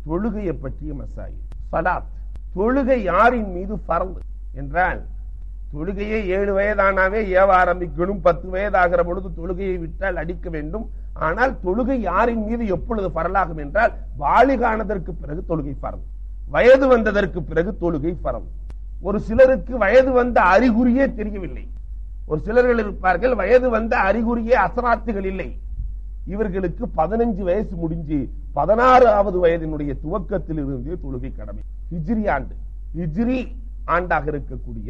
தொழுகையை பற்றிய மசாயில். சலாத், தொழுகை யாரின் மீது ஃபர்து என்றால், தொழுகையை 7 வயதானாவே ஏவ ஆரம்பிக்கணும், 10 வயதாகிற பொழுது தொழுகையை விட்டால் அடிக்க வேண்டும். ஆனால் தொழுகை யாரின் மீது எப்பொழுது ஃபர்லாகும் என்றால், பாலிகானதற்கு பிறகு தொழுகை ஃபர்து, வயது வந்ததற்கு பிறகு தொழுகை ஃபர்து. ஒரு சிலருக்கு வயது வந்த அறிகுறியே தெரியவில்லை. ஒரு சிலர்கள் இருப்பார்கள், வயது வந்த அறிகுறியே அசராத்துகள் இல்லை. இவர்களுக்கு 15 வயசு முடிஞ்சு 16வது வயதினுடைய துவக்கத்தில் இருந்தே தொழுகை கடமை. ஹிஜ்ரி ஆண்டு, ஹிஜ்ரி ஆண்டாக இருக்கக்கூடிய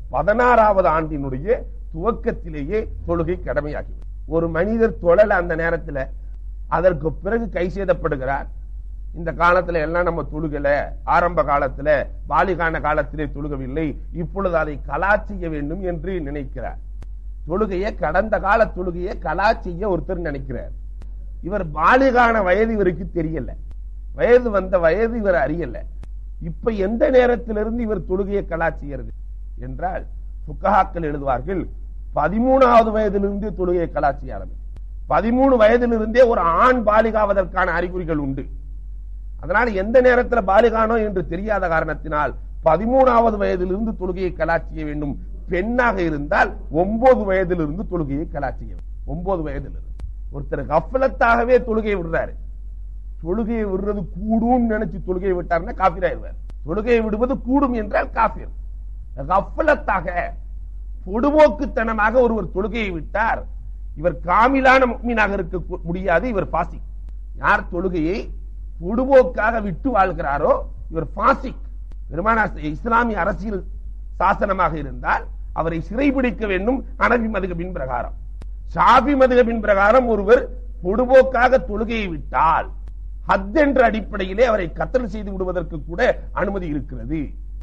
16வது ஆண்டினுடைய துவக்கத்திலேயே தொழுகை கடமையாகி, ஒரு மனிதர் தொழல அந்த நேரத்தில், அதற்கு பிறகு கை செய்தப்படுகிறார். இந்த காலத்துல எல்லாம் நம்ம தொழுகல, ஆரம்ப காலத்துல பாலிகான காலத்திலே தொழுகவில்லை, இப்பொழுது அதை கலா செய்ய வேண்டும் என்று நினைக்கிறார். தொழுகையை, கடந்த கால தொழுகையை கலா செய்ய ஒருத்தர் நினைக்கிறார். இவர் பாலிகான வயது இவருக்கு தெரியல, வயது வந்த வயது இவர் அறியல. இப்ப எந்த நேரத்திலிருந்து இவர் தொழுகையை கலா செய்யறது என்றால், ஃபுகஹாக்கள் எழுதுவார்கள், 13வது வயதிலிருந்தே தொழுகையை கலா செய்ய ஆரம்பிக்கும். 13 வயதிலிருந்தே ஒரு ஆண் பாலிகாவதற்கான அறிகுறிகள் உண்டு. அதனால எந்த நேரத்தில் பாலிகானோ என்று தெரியாத காரணத்தினால் 13வது வயதிலிருந்து தொழுகையை கலா செய்ய வேண்டும். பெண்ணாக இருந்தால் 9 வயதிலிருந்து தொழுகையை கலா செய்ய வேண்டும். 9 வயதிலிருந்து. ஒருத்தர் கஃபலத்தாகவே தொழுகையை விடுறாரு, தொழுகையை விடுறது கூடும் நினைச்சு தொழுகையை விட்டார்னா காஃபிர் ஆயிடுவார். தொழுகையை விடுவது கூடும் என்றால் காஃபிர். கஃபலத்தாக, பொடுபோக்குத்தனமாக ஒருவர் தொழுகையை விட்டார், இவர் காமிலான முஃமினாக இருக்க முடியாது, இவர் ஃபாசிக். யார் தொழுகையை பொடுபோக்காக விட்டு வாழ்கிறாரோ இவர் ஃபாசிக். பெருமானார் இஸ்லாமிய அரசியல் சாசனமாக இருந்தால் அவரை சிறைபிடிக்க வேண்டும். ஹனஃபி மதுஹபின் பிரகாரம், ஷாஃபி மதுஹபின் பிரகாரம் ஒருவர் பொடுபோக்காக தொழுகையை விட்டால் ஹத் என்ற அடிப்படையிலே அவரை கத்ல் செய்து விடுவதற்கு கூட அனுமதி இருக்கிறது.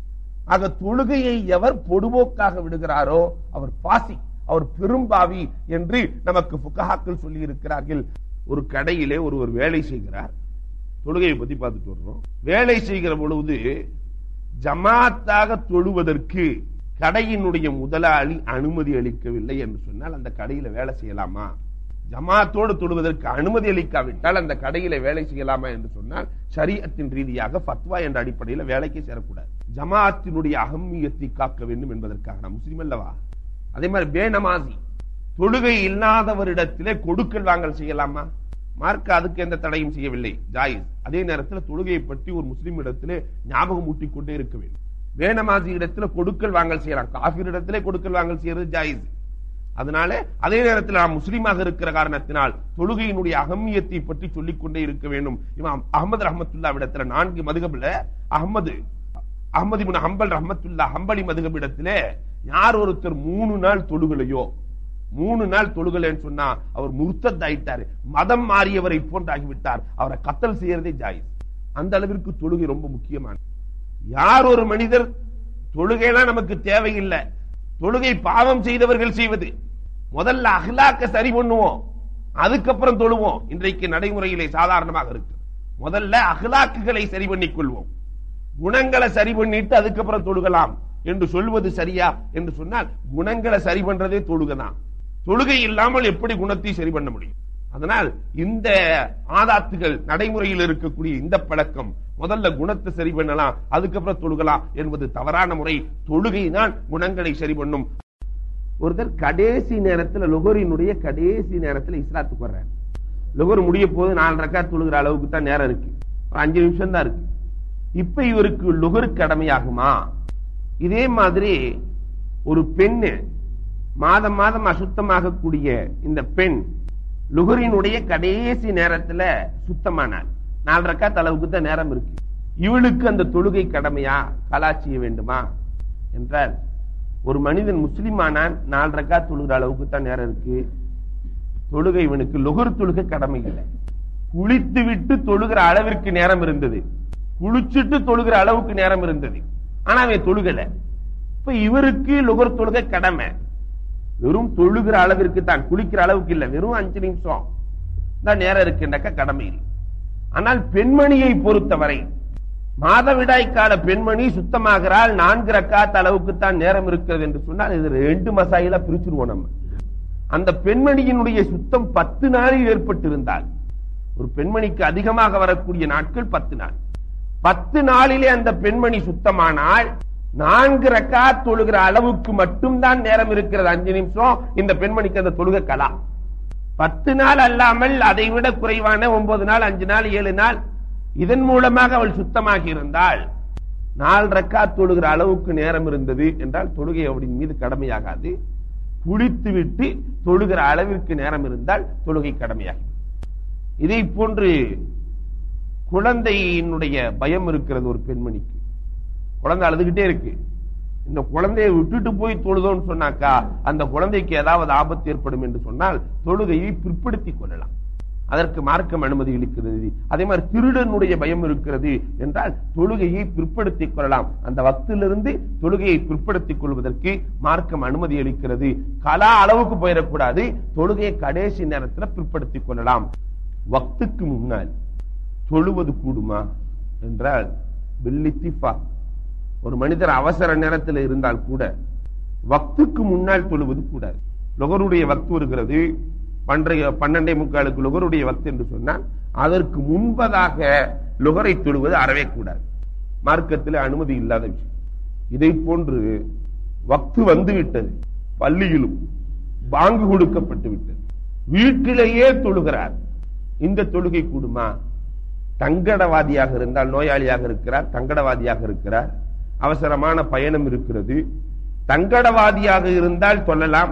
ஆக தொழுகையை எவர் பொடுபோக்காக விடுகிறாரோ அவர் ஃபாசிக், அவர் பெரும்பாவி என்று நமக்கு ஃபுகஹாக்கள் சொல்லி இருக்கிறார்கள். ஒரு கடையிலே ஒருவர் வேலை செய்கிறார், தொழுகையை பத்தி பார்த்துட்டு வர்றோம். வேலை செய்கிற பொழுது ஜமாத்தாக தொழுவதற்கு கடையினுடைய முதலாளி அனுமதி அளிக்கவில்லை என்று சொன்னால் அந்த கடையில வேலை செய்யலாமா? ஜமாத்தோடு தொழுவதற்கு அனுமதி அளிக்காவிட்டால் அந்த கடையில வேலை செய்யலாமா என்று சொன்னால் ஷரீஅத்தின் ரீதியாக ஃபத்வா என்ற அடிப்படையில் வேலைக்கு சேரக்கூடாது. ஜமாத்தினுடைய அஹம்மியத்தை காக்க வேண்டும் என்பதற்காக நான் முஸ்லிம் அல்லவா? அதே மாதிரி பேனமாசி, தொழுகை இல்லாதவரிடத்திலே கொடுக்கல் வாங்கல் செய்யலாமா? மார்க்க அதுக்கு எந்த தடையும் செய்யவில்லை, ஜாயிஸ். அதே நேரத்தில் தொழுகையை பற்றி ஒரு முஸ்லிம் இடத்திலே ஞாபகம் ஊட்டிக் கொண்டே இருக்க வேண்டும். வேனமாசி இடத்துல கொடுக்கல் வாங்கல் செய்யலாம், காஃபிர் இடத்திலே கொடுக்கல் வாங்கல் செய்யறது ஜாயிஸ். அதனால அதே நேரத்தில் நாம் முஸ்லீமாக இருக்கிற காரணத்தினால் தொழுகையினுடைய அகமியத்தை பற்றி சொல்லிக் கொண்டே இருக்க வேண்டும். இமாம் அஹ்மது ரஹ்மத்துல்லாஹ் இடத்துல 4 மதுஹப்ல அஹ்மது இப்னு ஹம்பல் ரஹ்மத்துல்லாஹ் ஹம்பலி மதுஹப் இடத்திலே யார் ஒருத்தர் 3 நாள் தொழுகலையோ, 3 நாள் தொழுகலைன்னு சொன்னா அவர் முர்த்தத் ஆயிட்டாரு, மதம் மாறியவரை போன்றாகிவிட்டார், அவரை கத்தல் செய்யறதே ஜாயிஸ். அந்த அளவிற்கு தொழுகை ரொம்ப முக்கியமானது. யார் ஒரு மனிதர் தொழுகைலாம் நமக்கு தேவையில்லை, தொழுகை பாவம் செய்தவர்கள் செய்வது, முதல்ல அஹ்லாக்க சரி பண்ணுவோம், அதுக்கப்புறம் தொழுவோம். இன்றைக்கு நடைமுறையிலே சாதாரணமாக இருக்கு. முதல்ல அஹ்லாக்குகளை சரி பண்ணிக் கொள்வோம், குணங்களை சரி பண்ணிட்டு அதுக்கப்புறம் தொழுகலாம் என்று சொல்வது சரியா என்று சொன்னால், குணங்களை சரி பண்றதே தொழுகைதான். தொழுகை இல்லாமல் எப்படி குணத்தை சரி பண்ண முடியும்? அதனால் இந்த ஆதாத்துகள், நடைமுறையில் இருக்கக்கூடிய இந்த பழக்கம், முதல்ல குணத்தை சரி பண்ணலாம் அதுக்கப்புறம் தொழுகலாம் என்பது தவறான முறை. தொழுகை தான் குணங்களை சரி பண்ணும். ஒருத்தர் கடைசி நேரத்தில், லுஹரினுடைய கடைசி நேரத்தில் இஸ்லாத்துக்கு வர்றார். லுஹர் முடிய போது 4 ரக்காத் தொழுகிற அளவுக்கு தான் நேரம் இருக்கு, 5 நிமிஷம் தான் இருக்கு. இப்ப இவருக்கு லுஹர் கடமையாகுமா? இதே மாதிரி ஒரு பெண்ணு மாதம் மாதம் அசுத்தமாக கூடிய இந்த பெண் லுஹரினுடைய கடைசி நேரத்துல சுத்தமானார், 4 ரக்காத் அளவுக்கு தான் நேரம் இருக்கு. இவளுக்கு அந்த தொழுகை கடமையா, கலா செய்ய வேண்டுமா என்றால், ஒரு மனிதன் முஸ்லிமானான், 4 ரக்காத் தொழுகிற அளவுக்கு தான் நேரம் இருக்கு, தொழுகை இவனுக்கு லுஹர் தொழுகை கடமை இல்லை. குளித்து விட்டு தொழுகிற அளவிற்கு நேரம் இருந்தது, குளிச்சுட்டு தொழுகிற அளவுக்கு நேரம் இருந்தது, ஆனா அவன் தொழுகல. இப்ப இவருக்கு லுஹர் தொழுகை கடமை. வெறும் தொழுகிற அளவிற்கு தான், குளிக்கிற அளவுக்கு இல்ல, வெறும் 5 நிமிஷம் தான் நேரம் இருக்குன்னாக்க கடமை இல்லை. ஆனால் பெண்மணியை பொறுத்தவரை, மாதவிடாய் கால பெண்மணி சுத்தமாகிறாள், 4 ரக்காத் அளவுக்கு தான் நேரம் இருக்கிறது என்று சொன்னால் இது 2 மசாயிலா பிரிச்சுருவோம் நம்ம. அந்த பெண்மணியினுடைய சுத்தம் 10 நாளில் ஏற்பட்டிருந்தால், ஒரு பெண்மணிக்கு அதிகமாக வரக்கூடிய நாட்கள் 10 நாள், 10 நாளிலே அந்த பெண்மணி சுத்தமானால் 4 ரக்காத் தொழுகிற அளவுக்கு மட்டும்தான் நேரம் இருக்கிறது. 5 நிமிஷம் இந்த பெண்மணிக்கு அந்த தொழுகை கலா. 10 நாள் அல்லாமல் அதை விட குறைவான 9 நாள், 5 நாள், 7 நாள் இதன் மூலமாக அவள் சுத்தமாகி இருந்தால் 4 ரக்காத் தொழுகிற அளவுக்கு நேரம் இருந்தது என்றால் தொழுகை அவளின் மீது கடமையாகாது. குளித்து விட்டு தொழுகிற அளவிற்கு நேரம் இருந்தால் தொழுகை கடமையாகும். இதை போன்று குழந்தையினுடைய பயம் இருக்கிறது. ஒரு பெண்மணிக்கு குழந்தை அழுதுகிட்டே இருக்கு. இந்த குழந்தையை விட்டுட்டு போய் தொழுதோன்னு சொன்னாக்கா அந்த குழந்தைக்கு ஏதாவது ஆபத்து ஏற்படும் என்று சொன்னால் தொழுகையை பிற்படுத்திக் கொள்ளலாம். அதற்கு மார்க்கம் அனுமதி அளிக்கிறது. அதே மாதிரி திருடனுடைய பயம் இருக்கிறது என்றால் தொழுகையை பிற்படுத்திக் கொள்ளலாம். அந்த வக்திலிருந்து தொழுகையை பிற்படுத்திக் கொள்வதற்கு மார்க்கம் அனுமதி அளிக்கிறது. கலா அளவுக்கு போயிடக்கூடாது. தொழுகையை கடைசி நேரத்தில் பிற்படுத்திக் கொள்ளலாம். வக்துக்கு முன்னால் தொழுவது கூடுமா என்றால் ஒரு மனிதர் அவசர நேரத்தில் இருந்தால் கூட வக்துக்கு முன்னால் தொழுவது கூடாது. லொகருடைய வக்து இருக்கிறது 12:45 லொகருடைய வக்து என்று சொன்னால் அதற்கு முன்பதாக லொகரை தொழுவது அறவே கூடாது. மார்க்கத்தில் அனுமதி இல்லாத விஷயம். இதை போன்று வக்து வந்துவிட்டது, பள்ளியிலும் பாங்கு கொடுக்கப்பட்டு விட்டது, வீட்டிலேயே தொழுகிறார். இந்த தொழுகை கூடுமா? தங்கடவாதியாக இருந்தால், நோயாளியாக இருக்கிறார், தங்கடவாதியாக இருக்கிறார், அவசரமான பயணம் இருக்கிறது, தங்கடவாதியாக இருந்தால் தொழலாம்.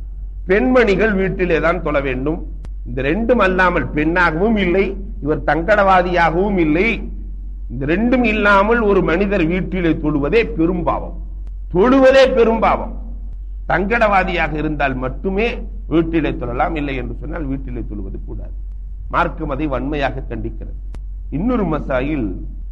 பெண்மணிகள் வீட்டிலே தான் தொழ வேண்டும். இந்த ரெண்டும் அல்லாமல் பெண்ணாகவும் இல்லை, இவர் தங்கடவாதியாகவும் இல்லை, இந்த ரெண்டும் இல்லாமல் ஒரு மனிதர் வீட்டிலே தொழுவதே பெரும்பாவம். தொழுவதே பெரும்பாவம். தங்கடவாதியாக இருந்தால் மட்டுமே வீட்டிலே தொழலாம், இல்லை என்று சொன்னால் வீட்டிலே தொழுவது கூடாது. மார்க்கம் அதை வன்மையாக கண்டிக்கிறது. இன்னொரு மசாயில்,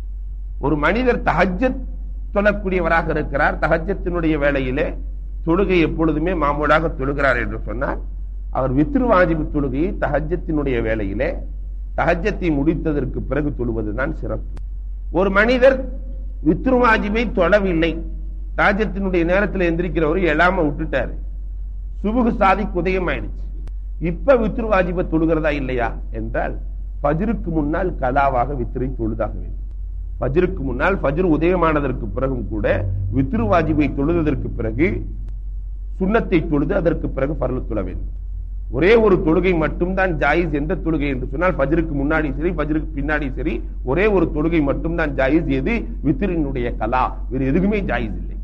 ஒரு மனிதர் தஹஜ்ஜத் தொழக்கூடியவராக இருக்கிறார், தஹஜ்ஜத்தினுடைய வேளையிலே தொழுகை எப்பொழுதுமே மாமூலாக தொழுகிறார் என்று சொன்னால் அவர் வித்ரு வாஜிபு தொழுகையை தஹஜ்ஜத்தினுடைய வேளையிலே தஹஜ்ஜத்தை முடித்ததற்கு பிறகு தொழுவதுதான் சிறப்பு. ஒரு மனிதர் வித்ரு வாஜிபை தொழவில்லை, தஹஜ்ஜத்தினுடைய நேரத்தில் எந்திரிக்கிறவர் எழாம விட்டுட்டாரு, சுபுகு சாதிக்கு உதயம் ஆயிடுச்சு, இப்ப வித்ரு வாஜிபை தொழுகிறதா இல்லையா என்றால் ஃபஜ்ருக்கு முன்னால் கலாவாக வித்ரை தொழுதாக வேண்டும். ஃபஜ்ருக்கு முன்னால், ஃபஜ்ர் உதயமானதற்கு பிறகும் கூட வித்ரு வாஜிபை தொழுததற்கு பிறகு சுன்னத்தை தொழுது அதற்கு பிறகு ஃபர்லு தொழ வேண்டும். ஒரே ஒரு தொழுகை மட்டும்தான் ஜாயிஸ். எந்த தொழுகை என்று சொன்னால் ஃபஜ்ருக்கு முன்னாடி சரி, ஃபஜ்ருக்கு பின்னாடி சரி, ஒரே ஒரு தொழுகை மட்டும்தான் ஜாயிஸ். எது? வித்ரினுடைய கலா. வேறு எதுக்குமே ஜாயிஸ் இல்லை.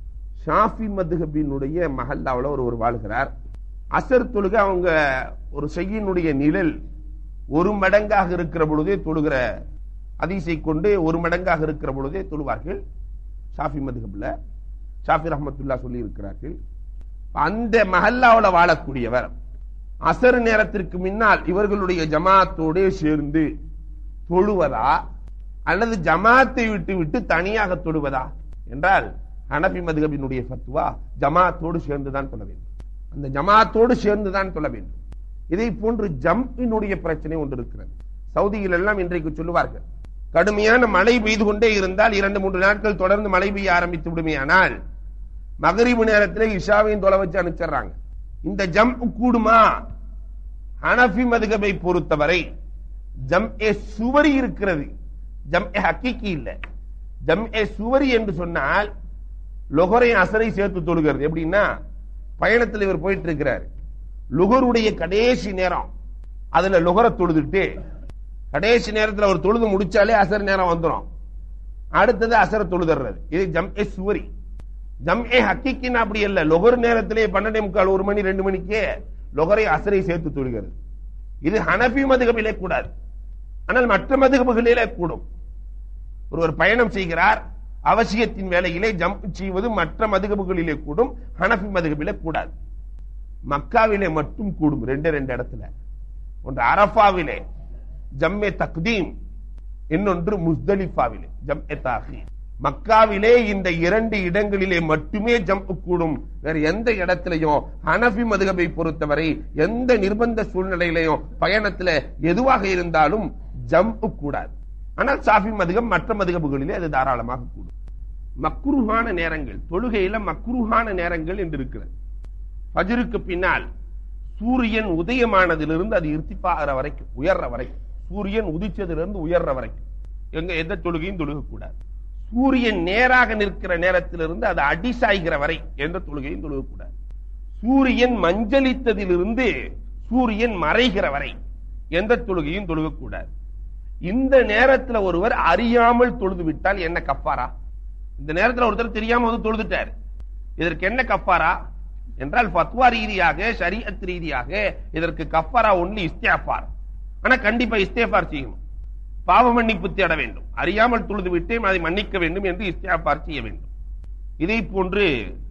ஷாஃபி மத்ஹபினுடைய மஹல்லாவில் ஒரு வாழ்கிறார். அசர் தொழுகை அவங்க ஒரு ஷையினுடைய நிழல் 1 மடங்காக இருக்கிற பொழுதே தொழுகிற ஹதீஸை கொண்டு 1 மடங்காக இருக்கிற பொழுதே தொழுவார்கள். ஷாஃபி மத்ஹப்ல ஷாஃபி ரஹ்மத்துல்லாஹ் சொல்லி இருக்கிறார்கள். அந்த மஹல்லாவுல வாழக்கூடியவர் அசர் நேரத்திற்கு முன்னால் இவர்களுடைய ஜமாத்தோடு சேர்ந்து தொழுவதா அல்லது ஜமாத்தை விட்டு விட்டு தனியாக தொழுவதா என்றால் ஹனஃபி மத்ஹபினுடைய ஃபத்வா ஜமாத்தோடு சேர்ந்துதான் தொழ வேண்டும். அந்த ஜமாத்தோடு சேர்ந்துதான் தொழ வேண்டும். இதை போன்று ஜம்இனுடைய பிரச்சனை ஒன்று இருக்கிறது. சவுதியில் எல்லாம் இன்றைக்கு சொல்லுவார்கள், கடுமையான மழை பெய்து கொண்டே இருந்தால் 2-3 நாட்கள் தொடர்ந்து மழை பெய்ய ஆரம்பித்து விடுமையானால் மகரிபு நேரத்தில் இஷாவையும் தொலை வச்சு அனுப்பிச்சிடுறாங்க. இந்த ஜம்உ கூடுமா? ஹனஃபி மத்ஹபை பொறுத்தவரை ஜம்ஏ சுவரி இருக்கிறது, ஜம்ஏ ஹக்கீக்கி இல்ல. ஜம்ஏ சுவரி என்று சொன்னால் லொஹரை அசரை சேர்த்து தொழுகிறது. எப்படின்னா, பயணத்தில் இவர் போயிட்டு இருக்கிறார், லுகருடைய கடைசி நேரம், அதுல லுகரை தொழுதுட்டு கடைசி நேரத்தில் அவர் தொழுது முடிச்சாலே அசர் நேரம் வந்துடும், அடுத்தது அசர தொழுதுறது. இது ஜம்ஏ சுவரி. ஜம்ஏ ஹக்கீக்கின் அப்படி அல்ல. லொஹர் நேரத்திலே 12:45 1 மணி 2 மணிக்கே லொஹரை அசரை சேர்த்து தொழுகிறது. இது ஹனஃபி மத்ஹபிலே கூடாது, ஆனால் மற்ற மத்ஹபுகளிலே கூடும். ஒருவர் பயணம் செய்கிறார், அவசியத்தின் வேளையிலே ஜம்ப் செய்வது மற்ற மத்ஹபுகளிலே கூடும், ஹனஃபி மத்ஹபிலே கூடாது. மக்காவிலே மட்டும் கூடும். 2 இடத்துல, ஒன்று அரஃபாவிலே ஜம்மே தக்தீம், இன்னொன்று முஸ்தலிஃபாவிலே ஜம்ஏ தாஹீர். மக்காவிலே இந்த 2 இடங்களிலே மட்டுமே ஜம்ப் கூடும். வேற எந்த இடத்திலையும் ஹனஃபி மத்ஹபை பொறுத்தவரை எந்த நிர்பந்த சூழ்நிலையிலையும் பயணத்துல எதுவாக இருந்தாலும் ஜம்ப் கூடாது. ஆனால் ஷாஃபி மத்ஹப் மற்ற மத்ஹபுகளிலே அது தாராளமாக கூடும். மக்ரூஹான நேரங்கள், தொழுகையில மக்ரூஹான நேரங்கள் என்று இருக்கிறது. ஃபஜ்ருக்கு பின்னால் சூரியன் உதயமானதிலிருந்து அது இர்திஃபா ஆகிற வரைக்கும், உயர்ற வரைக்கும், சூரியன் உதிச்சதிலிருந்து உயர்ற வரைக்கும் எந்த தொழுகையும் தொழுகக்கூடாது. சூரியன் நேராக நிற்கிற நேரத்திலிருந்து அது அடிசாய்கிற வரை எந்த தொழுகையும் தொழுகக்கூடாது. சூரியன் மஞ்சளித்ததிலிருந்து சூரியன் மறைகிற வரை எந்த தொழுகையும் தொழுகக்கூடாது. இந்த நேரத்தில் ஒருவர் அறியாமல் தொழுது விட்டால் என்ன கஃபாரா? இந்த நேரத்தில் ஒருத்தர் தெரியாம வந்து தொழுதுட்டார், இதற்கு என்ன கஃபாரா என்றால் ஃபத்வா ரீதியாக ஷரீஅத் ரீதியாக இதற்கு கஃபாரா ஒன்லி இஸ்திக்ஃபார். ஆனா கண்டிப்பா இஸ்திக்ஃபார் செய்யணும், பாவ மன்னிப்பு தேட வேண்டும். அறியாமல் தொழுது விட்டு அதை மன்னிக்க வேண்டும் என்று இஸ்திக்ஃபார் செய்ய வேண்டும். இதை போன்று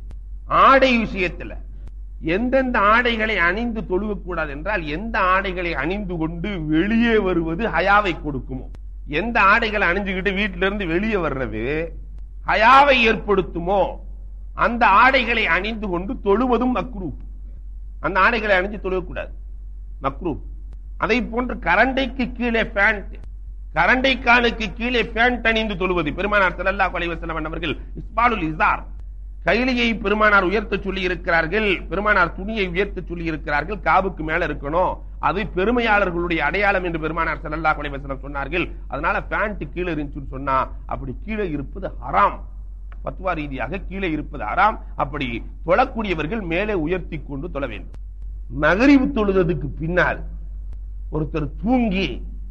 ஆடை விஷயத்தில் எந்தெந்த ஆடைகளை அணிந்து தொழுகக்கூடாது என்றால் எந்த ஆடைகளை அணிந்து கொண்டு வெளியே வருவது ஹயாவை கொடுக்குமோ, எந்த ஆடைகளை அணிஞ்சுக்கிட்டு வீட்டிலிருந்து வெளியே வர்றது ஹயாவை ஏற்படுத்துமோ அந்த ஆடைகளை அணிந்து கொண்டு தொழுவதும் மக்ரூஹ். அந்த ஆடைகளை அணிந்து தொழுகக்கூடாது, மக்ரூஹ். அதை போன்று கரண்டைக்கு கீழே பேண்ட், கரண்டைக்காலுக்கு கீழே பேண்ட் அணிந்து தொழுவது பெருமானார் ஸல்லல்லாஹு அலைஹி வஸல்லம் அவர்கள் இஸ்பாலுல் இஸார், கைலியை பெருமானார் உயர்த்த சொல்லி இருக்கிறார்கள், பெருமானார் துணியை உயர்த்த சொல்லி இருக்கிறார்கள், காபுக்கு மேல இருக்கணும், அது பெருமையாளர்களுடைய அடையாளம் என்று பெருமானார் ஸல்லல்லாஹு அலைஹி வஸல்லம் சொன்னார்கள். அதனால பேண்ட் கீழே இருந்துச்சுன்னு சொன்னா அப்படி கீழே இருப்பது ஹராம், ஃபத்வா ரீதியாக கீழே இருப்பது ஹராம். அப்படி தொழக்கூடியவர்கள் மேலே உயர்த்தி கொண்டு தொழ வேண்டும். மக்ரிப் தொழுததுக்கு பின்னால் ஒருத்தர் தூங்கி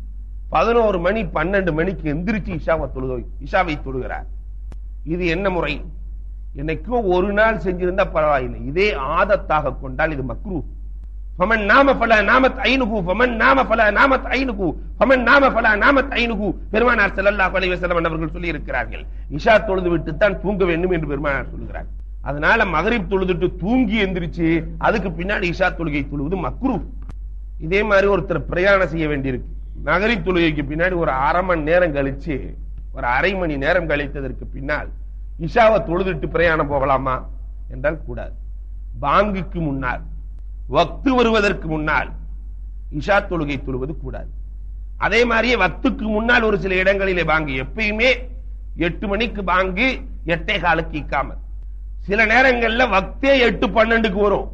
11 மணி 12 மணிக்கு எந்திரிச்சு இஷாவை தொழுகிறார். இது என்ன முறை? என்னைக்கோ ஒரு நாள் செஞ்சிருந்தா பரவாயில்லை, இதே ஆதத்தாக கொண்டால் இது மக்ரூஹ். ஃபமன் நாம ஃபலா நாமத் ஐனுஹு ஃபமன் நாம ஃபலா நாமத் ஐனுஹு ஃபமன் நாம ஃபலா நாமத் ஐனுஹு பெருமானார் ஸல்லல்லாஹு அலைஹி வஸல்லம் அவர்கள் சொல்லி இருக்கிறார்கள். இஷா தொழுது விட்டு தான் தூங்க வேண்டும் என்று பெருமானார் சொல்கிறார். அதனால மக்ரிப் தொழுதுட்டு தூங்கி எந்திரிச்சு அதுக்கு பின்னாடி இஷா தொழுகை தொழுவது மக்ரூஹ். இதே மாதிரி ஒருத்தர் பிரயாணம் செய்ய வேண்டியிருக்கு, மக்ரிப் தொழுகைக்கு பின்னாடி ஒரு அரை மணி நேரம் கழிச்சு ஒரு அரை மணி நேரம் கழித்ததற்கு பின்னால் இஷாவை தொழுதுட்டு பிரயாணம் போகலாமா என்றால் கூடாது. பாங்குக்கு முன்னால் வக்து வருவதற்கு முன்னால் இஷா தொழுகை தொழுவது கூடாது. அதே மாதிரியே வக்துக்கு முன்னால் ஒரு சில இடங்களிலே பாங்கு, எப்பயுமே 8 மணிக்கு பாங்கு 8:15 இக்காமத். சில நேரங்கள்ல வக்தே 8:12 வரும்,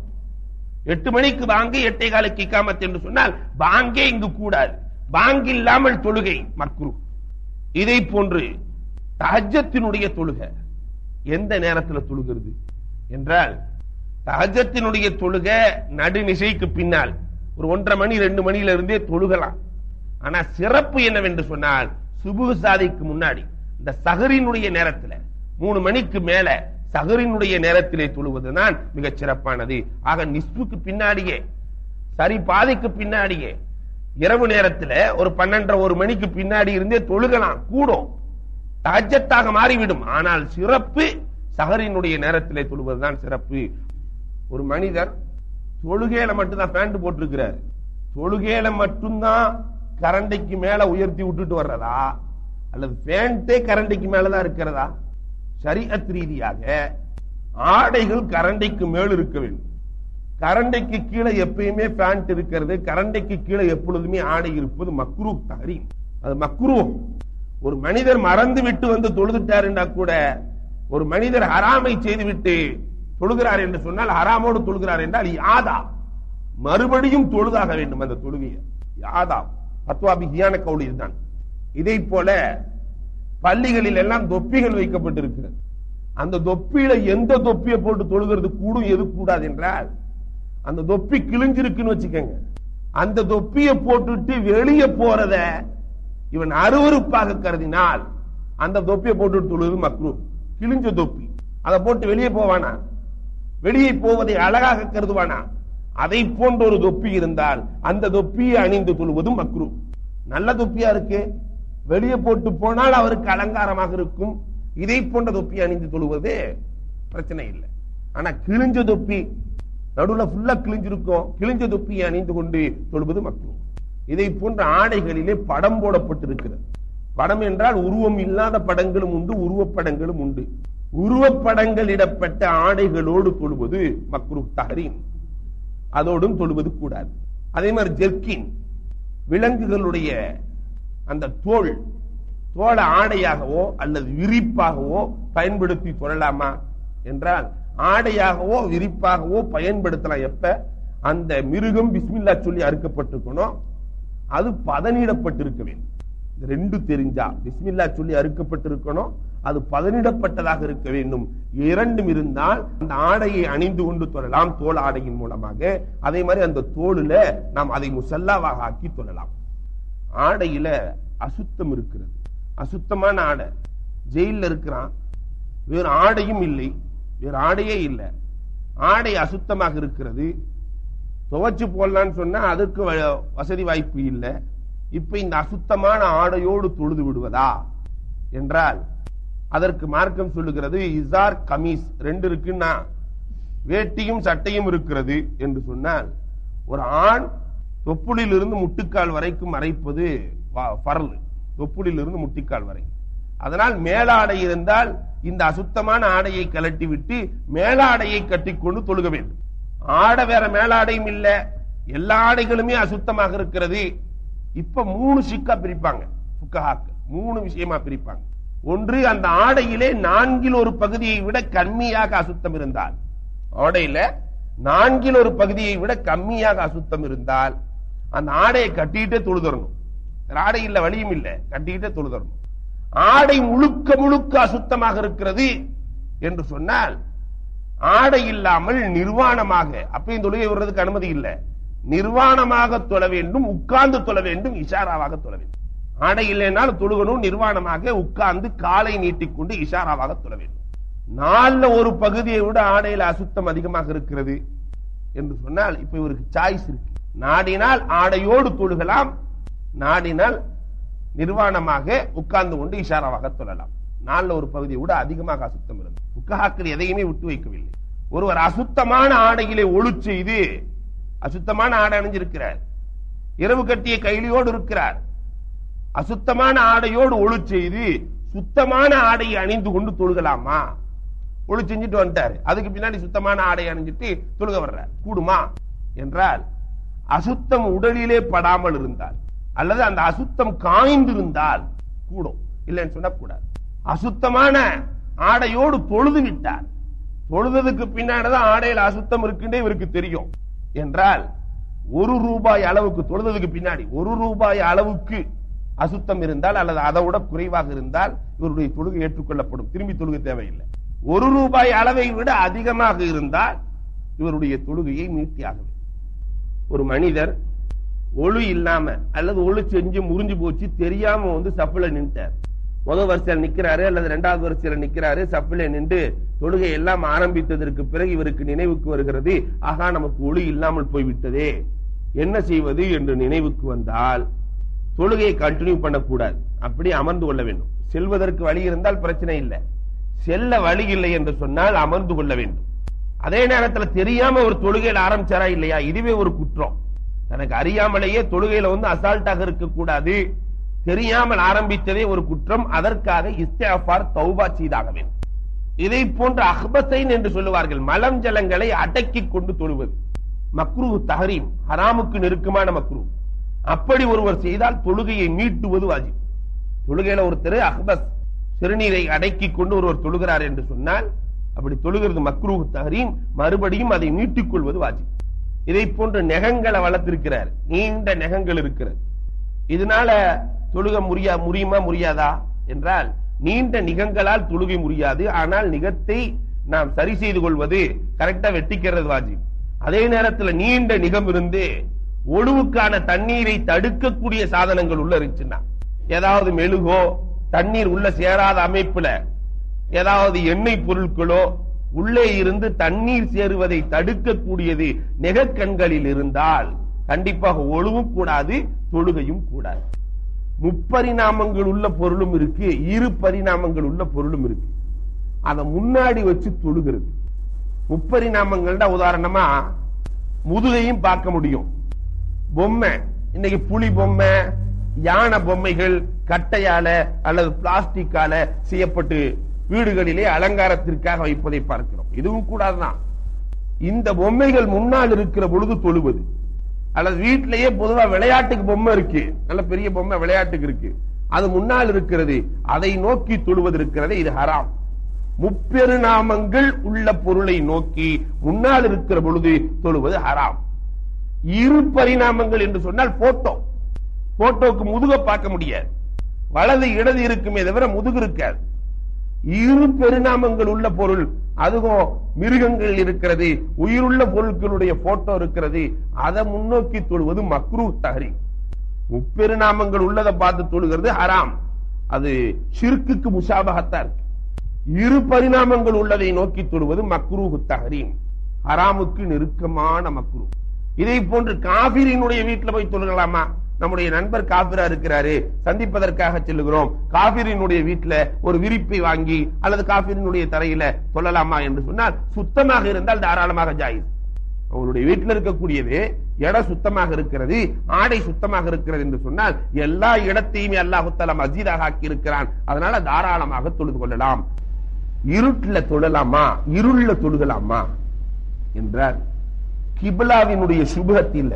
8 மணிக்கு பாங்கு 8:15 இக்காமத் என்று சொன்னால் பாங்கே இங்கு கூடாது. பாங்கு இல்லாமல் தொழுகை மக்ரூஹ். இதை போன்று தஹஜ்ஜத்தினுடைய தொழுகை எந்த நேரத்தில் தொழுகிறது என்றால் தஹஜ்ஜத்தினுடைய தொழுகை நடுநிசைக்கு பின்னால் ஒரு 1:30 மணி 2 மணியில இருந்தே தொழுகலாம். ஆனா சிறப்பு என்னவென்று சொன்னால் சுபுஹ் சாதிக்கு முன்னாடி இந்த சஹரினுடைய நேரத்தில் 3 மணிக்கு மேல சஹரினுடைய நேரத்திலே தொழுவதுதான் மிகச் சிறப்பானது. ஆக நிஸ்புக்கு பின்னாடியே சரி பாதிக்கு பின்னாடியே இரவு நேரத்தில் ஒரு 12:30 மணிக்கு பின்னாடி இருந்தே தொழுகலாம், கூடும், தஹஜ்ஜத்தாக மாறிவிடும். ஆனால் சிறப்பு சஹரினுடைய நேரத்திலே தொழுவதுதான் சிறப்பு. ஒரு மனிதர் தொழுகையில மட்டும்தான் பேண்ட் போட்டிருக்கிறார், தொழுகையில மட்டும்தான் கரண்டைக்கு மேல உயர்த்தி விட்டுட்டு வர்றதா அல்லது பேண்டே கரண்டைக்கு மேலதான் இருக்கிறதா? ஷரீஅத் ரீதியாக ஆடைகள் கரண்டைக்கு மேல் இருக்க வேண்டும். கரண்டைக்கு கீழே எப்பயுமே பேண்ட் இருக்கிறது, கரண்டைக்கு கீழே எப்பொழுதுமே ஆடை இருப்பது மக்ரூஹ் தஹரீம், அது மக்ரூஹ். ஒரு மனிதர் மறந்து விட்டு வந்து தொழுதுட்டார் என்றால் கூட, ஒரு மனிதர் ஹராமை செய்து விட்டு தொழுகிறார் என்று சொன்னால் ஹராமோடு தொழுகிறார் என்றால் யாதா மறுபடியும் தொழுதாக வேண்டும். அந்த தொழுகையை யாதா ஃபத்வா பிஹியான கவுல் இதுதான். இதை போல பள்ளிகளில் எல்லாம் தொப்பிகள் வைக்கப்பட்டிருக்கிறது. அந்த தொப்பியில எந்த தொப்பியை போட்டு தொழுகிறது கூடும், எது கூடாது என்றால் அந்த தொப்பி கிழிஞ்சிருக்குன்னு வச்சுக்கோங்க, அந்த தொப்பியை போட்டுட்டு வெளியே போறத இவன் அருவருப்பாக கருதினால் அந்த தொப்பியை போட்டு தொழுவது மக்ரூஹ். கிழிஞ்ச தொப்பி அதை போட்டு வெளியே போவானா? வெளியே போவதை அழகாக கருதுவானா? அதை போன்ற ஒரு தொப்பி இருந்தால் அந்த தொப்பியை அணிந்து தொழுவதும் மக்ரூஹ். நல்ல தொப்பியா இருக்கு, வெளியே போட்டு போனால் அவருக்கு அலங்காரமாக இருக்கும், இதை போன்ற தொப்பி அணிந்து தொழுவது பிரச்சனை இல்லை. ஆனா கிழிஞ்ச தொப்பி நடுவுல ஃபுல்லா கிழிஞ்சிருக்கும், கிழிஞ்ச தொப்பியை அணிந்து கொண்டு தொழுவது மக்ரூஹ். இதை போன்ற ஆடைகளிலே படம் போடப்பட்டிருக்கிறது. படம் என்றால் உருவம் இல்லாத படங்களும் உண்டு, உருவப்படங்களும் உண்டு. உருவப்படங்கள் இடப்பட்ட ஆடைகளோடு தொழுவது மக்ரூஹ் தஹரீம், அதோடும் தொழுவது கூடாது. அதே மாதிரி ஜெர்கின், விலங்குகளுடைய அந்த தோள ஆடையாகவோ அல்லது விரிப்பாகவோ பயன்படுத்தி தொழலாமா என்றால் ஆடையாகவோ விரிப்பாகவோ பயன்படுத்தலாம். எப்ப அந்த மிருகம் பிஸ்மில்லா சொல்லி அறுக்கப்பட்டிருக்கணும், அது பதனிடப்பட்டிருக்க வேண்டும். ரெண்டு தெரிஞ்சா பிஸ்மில்லா சொல்லி அறுக்கப்பட்டிருக்கணும், அது பதனிடப்பட்டதாக இருக்க வேண்டும். இரண்டும் இருந்தால் அந்த ஆடையை அணிந்து கொண்டு தொழலாம் தோல் ஆடையின் மூலமாக. அதே மாதிரி அந்த தோலுல நாம் அதை முசல்லாவாக ஆக்கி தொழலாம். ஆடையில அசுத்தம் இருக்கிறது, அசுத்தமான ஆடை. ஜெயில இருக்கிறான், வேறு ஆடையும் இல்லை, வேறு ஆடையே இல்லை, ஆடை அசுத்தமாக இருக்கிறது. துவைச்சு போடலான்னு சொன்னா அதுக்கு வசதி வாய்ப்பு இல்லை. இப்ப இந்த அசுத்தமான ஆடையோடு தொழுது விடுவதா என்றால் அதற்கு மார்க்கம் சொல்லுகிறது இசார் கமீஸ் ரெண்டு இருக்குன்னா வேட்டியும் சட்டையும் இருக்கிறது என்று சொன்னால் ஒரு ஆண் தொப்புளில் இருந்து முட்டுக்கால் வரைக்கும் மறைப்பது பரல், தொப்புளில் இருந்து முட்டிக்கால் வரை. அதனால் மேலாடை இருந்தால் இந்த அசுத்தமான ஆடையை கலட்டி விட்டு மேலாடையை கட்டிக்கொண்டு தொழுக வேண்டும். ஆடை வேற மேலாடையும் இல்ல, எல்லா ஆடைகளுமே அசுத்தமாக இருக்கிறது. இப்ப 3 ஷிக்கா பிரிப்பாங்க ஃபுகஹாக்கள், 3 விஷயமா பிரிப்பாங்க. ஒன்று, அந்த ஆடையிலே 4 பகுதியை விட கம்மியாக அசுத்தம் இருந்தால், ஆடையில 4 பகுதியை விட கம்மியாக அசுத்தம் இருந்தால் அந்த ஆடையை கட்டிட்டே தொழுதரணும். ஆடை இல்ல, வழியும் இல்ல, கட்டிக்கிட்டே தொழுதரணும். ஆடை முழுக்க முழுக்க அசுத்தமாக இருக்கிறது என்று சொன்னால் ஆடை இல்லாமல் நிர்வாணமாக, அப்பயும் தொழுகை விடுறதுக்கு அனுமதி இல்லை, நிர்வாணமாக தொழ வேண்டும், உட்கார்ந்து தொழ வேண்டும், இஷாராவாக தொழ வேண்டும். ஆடை இல்லைனால் தொழுகணும், நிர்வாணமாக உட்கார்ந்து காலை நீட்டிக்கொண்டு இஷாராவாக தொழ வேண்டும். 4 பகுதியை விட ஆடையில அசுத்தம் அதிகமாக இருக்கிறது என்று சொன்னால் இப்ப இவருக்கு சாய்ஸ் இருக்கு. நாடினால் ஆடையோடு தொழுகலாம், நாடினால் நிர்வாணமாக உட்கார்ந்து கொண்டு இஷாராவாக தொழலாம். 4 பகுதியை விட அதிகமாக அசுத்தம் இருந்தது. ஃபுகஹாக்கள் எதையுமே விட்டு வைக்கவில்லை. ஒருவர் அசுத்தமான ஆடையிலே ஒளி செய்து, அசுத்தமான ஆடை அணிஞ்சிருக்கிறார், இரவு கட்டிய கைலியோடு இருக்கிறார், அசுத்தமான ஆடையோடு ஒளி செய்து சுத்தமான ஆடையை அணிந்து கொண்டு தொழுகலாமா? ஒளி செஞ்சுட்டு வந்துட்டாரு, அதுக்கு பின்னாடி சுத்தமான ஆடை அணிஞ்சிட்டு தொழுக வர்றார், கூடுமா என்றால் அசுத்தம் உடலிலே படாமல் இருந்தால் அல்லது அந்த அசுத்தம் காய்ந்திருந்தால் கூடும், இல்லைன்னு சொன்னா கூடாது. அசுத்தமான ஆடையோடு தொழுது விட்டார், தொழுததுக்கு பின்னாடிதான் ஆடையில் அசுத்தம் இருக்குன்னே இவருக்கு தெரியும் என்றால் ₹1 அளவுக்கு, தொழுததுக்கு பின்னாடி ₹1 அளவுக்கு அசுத்தம் இருந்தால் அல்லது அதை விட குறைவாக இருந்தால் இவருடைய தொழுகை ஏற்றுக்கொள்ளப்படும், திரும்பி தொழுகை தேவையில்லை. ₹1 அளவை விட அதிகமாக இருந்தால் இவருடைய தொழுகையை மீட்டியாக. ஒரு மனிதர் ஒளி இல்லாம அல்லது ஒளி செஞ்சு முறிஞ்சு போச்சு தெரியாம வந்து சப்புல நின்றார், முதல் வரிசையில் நிக்கிறாரு அல்லது 2வது வரிசையில நிக்கிறாரு, சப்புல நின்று தொழுகை எல்லாம் ஆரம்பித்ததற்கு பிறகு இவருக்கு நினைவுக்கு வருகிறது, ஆகா நமக்கு ஒளி இல்லாமல் போய்விட்டதே, என்ன செய்வது என்று நினைவுக்கு வந்தால் தொழுகையை கண்டினியூ பண்ணக்கூடாது, அப்படி அமர்ந்து கொள்ள வேண்டும். செல்வதற்கு வழி இருந்தால் பிரச்சனை இல்லை, செல்ல வழி இல்லை என்று சொன்னால் அமர்ந்து கொள்ள வேண்டும். அதே நேரத்தில் தெரியாம ஒரு தொழுகையில் ஆரம்பிச்சாரா இல்லையா, இதுவே ஒரு குற்றம். தனக்கு அறியாமலேயே தொழுகையில வந்து அசால்ட்டாக இருக்கக்கூடாது, தெரியாமல் ஆரம்பித்ததே ஒரு குற்றம். அதற்காக இஸ்திக்ஃபார் தௌபா செய்தாக வேண்டும். இதை போன்ற அஹ்பத்தைன் என்று சொல்லுவார்கள், மலம் ஜலங்களை அடக்கி கொண்டு தொழுவது மக்ரூஹ் தஹரீம், ஹராமுக்கு நெருக்கமான மக்ரூஹ். அப்படி ஒருவர் செய்தால் தொழுகையை மீட்டுவது வாஜிப். தொழுகையில ஒருத்தர் அஹ்பஸ் சிறுநீரை அடக்கி கொண்டு ஒருவர் தொழுகிறார் என்று சொன்னால் அப்படி தொழுகிறது மக்ரூஹ் தஹரீம், மறுபடியும் அதை மீட்டுக் கொள்வது வாஜிப். இதை போன்ற நெகங்களை வளர்த்திருக்கிறார், நீண்ட நெகங்கள் இருக்கிறது, இதனால தொழுக முடியுமா முடியாதா என்றால் நீண்ட நிகங்களால் தொழுகை முடியாது. ஆனால் நிகத்தை நாம் சரி செய்து கொள்வது, கரெக்டா வெட்டிக்கிறது வாஜிப். அதே நேரத்தில் நீண்ட நிகம் இருந்து ஒழுவுக்கான தண்ணீரை தடுக்கக்கூடிய சாதனங்கள் உள்ள இருந்துச்சுன்னா, ஏதாவது மெழுகோ தண்ணீர் உள்ள சேராத அமைப்புல ஏதாவது எண்ணெய் பொருட்களோ உள்ளே இருந்து தண்ணீர் சேருவதை தடுக்கக்கூடியது நெகக்கண்களில் இருந்தால் கண்டிப்பாக ஒழுவும் கூடாது, தொழுகையும் கூடாது. முப்பரிணாமங்கள் உள்ள பொருளும் இருக்கு, 2 பரிணாமங்கள் உள்ள பொருளும் இருக்கு, அதை முன்னாடி வச்சு தொழுகிறது. முப்பரிணாமங்கள்டா உதாரணமா முதுகையும் பார்க்க முடியும், பொம்மை இன்னைக்கு புலி பொம்மை, யானை பொம்மைகள் கட்டையால அல்லது பிளாஸ்டிக்கால செய்யப்பட்டு வீடுகளிலே அலங்காரத்திற்காக வைப்பதை பார்க்கிறோம், இதுவும் கூடாதுதான். இந்த பொம்மைகள் முன்னால் இருக்கிற பொழுது தொழுவது, அல்லது வீட்டிலேயே பொதுவா விளையாட்டுக்கு பொம்மை இருக்கு, நல்ல பெரிய பொம்மை விளையாட்டுக்கு இருக்கு, அது முன்னால் இருக்கிறது, அதை நோக்கி தொழுவது இருக்கிறது, இது ஹராம். முப்பெருநாமங்கள் உள்ள பொருளை நோக்கி முன்னால் இருக்கிற பொழுது தொழுவது ஹராம். 2 பரிணாமங்கள் என்று சொன்னால் போட்டோக்கு முதுக பார்க்க முடியாது, வலது இடது இருக்குமே தவிர முதுகு இருக்காது. இரு பெருநாமங்கள் உள்ள பொருள், அதுவும் மிருகங்கள் இருக்கிறது, உயிருள்ள பொருட்களுடைய போட்டோ இருக்கிறது, அதை முன்னோக்கி தொழுவது மக்ரூஹ் தஹ்ரீம். முப்பெருநாமங்கள் உள்ளதை பார்த்து தொழுகிறது ஹராம், அது ஷிர்க்குக்கு முஷாபஹத்தா இருக்கு. இரு பரிணாமங்கள் உள்ளதை நோக்கி தொழுவது மக்ரூஹ் தஹ்ரீம், ஹராமுக்கு நெருக்கமான மக்ரூஹ். இதை போன்று காபிரினுடைய வீட்டில் போய் தொழுகலாமா? நம்முடைய நண்பர் காபிரா இருக்கிறாரு, சந்திப்பதற்காக செல்லுகிறோம், காபிரினுடைய வீட்டில் ஒரு விரிப்பை வாங்கி அல்லது காபிரினுடைய தரையில தொழலாமா என்று சொன்னால் சுத்தமாக இருந்தால் தாராளமாக ஜாயிஸ். அவருடைய வீட்டில் இருக்கக்கூடியது இடம் சுத்தமாக இருக்கிறது, ஆடை சுத்தமாக இருக்கிறது என்று சொன்னால் எல்லா இடத்தையுமே அல்லாஹ் தஆலா மஸ்ஜிதாக ஆக்கி இருக்கிறான், அதனால தாராளமாக தொழுது கொள்ளலாம். இருட்டுல தொழலாமா, இருள்ல தொழுகலாமா என்றால் கிப்லாவினுடைய சுபஹத்தில்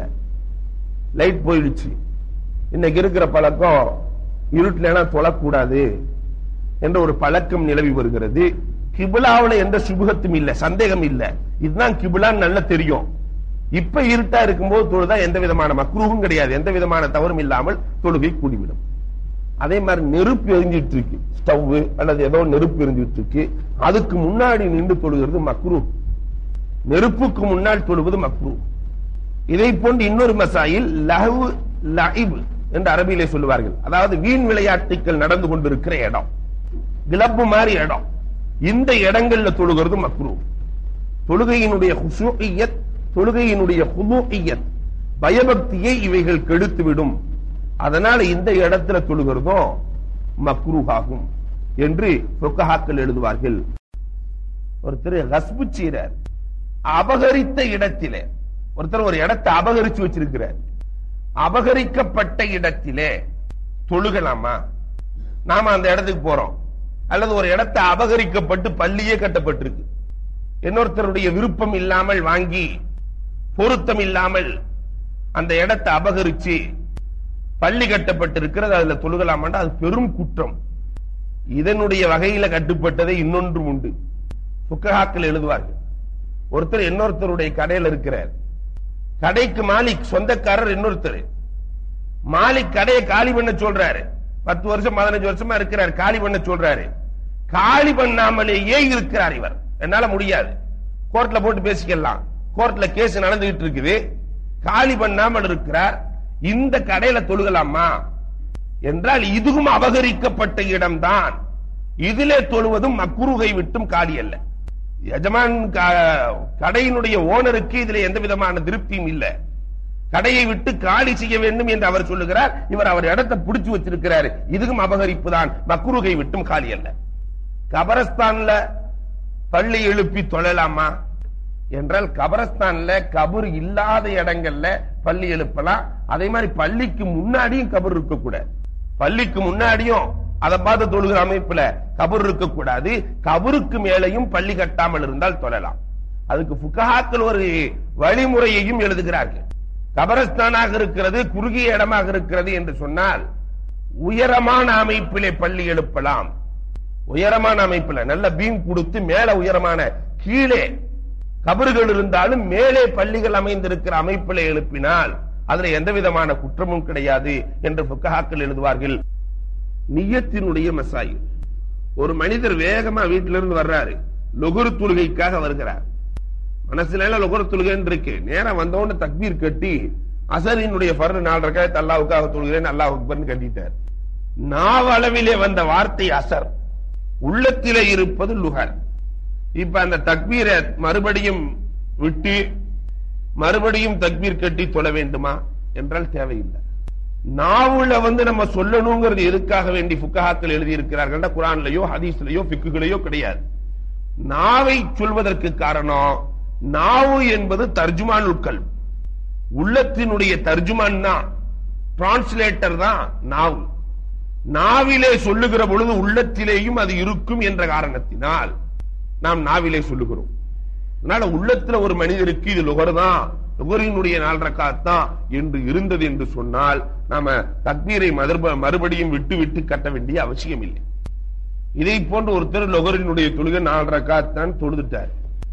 லைட் போயிடுச்சு. இன்னைக்கு இருக்கிற பழக்கம் இருட்டுல தொழக்கூடாது என்ற ஒரு பழக்கம் நிலவி வருகிறது. கிப்லாவுல எந்த சுபஹத்தும் இல்ல, சந்தேகம் இல்ல, இதுதான் கிப்லான்னு நல்லா தெரியும். இப்ப இருட்டா இருக்கும்போது தொழுதா எந்த விதமான மக்ரூஹும் கிடையாது, எந்த விதமான தவறும் இல்லாமல் தொழுகை கூடிவிடும். அதே மாதிரி நெருப்பு எரிஞ்சிட்டு இருக்கு, ஸ்டவ் அல்லது ஏதோ நெருப்பு எரிஞ்சிட்டு இருக்கு, அதுக்கு முன்னாடி நின்று தொழுகிறது மக்ரூஹ், நெருப்புக்கு முன்னால் தொழுவது மக்ரூஹ். இதை போன்று இன்னொரு மசாயில் லஹ்வு லஇப் என்று அரபியிலே சொல்லுவார்கள், அதாவது வீண் விளையாட்டுகள் நடந்து கொண்டிருக்கிற இடம், கிளப்பு மாதிரி இடம், இந்த இடங்கள்ல தொழுகிறது மக்ரூஹ். தொழுகையினுடைய ஹுஷூஇய்யத், தொழுகையினுடைய ஹுதூஇய்யத், பயபக்தியை இவைகள் கெடுத்துவிடும், அதனால இந்த இடத்துல தொழுகிறதும் மக்ரூஹ் ஆகும் என்று ஃபுகஹாக்கள் எழுதுவார்கள். ஒருத்தர் கஸ்பு செய்றார், அபகரித்த இடத்திலே, ஒருத்தர் ஒரு இடத்தை அபகரிச்சு வச்சிருக்கிறார், அபகரிக்கப்பட்ட இடத்திலே தொழுகலாமா? நாம அந்த இடத்துக்கு போறோம், அல்லது ஒரு இடத்தை அபகரிக்கப்பட்டு பள்ளியே கட்டப்பட்டிருக்கு, இன்னொருத்தருடைய விருப்பம் இல்லாமல் வாங்கி பொருத்தம் இல்லாமல் அந்த இடத்தை அபகரிச்சு பள்ளி கட்டப்பட்டிருக்கிறது, அதுல தொழுகலாமாண்டா அது பெரும் குற்றம். இதனுடைய வகையில கட்டுப்பட்டதை இன்னொன்று உண்டு, ஃபுகஹாக்கள் எழுதுவார்கள். ஒருத்தர் இன்னொருத்தருடைய கடையில் இருக்கிறார், கடைக்கு மாலிக் சொந்தக்காரர் இன்னொருத்தர், மாலிக் கடையை காலி பண்ண சொல்றாரு, 10 வருஷம் 15 வருஷமா இருக்கிறார், காலி பண்ண சொல்றாரு, காலி பண்ணாமலேயே இருக்கிறார் இவர், என்னால முடியாது, கோர்ட்ல போட்டு பேசிக்கலாம், கோர்ட்ல கேஸ் நடந்துகிட்டு இருக்குது, காலி பண்ணாமல் இருக்கிறார், இந்த கடையில தொழுகலாமா என்றால் இதுவும் அபகரிக்கப்பட்ட இடம்தான், இதிலே தொழுவதும் மக்ரூஹை விட்டும் காலி அல்ல. எஜமான் கடையினுடைய ஓனருக்கு இதுல எந்த விதமான திருப்தியும் இல்ல, கடையை விட்டு காலி செய்ய வேண்டும் என்று அவர் சொல்லுகிறார், இவர் அவர் இடத்தை பிடிச்சு வச்சிருக்கிறார், இதுவும் அபகரிப்பு தான், மக்ரூஹை விட்டும் காலி அல்ல. கபரஸ்தான்ல பள்ளி எழுப்பி தொழலாமா என்றால் கபரஸ்தான்ல கபர் இல்லாத இடங்கள்ல பள்ளி எழுப்பலாம். அதே மாதிரி பள்ளிக்கு முன்னாடியும் கபர் இருக்கக்கூடாது, பள்ளிக்கு முன்னாடியும் அதை பார்த்து தொழுகிற அமைப்புல கபர் இருக்கக்கூடாது, கபருக்கு மேலையும் பள்ளி கட்டாமல் இருந்தால் தொழலாம். அதுக்கு ஃபுகஹாக்கள் ஒரு வழிமுறையையும் எழுதுகிறார்கள். கபரஸ்தானாக இருக்கிறது, குறுகிய இடமாக இருக்கிறது என்று சொன்னால் உயரமான அமைப்பிலே பள்ளி எழுப்பலாம். உயரமான அமைப்புல நல்ல பீம் கொடுத்து மேல உயரமான, கீழே கபறுகள் இருந்தாலும் மேலே பள்ளிகள் அமைந்திருக்கிற அமைப்பிலே எழுப்பினால் அதுல எந்த விதமான குற்றமும் கிடையாது என்று ஃபுகஹாக்கள் எழுதுவார்கள். நியத்தினுடைய மசாயில், ஒரு மனிதர் வேகமா வீட்டிலிருந்து வர்றாரு, லொகுர் தொழுகைக்காக வருகிறார், மனசுல லொகுர் தொழுகைன்னு இருக்கு, நேரம் வந்தோன்னு தக்பீர் கட்டி அசரினுடைய ஃபர்து 4 ரக்காத் அல்லாஹ்வுக்காக தொழுகிறேன் அல்லாஹ் அக்பர்னு கட்டிட்டார். நாவளவிலே வந்த வார்த்தை அசர், உள்ளத்திலே இருப்பது லுஹர். இப்ப அந்த தக்பீரை மறுபடியும் விட்டு மறுபடியும் தக்பீர் கட்டி தொழ வேண்டுமா என்றால் தேவையில்லை. நாவுல நம்ம சொல்லணுங்கிறது எதுக்காக வேண்டி ஃபுகஹாக்கள் எழுதி இருக்கிறார்கள், குர்ஆன்லயோ ஹதீஸ்லயோ ஃபிக்ஹ்லயோ கிடையாது. நாவை சொல்வதற்கு காரணம், நாவு என்பது தர்ஜுமானுல் கல்ப், உள்ளத்தினுடைய தர்ஜுமான் தான், டிரான்ஸ்லேட்டர் தான் நாவு. நாவிலே சொல்லுகிற பொழுது உள்ளத்திலேயும் அது இருக்கும் என்ற காரணத்தினால் நாம் நாவிலே சொல்லுகிறோம். அதனால உள்ளத்துல ஒரு மனிதருக்கு இது லுகர் தான், லுகரினுடைய 4 ரக்காத் தான் என்று இருந்தது என்று சொன்னால் நாம தக்பீரை மறுபடியும் விட்டு விட்டு கட்ட வேண்டிய அவசியம் இல்லை. இதை போன்று ஒருத்தர் லுகரினுடைய தொழுகை 4 ரக்காத் தான் தொழுதுட்டார்,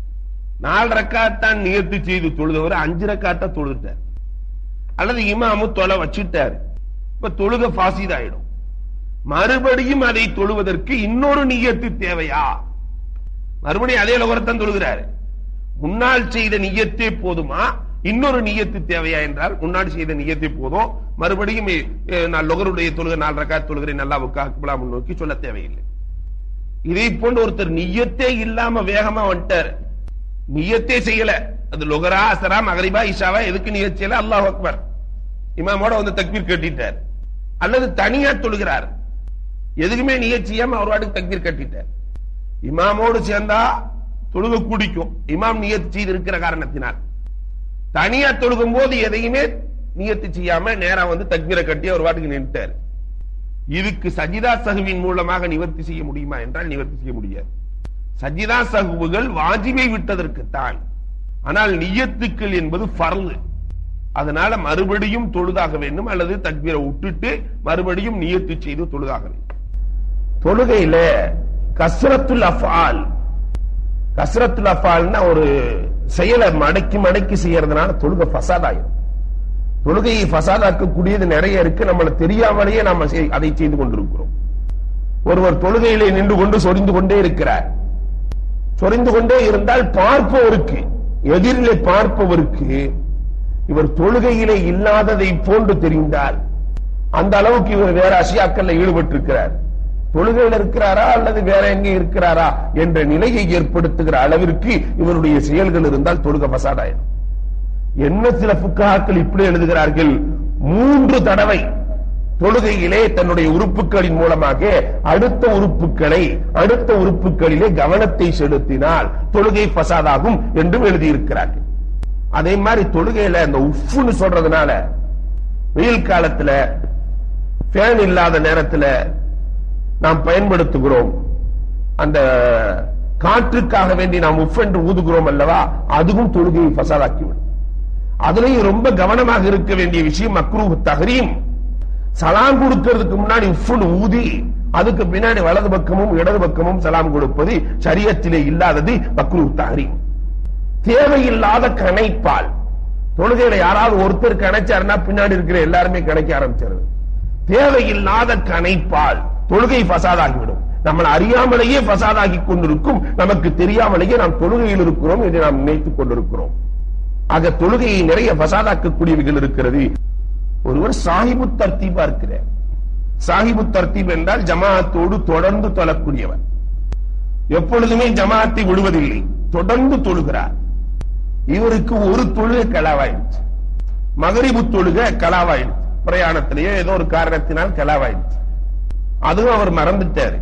4 ரக்காத் தான் நியத்து செய்து தொழுதவர் 5 ரக்காத்த தொழுதுட்டார், அல்லது இமாமு தொலை வச்சிட்டார், இப்ப தொழுகை ஃபாசித் ஆயிடும். மறுபடியும் அதை தொழுவதற்கு இன்னொரு நியத்து தேவையா? மறுபடியும் அதே லொகரத்தான் தொழுகிறாரு. முன்னால் செய்த நியத்தே போதுமா, இன்னொரு நியத்து தேவையா என்றால் முன்னாடி செய்த நியத்தே போதும். மறுபடியும் நான் லொகருடைய தொழுகை 4 ரக்காத் தொழுகிறேன் அல்லாஹ்வுக்காக கிப்லா முன்னோக்கி சொல்ல தேவையில்லை. இதை போன்று ஒருத்தர் நியத்தே இல்லாம வேகமா வந்துட்டார், நியத்தே செய்யல, அது லொகரா அசரா மகரிபா இஷாவா எதுக்கு நியத் செய்யல, அல்லாஹ் அக்பர் இமாமோட வந்து தக்பீர் கட்டிட்டார். அல்லது தனியா தொழுகிறார், எதுக்குமே நியத் செய்யாம அவர் வாட்டுக்கு தக்பீர் கட்டிட்டார். இமாமோடு சேர்ந்தா தொழுகை குடிக்கும், இமாம் நியத் செய்து இருக்கிற காரணத்தினால். தனியா தொழுகும் போது எதையுமே நியத்து செய்யாம நேரா வந்து தக்பீரை கட்டி அவர் வாட்டுக்கு நின்றுட்டார். இதுக்கு சஜிதா சஹுவின் மூலமாக நிவர்த்தி செய்ய முடியுமா என்றால் நிவர்த்தி செய்ய முடியாது. சஜிதா சஹுவுகள் வாஜிபை விட்டதற்குத்தான், ஆனால் நியத்துக்கள் என்பது ஃபர்து. அதனால மறுபடியும் தொழுதாக வேண்டும், அல்லது தக்பீரை விட்டுட்டு மறுபடியும் நியத்து செய்து தொழுதாக வேண்டும். தொழுகையில கஸ்ரத்துல் அஃஆல், கஸ்ரத்துல் அஃஆல்னா ஒரு செயலை மடக்கி மடக்கி செய்யறதுனால தொழுகை ஃபசாதாயிரும். தொழுகையை ஃபசாதாக்கக்கூடியது நிறைய இருக்கு, நம்மள தெரியாமலேயே நாம அதை செய்து கொண்டிருக்கிறோம். ஒருவர் தொழுகையிலே நின்று கொண்டு சொரிந்து கொண்டே இருக்கிறார். சொரிந்து கொண்டே இருந்தால் பார்ப்பவருக்கு, எதிரிலே பார்ப்பவருக்கு இவர் தொழுகையிலே இல்லாததை போன்று தெரிந்தால் அந்த அளவுக்கு இவர் வேற அசியாக்கல்ல ஈடுபட்டிருக்கிறார், தொழுகையில் இருக்கிறாரா அல்லது வேற எங்கே இருக்கிறாரா என்ற நிலையை ஏற்படுத்துகிற அளவிற்கு இவருடைய செயல்கள் இருந்தால் தொழுகை ஃபசாதாயிரும். என்ன சில ஃபுக்ஹாக்கள் இப்படி எழுதுகிறார்கள், 3 தடவை தொழுகையிலே தன்னுடைய உறுப்புகளின் மூலமாக அடுத்த உறுப்புகளிலே கவனத்தை செலுத்தினால் தொழுகை ஃபசாதாகும் என்றும் எழுதியிருக்கிறார்கள். அதே மாதிரி தொழுகையில அந்த உஃப்னு சொல்றதுனால வெயில் காலத்துல ஃபேன் இல்லாத நேரத்துல நாம் பயன்படுத்துகிறோம், அந்த காற்றுக்காக வேண்டி நாம் உஃப் என்று ஊதுகிறோம் அல்லவா, அதுவும் தொழுகையை ஃபசாதாக்கிவிடும். அதுலயும் ரொம்ப கவனமாக இருக்க வேண்டிய விஷயம் மக்ரூஹ் தஹ்ரீம். சலாம் கொடுக்கிறதுக்கு முன்னாடி உஃப்னு ஊதி அதுக்கு பின்னாடி வலது பக்கமும் இடது பக்கமும் சலாம் கொடுப்பது ஷரியத்திலே இல்லாதது, மக்ரூஹ் தஹ்ரீம். தேவையில்லாத கணைப்பால் தொழுகையில யாராவது ஒருத்தர் கணைச்சாருன்னா பின்னாடி இருக்கிற எல்லாருமே கணைக்க ஆரம்பிச்சிருது. தேவையில்லாத கணைப்பால் தொழுகை ஃபசாதாகிவிடும். நம்மளை அறியாமலேயே ஃபசாதாகி கொண்டிருக்கும், நமக்கு தெரியாமலேயே நாம் தொழுகையில் இருக்கிறோம் என்று நாம் நினைத்துக் கொண்டிருக்கிறோம். ஆக தொழுகையை நிறைய ஃபசாதாக்கக்கூடியவைகள் இருக்கிறது. ஒருவர் சாஹிபு தர்த்தீபா இருக்கிறார். சாஹிபு தர்த்தீப் என்றால் ஜமாஅத்தோடு தொடர்ந்து தொழக்கூடியவர், எப்பொழுதுமே ஜமாஅத்தை விடுவதில்லை, தொடர்ந்து தொழுகிறார். இவருக்கு ஒரு தொழுகை கலாவாயிடுச்சு, மகரிபு தொழுகை கலாவாயிடுச்சு, பிரயாணத்திலேயே ஏதோ ஒரு காரணத்தினால் கலாவாயிடுச்சு, அதுவும் அவர் மறந்துட்டாரு.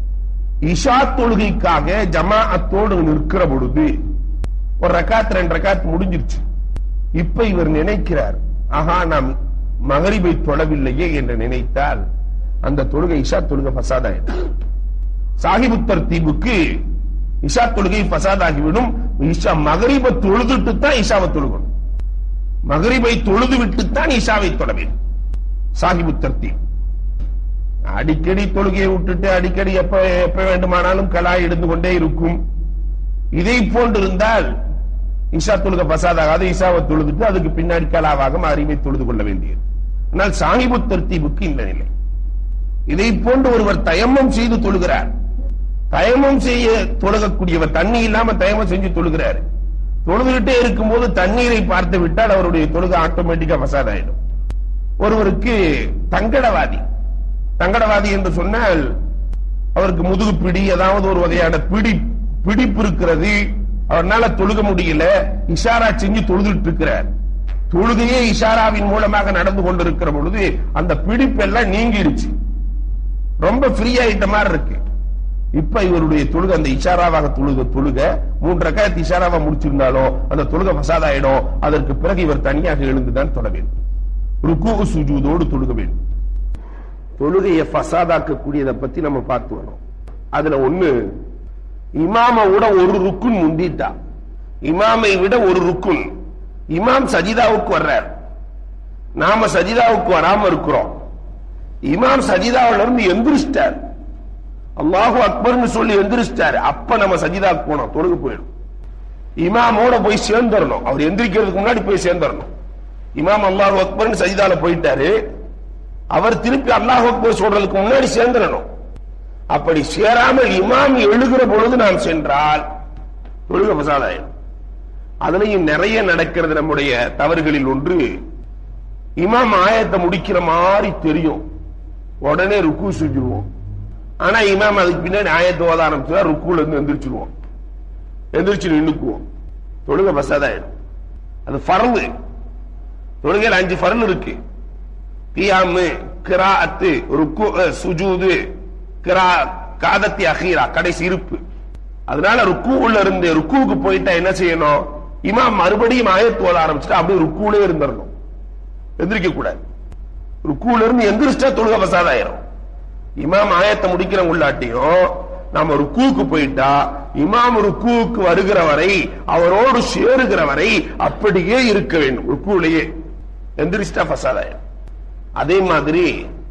இஷா தொழுகைக்காக ஜமாஅத்தோடு நிற்கிற பொழுது ஒரு ரக்காத் 2 ரக்காத் முடிஞ்சிருச்சு. இப்ப இவர் நினைக்கிறார், ஆஹா நாம் மகரிபை தொழவில்லையே என்று நினைத்தால் அந்த தொழுகை இஷா தொழுகை ஃபசாதாயிடும். சாஹிபு தர்த்தீபுக்கு இஷா தொழுகை ஃபசாதாகிவிடும். இஷா மகரிபை தொழுதுட்டு தான் இஷாவை தொழுகணும், மகரிபை தொழுது விட்டுத்தான் இஷாவை தொழ வேண்டும். சாஹிபு தர்த்தீப் அடிக்கடி தொழுகையை விட்டுட்டு அடிக்கடி எப்ப வேண்டுமானாலும் கலா இருந்து கொண்டே இருக்கும். இதை போன்றிருந்தால் இஷா தொழுகை ஃபசாதாகாது, இஷாவை தொழுதுட்டு அதுக்கு பின்னாடி கலாவாக மகரிபை தொழுது கொள்ள வேண்டியது. ஆனால் சாஹிபு தர்த்தீபுக்கு இந்த நிலை. இதை போன்று ஒருவர் தயம்மம் செய்து தொழுகிறார், தயமம் செய்ய தொழுகக்கூடியவர் தண்ணி இல்லாம தயமம் செஞ்சு தொழுகிறார். தொழுதுகிட்டே இருக்கும் போது தண்ணீரை பார்த்து விட்டால் அவருடைய தொழுகை ஆட்டோமேட்டிக்கா ஃபசாதாயிடும். ஒருவருக்கு தங்கடவாதி என்று சொன்னால் அவருக்கு முதுகு பிடி, ஏதாவது ஒரு வகையான பிடிப்பு இருக்கிறது, அவரால் தொழுக முடியல, இஷாரா செஞ்சு தொழுதுட்டு இருக்கிறார். தொழுகையே இஷாராவின் மூலமாக நடந்து கொண்டிருக்கிற பொழுது அந்த பிடிப்பெல்லாம் நீங்கிருச்சு, ரொம்ப ஃப்ரீ ஆயிட்ட மாதிரி இருக்கு. இப்ப இவருடைய தொழுகை அந்த இஷாராவாக தொழுக 3 ரக்காத் இஷாராவா முடிச்சிருந்தாலும் அந்த தொழுகை ஃபசாதாயிடும். அதற்கு பிறகு இவர் தனியாக எழுந்துதான் தொழ வேண்டும், ருக்கு சுஜூதோடு தொழுக வேண்டும். தொழுகையை ஃபசாதாக்கக்கூடியதை பத்தி நம்ம பார்த்து வரோம். அதுல ஒண்ணு, இமாமை விட ஒரு ருக்குன் முந்திட்டா, இமாமை விட ஒரு ருக்குன், இமாம் சஜிதாவுக்கு வர்றார், நாம சஜிதாவுக்கு வராம இருக்கிறோம். இமாம் சஜிதாவில இருந்து எந்திரிச்சிட்டார், அல்லாஹு அக்பர்னு சொல்லி எந்திரிச்சிட்டாரு, அப்ப நம்ம சஜிதாவுக்கு போனோம், தொழுக போயிடும். இமாமோட போய் சேர்ந்துடணும், அவர் எந்திரிக்கிறதுக்கு முன்னாடி போய் சேர்ந்துடணும். இமாம் அல்லாஹு அக்பர்னு சஜிதால போயிட்டாரு, அவர் திருப்பி அல்லாஹ் அக்பர் சொல்றதுக்கு முன்னாடி சேர்ந்துடணும். அப்படி சேராமல் இமாம் எழுகிற பொழுது நாம் சென்றால் தொழுகை ஃபஸாதாயிடும். அதுலயும் நிறைய நடக்கிறது. நம்முடைய தவறுகளில் ஒன்று, இமாம் ஆயத்தை முடிக்கிற மாதிரி தெரியும், உடனே ருக்கு செஞ்சிருவோம். ஆனா இமாம் அதுக்கு பின்னாடி ஆயத்தை ஓத ஆரம்பிச்சா ருக்குல இருந்து எந்திரிச்சிருவோம், எந்திரிச்சு நின்னுக்குவோம். தொழுகை ஃபஸாதாயிடும். அது ஃபர்து. தொழுகையில் 5 ஃபர்ல் இருக்கு. கியாம், கிராஅத், ருக்கு, சுஜூது, காதத்தி அகீரா, கடைசி இருப்பு. அதனால ருக்குல இருந்து ருக்குவுக்கு போயிட்டா என்ன செய்யணும்? இமாம் மறுபடியும் ஆயத்து ஓத ஆரம்பிச்சுட்டா அப்படியே ருக்குலே இருந்துடணும், எந்திரிக்க கூடாது. ருக்குல இருந்து எந்திரிச்சா தொழுகை ஃபஸாதாயிரும். இமாம் ஆயத்தை முடிக்கிற உள்ளாட்டியும் நாம ருக்குவுக்கு போயிட்டா இமாம் ருக்குவுக்கு வருகிற வரை, அவரோடு சேருகிற வரை அப்படியே இருக்க வேண்டும், ருக்குலேயே. எந்திரிச்சிட்டா ஃபஸாதாயிரும். அதே மாதிரி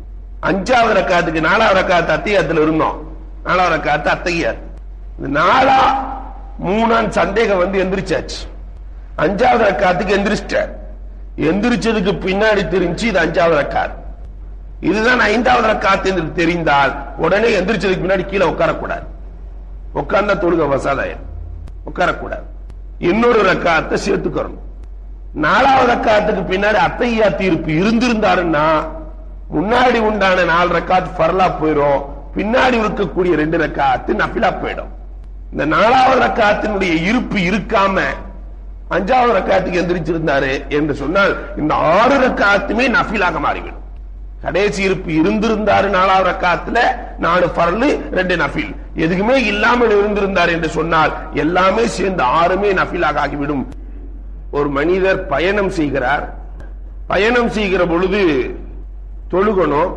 5வது ரக்காத்துக்கு 4வது ரக்காத்து அத்தஹியாத்துல இருந்தோம். 4வது ரக்காத்து அத்தஹியாத். 4ஆ 3ஆன் சந்தேகம் வந்து எந்திரிச்சாச்சு. 5வது ரக்காத்துக்கு எந்திரிச்சிட்டார். எந்திரிச்சதுக்கு பின்னாடி தெரிஞ்சு இது 5வது ரக்காத், இதுதான் 5வது ரக்காத் என்று தெரிந்தால் உடனே எந்திரிச்சதுக்கு பின்னாடி கீழே உட்காரக்கூடாது. உட்கார்ந்தா தொழுகை ஃபஸாதாயிரும். உட்காரக்கூடாது. இன்னொரு ரக்காத்தை சேர்த்துக்கணும். 4வது ரக்காத்துக்கு பின்னாடி அத்தஹியாத் இருப்பு இருந்திருந்தாருன்னா முன்னாடி உண்டான 4 ரக்காத் ஃபர்லா போயிடும், பின்னாடி இருக்கக்கூடிய 2 ரக்காத்து நஃபிலா போயிடும். இந்த 4வது ரக்காத்தினுடைய இருப்பு இருக்காம 5வது ரக்காத்துக்கு எந்திரிச்சிருந்தாரு என்று சொன்னால் இந்த 6 ரக்காத்துமே நஃபிலாக மாறிவிடும். கடைசி இருப்பு இருந்திருந்தாரு 4வது ரக்காத்துல 4 ஃபர்லு 2 நஃபில், எதுக்குமே இல்லாமல் இருந்திருந்தார் என்று சொன்னால் எல்லாமே சேர்ந்து 6மே நஃபிலாக ஆகிவிடும். ஒரு மனிதர் பயணம் செய்கிறார். பயணம் செய்கிற பொழுது தொழுகணும்.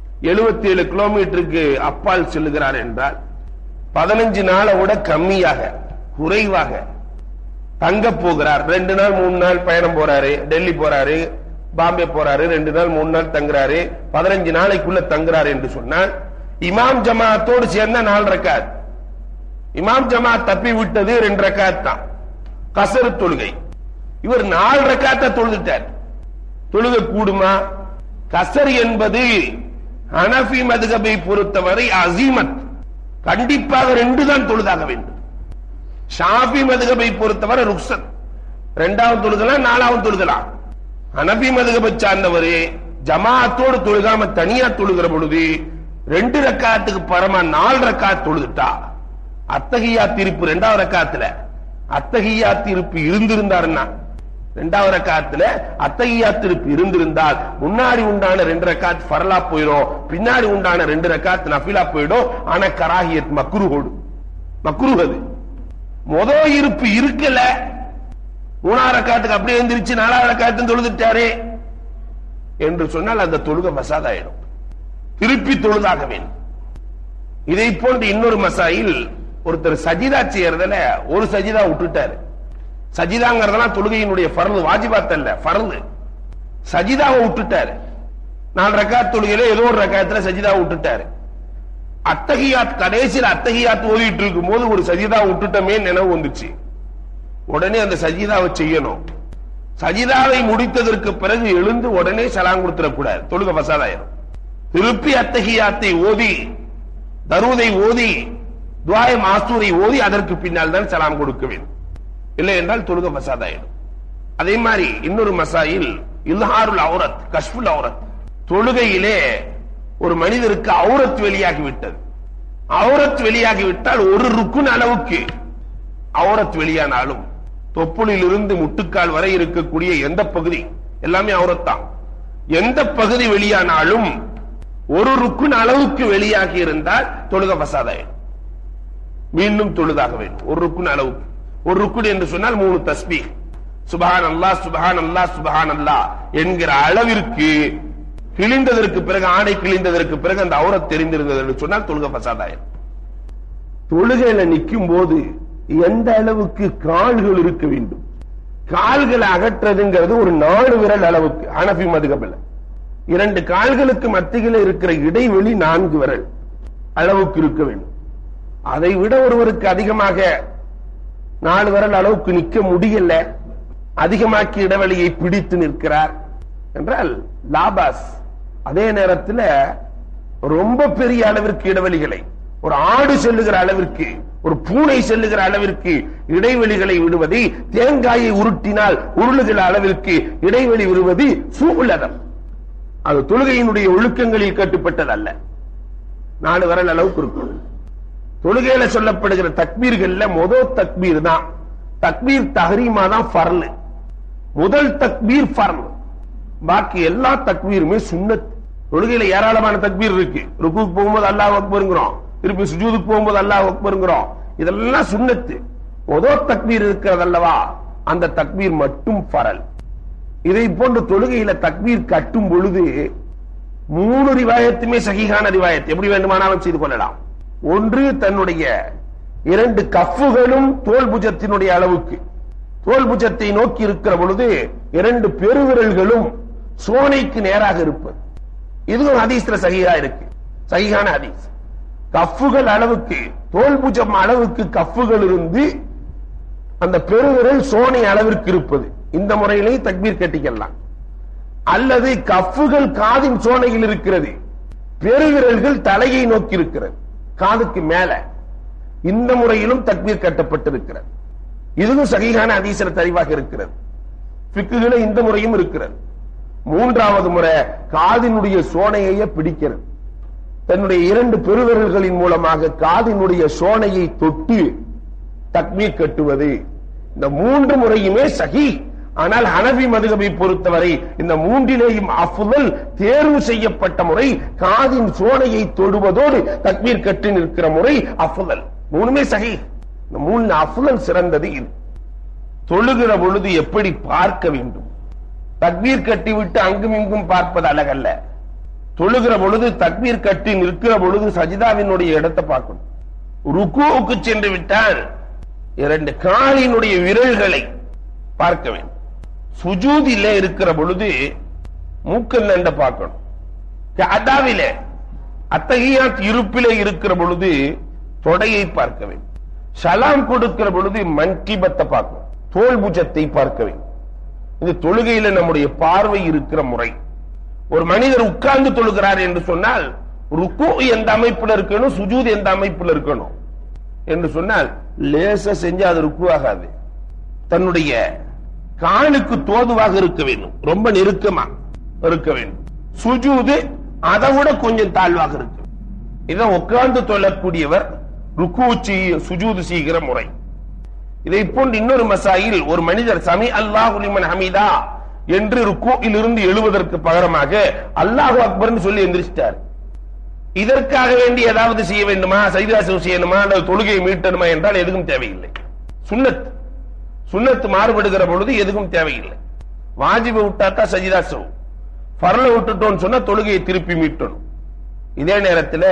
77 கிலோமீட்டருக்கு அப்பால் செல்லுகிறார் என்றால் 15 நாளை விட கம்மியாக, குறைவாக தங்க போகிறார். 2 நாள் 3 நாள் பயணம் போறாரு, டெல்லி போறாரு, பாம்பே போறாரு, 2 நாள் 3 நாள் தங்குறாரு, 15 நாளைக்குள்ள தங்குறாரு என்று சொன்னால் இமாம் ஜமாத்தோடு சேர்ந்த 4 ரக்காத். இமாம் ஜமாத் தப்பி விட்டது 2 ரக்காத் தான், கஸர் தொழுகை. இவர் 4 ரக்காத்தை தொழுதுட்டார். தொழுகை கூடுமா? கஸர் என்பது ஹனஃபி மத்ஹபை பொறுத்தவரை அஸீமத், கண்டிப்பாக 2 தான் தொழுதாக வேண்டும். ஷாஃபி மத்ஹபை பொறுத்தவரை ருக்ஸத், 2வது தொழுகலாம் 4வது தொழுகலாம். ஹனஃபி மத்ஹபை சார்ந்தவரே ஜமாஅத்தோடு தொழுகாம தனியா தொழுகிற பொழுது 2 ரக்காத்துக்கு பரமா 4 ரக்காத் தொழுதுட்டா அத்தஹியாத் இருப்பு 2வது ரக்காத்துல அத்தஹியாத் இருப்பு இருந்திருந்தாருன்னா 2வது ரக்காத்துல அத்தஹியாத் இருப்பு இருந்திருந்தால் முன்னாடி உண்டான 2 ரக்காத் ஃபர்லா போயிடும், பின்னாடி உண்டான 2 ரக்காத் நஃபிலா போயிடும். ஆனா கராஹியத் மக்ரூஹோடு, மக்ரூஹ். அது முதல் இருப்பு இருக்கல, 3வது ரக்காத்துக்கு அப்படியே எந்திரிச்சு 4வது ரக்காத்து தொழுதுட்டாரே என்று சொன்னால் அந்த தொழுகை ஃபஸாதாயிடும். திருப்பி தொழுதாக வேண்டும். இதை போன்று இன்னொரு மசாயில், ஒருத்தர் சஜிதா செய்யறதுல ஒரு சஜிதா விட்டுட்டாரு. சஜிதாங்கிறதெல்லாம் தொழுகையினுடைய ஃபர்து, வாஜிபாத் அல்ல, ஃபர்து. சஜிதாவை விட்டுட்டாரு. 4 ரக்காத் தொழுகையில ஏதோ ஒரு ரக்காத்துல சஜிதாவை விட்டுட்டாரு. அத்தஹியாத் கடைசியில் அத்தஹியாத் ஓதிட்டு இருக்கும் போது ஒரு சஜிதா விட்டுட்டமே நினைவு வந்துச்சு. உடனே அந்த சஜிதாவை செய்யணும். சஜிதாவை முடித்ததற்கு பிறகு எழுந்து உடனே சலாம் கொடுத்துடக்கூடாது, தொழுகை ஃபஸாதாயிரும். திருப்பி அத்தஹியாத்தை ஓதி, தரூதை ஓதி, துஆயே மாஸ்தூரை ஓதி அதற்கு பின்னால் தான் சலாம் கொடுக்க வேண்டும். இல்லை என்றால் தொழுகை ஃபஸாதாயிடும். அதே மாதிரி இன்னொரு மசாயில் இல்ஹாருல் அவ்ரத், கஷ்ஃபுல் அவ்ரத். தொழுகையிலே ஒரு மனிதருக்கு அவ்ரத் வெளியாகி விட்டது. அவ்ரத் வெளியாகி விட்டால் ஒரு ருக்குன் அளவுக்கு அவ்ரத் வெளியானாலும் தொப்புளில் இருந்து முட்டுக்கால் வரை இருக்கக்கூடிய எந்த பகுதி எல்லாமே அவ்ரத் தான். எந்த பகுதி வெளியானாலும் ஒரு ருக்குன் அளவுக்கு வெளியாகி இருந்தால் தொழுகை ஃபஸாதாயிடும். மீண்டும் தொழுதாக வேண்டும் ஒரு ருக்குன் அளவுக்கு. ஒரு ருக்குன் என்று சொன்னால் 3 தஸ்பீஹ், சுப்ஹானல்லாஹ் சுப்ஹானல்லாஹ் சுப்ஹானல்லாஹ் என்கிற அளவிற்கு கிழிந்ததற்கு பிறகு, ஆடை கிழிந்ததற்கு பிறகு அந்த அவ்ரத் தெரிந்திருந்தது என்று சொன்னால் தொழுகை ஃபஸாதாயிடும். தொழுகையில நிற்கும் போது எந்த அளவுக்கு கால்கள் இருக்க வேண்டும்? கால்களை அகற்றதுங்கிறது ஒரு 4 விரல் அளவுக்கு. ஹனஃபி மத்ஹபில் 2 கால்களுக்கு மத்தியில் இருக்கிற இடைவெளி 4 விரல் அளவுக்கு இருக்க வேண்டும். அதை விட ஒருவருக்கு அதிகமாக 4 விரல் அளவுக்கு நிற்க முடியல, அதிகமாக்கி இடைவெளியை பிடித்து நிற்கிறார் என்றால் லாபாஸ், அதே நேரத்தில் ரொம்ப பெரிய அளவிற்கு இடைவெளிகளை, ஒரு ஆடு செல்லுகிற அளவிற்கு, ஒரு பூனை செல்லுகிற அளவிற்கு இடைவெளிகளை விடுவது, தேங்காயை உருட்டினால் உருளுகிற அளவிற்கு இடைவெளி விடுவது சூழலம். அது தொழுகையினுடைய ஒழுக்கங்களில் கட்டுப்பட்டதல்ல. 4 விரல் அளவுக்கு இருக்கும். தொழுகையில சொல்லப்படுகிற தக்பீர்கள்ல முதல் தக்பீர் தான் தக்பீர் தஹ்ரீமா தான் ஃபர்ல். முதல் தக்பீர் ஃபர்ல். பாக்கி எல்லா தக்பீருமே சுன்னத். தொழுகையில ஏராளமான தக்பீர் இருக்கு. ருக்குக்கு போகும்போது அல்லாஹ் அக்பர்ங்கிறோம், திருப்பி சுஜூதுக்கு போகும்போது அல்லாஹ் அக்பர்ங்கிறோம். இதெல்லாம் சுன்னத்து. முதல் தக்பீர் இருக்கிறது அல்லவா, அந்த தக்பீர் மட்டும் ஃபரல். இதை போன்று தொழுகையில தக்பீர் கட்டும் பொழுது 3 ரிவாயத்துமே சஹீஹான ரிவாயத். எப்படி வேண்டுமானாலும் செய்து கொள்ளலாம். ஒன்று, தன்னுடைய 2 கஃபுகளும் தோல் புஜத்தினுடைய அளவுக்கு, தோல் புஜத்தை நோக்கி இருக்கிற பொழுது 2 பெருவிரல்களும் சோனைக்கு நேராக இருப்பது. இதுவும் ஹதீஸ்ல சஹீஹா இருக்கு, சஹீஹான ஹதீஸ். கஃபுகள் அளவுக்கு, தோல் புஜம் அளவுக்கு கஃபுகள் இருந்து அந்த பெருவிரல் சோனை அளவிற்கு இருப்பது. இந்த முறையிலேயே தக்பீர் கட்டிக்கலாம். அல்லது கஃபுகள் காதின் சோனையில் இருக்கிறது, பெருவிரல்கள் தலையை நோக்கி இருக்கிறது, காதுக்கு மேல. இந்த முறையிலும் தக்பீர் கட்டப்பட்டிருக்கிறது. இதுவும் சஹீஹான ஹதீஸ்ல தெளிவாக இருக்கிறது. ஃபிக்ஹ்ல இந்த முறையும் இருக்கிறது. 3வது முறை காதினுடைய சோனையை பிடிக்கிறது. தன்னுடைய 2 பெருவிரல்களின் மூலமாக காதினுடைய சோனையை தொட்டு தக்பீர் கட்டுவது. இந்த 3 முறையுமே சஹீஹ். ஆனால் ஹனஃபி மதுஹபை பொறுத்தவரை இந்த 3லேயும் அஃதல் தேர்வு செய்யப்பட்ட முறை காதின் சோனையை தொடுவதோடு தக்பீர் கட்டி நிற்கிற முறை அஃதல். 3மே சஹீஹ். இந்த 3 அஃதல் சிறந்தது இது. தொழுகிற பொழுது எப்படி பார்க்க வேண்டும்? தக்பீர் கட்டி விட்டு அங்கும் இங்கும் பார்ப்பது அழகல்ல. தொழுகிற பொழுது தக்பீர் கட்டி நிற்கிற பொழுது சஜிதாவினுடைய இடத்தை பார்க்கணும். ருக்குவுக்கு சென்று விட்டால் 2 காலினுடைய விரல்களை பார்க்க வேண்டும். சுஜூதிலே இருக்கிற பொழுது மூக்கண்ணண்ட பார்க்கணும். கஅதாவிலே அத்தஹியாத் இருப்பிலே இருக்கிற பொழுது தொடையை பார்க்க வேண்டும். சலாம் கொடுக்கிற பொழுது மன்கிபத்தை பார்க்கணும், தோல் புஜத்தை பார்க்க வேண்டும். இது தொழுகையில நம்முடைய பார்வை இருக்கிற முறை. ஒரு மனிதர் உட்கார்ந்து தொழுகிறார் என்று சொன்னால் ருக்கு எந்த அமைப்புல இருக்கணும், சுஜூத் எந்த அமைப்புல இருக்கணும் என்று சொன்னால் லேசா செஞ்சு அது ருக்கு ஆகாது. தன்னுடைய காலுக்கு தோதுவாக இருக்க வேண்டும், ரொம்ப நெருக்கமா இருக்க வேண்டும். சுஜூது அதை விட கொஞ்சம் தாழ்வாக இருக்கு. இதான் உட்கார்ந்து தொழக்கூடியவர் ருக்கு சுஜூது செய்கிற முறை. இதை போன்று இன்னொரு மசாயில், ஒரு மனிதர் சமி அல்லாஹு லிமன் ஹமீதா என்று ருக்குவில் இருந்து எழுவதற்கு பகரமாக அல்லாஹு அக்பர்னு சொல்லி எந்திரிச்சிட்டார். இதற்காக வேண்டி ஏதாவது செய்ய வேண்டுமா, சஜிதா செய்யணுமா, அல்லது தொழுகையை மீட்டணுமா என்றால் எதுவும் தேவையில்லை. சுன்னத் சுன்னத் மாறுபடுகிற பொழுது எதுவும் தேவையில்லை. வாஜிபை விட்டாத்தா சஜிதா செவ், ஃபர்ல விட்டுட்டோம்னு சொன்னா தொழுகையை திருப்பி மீட்டணும். இதே நேரத்தில்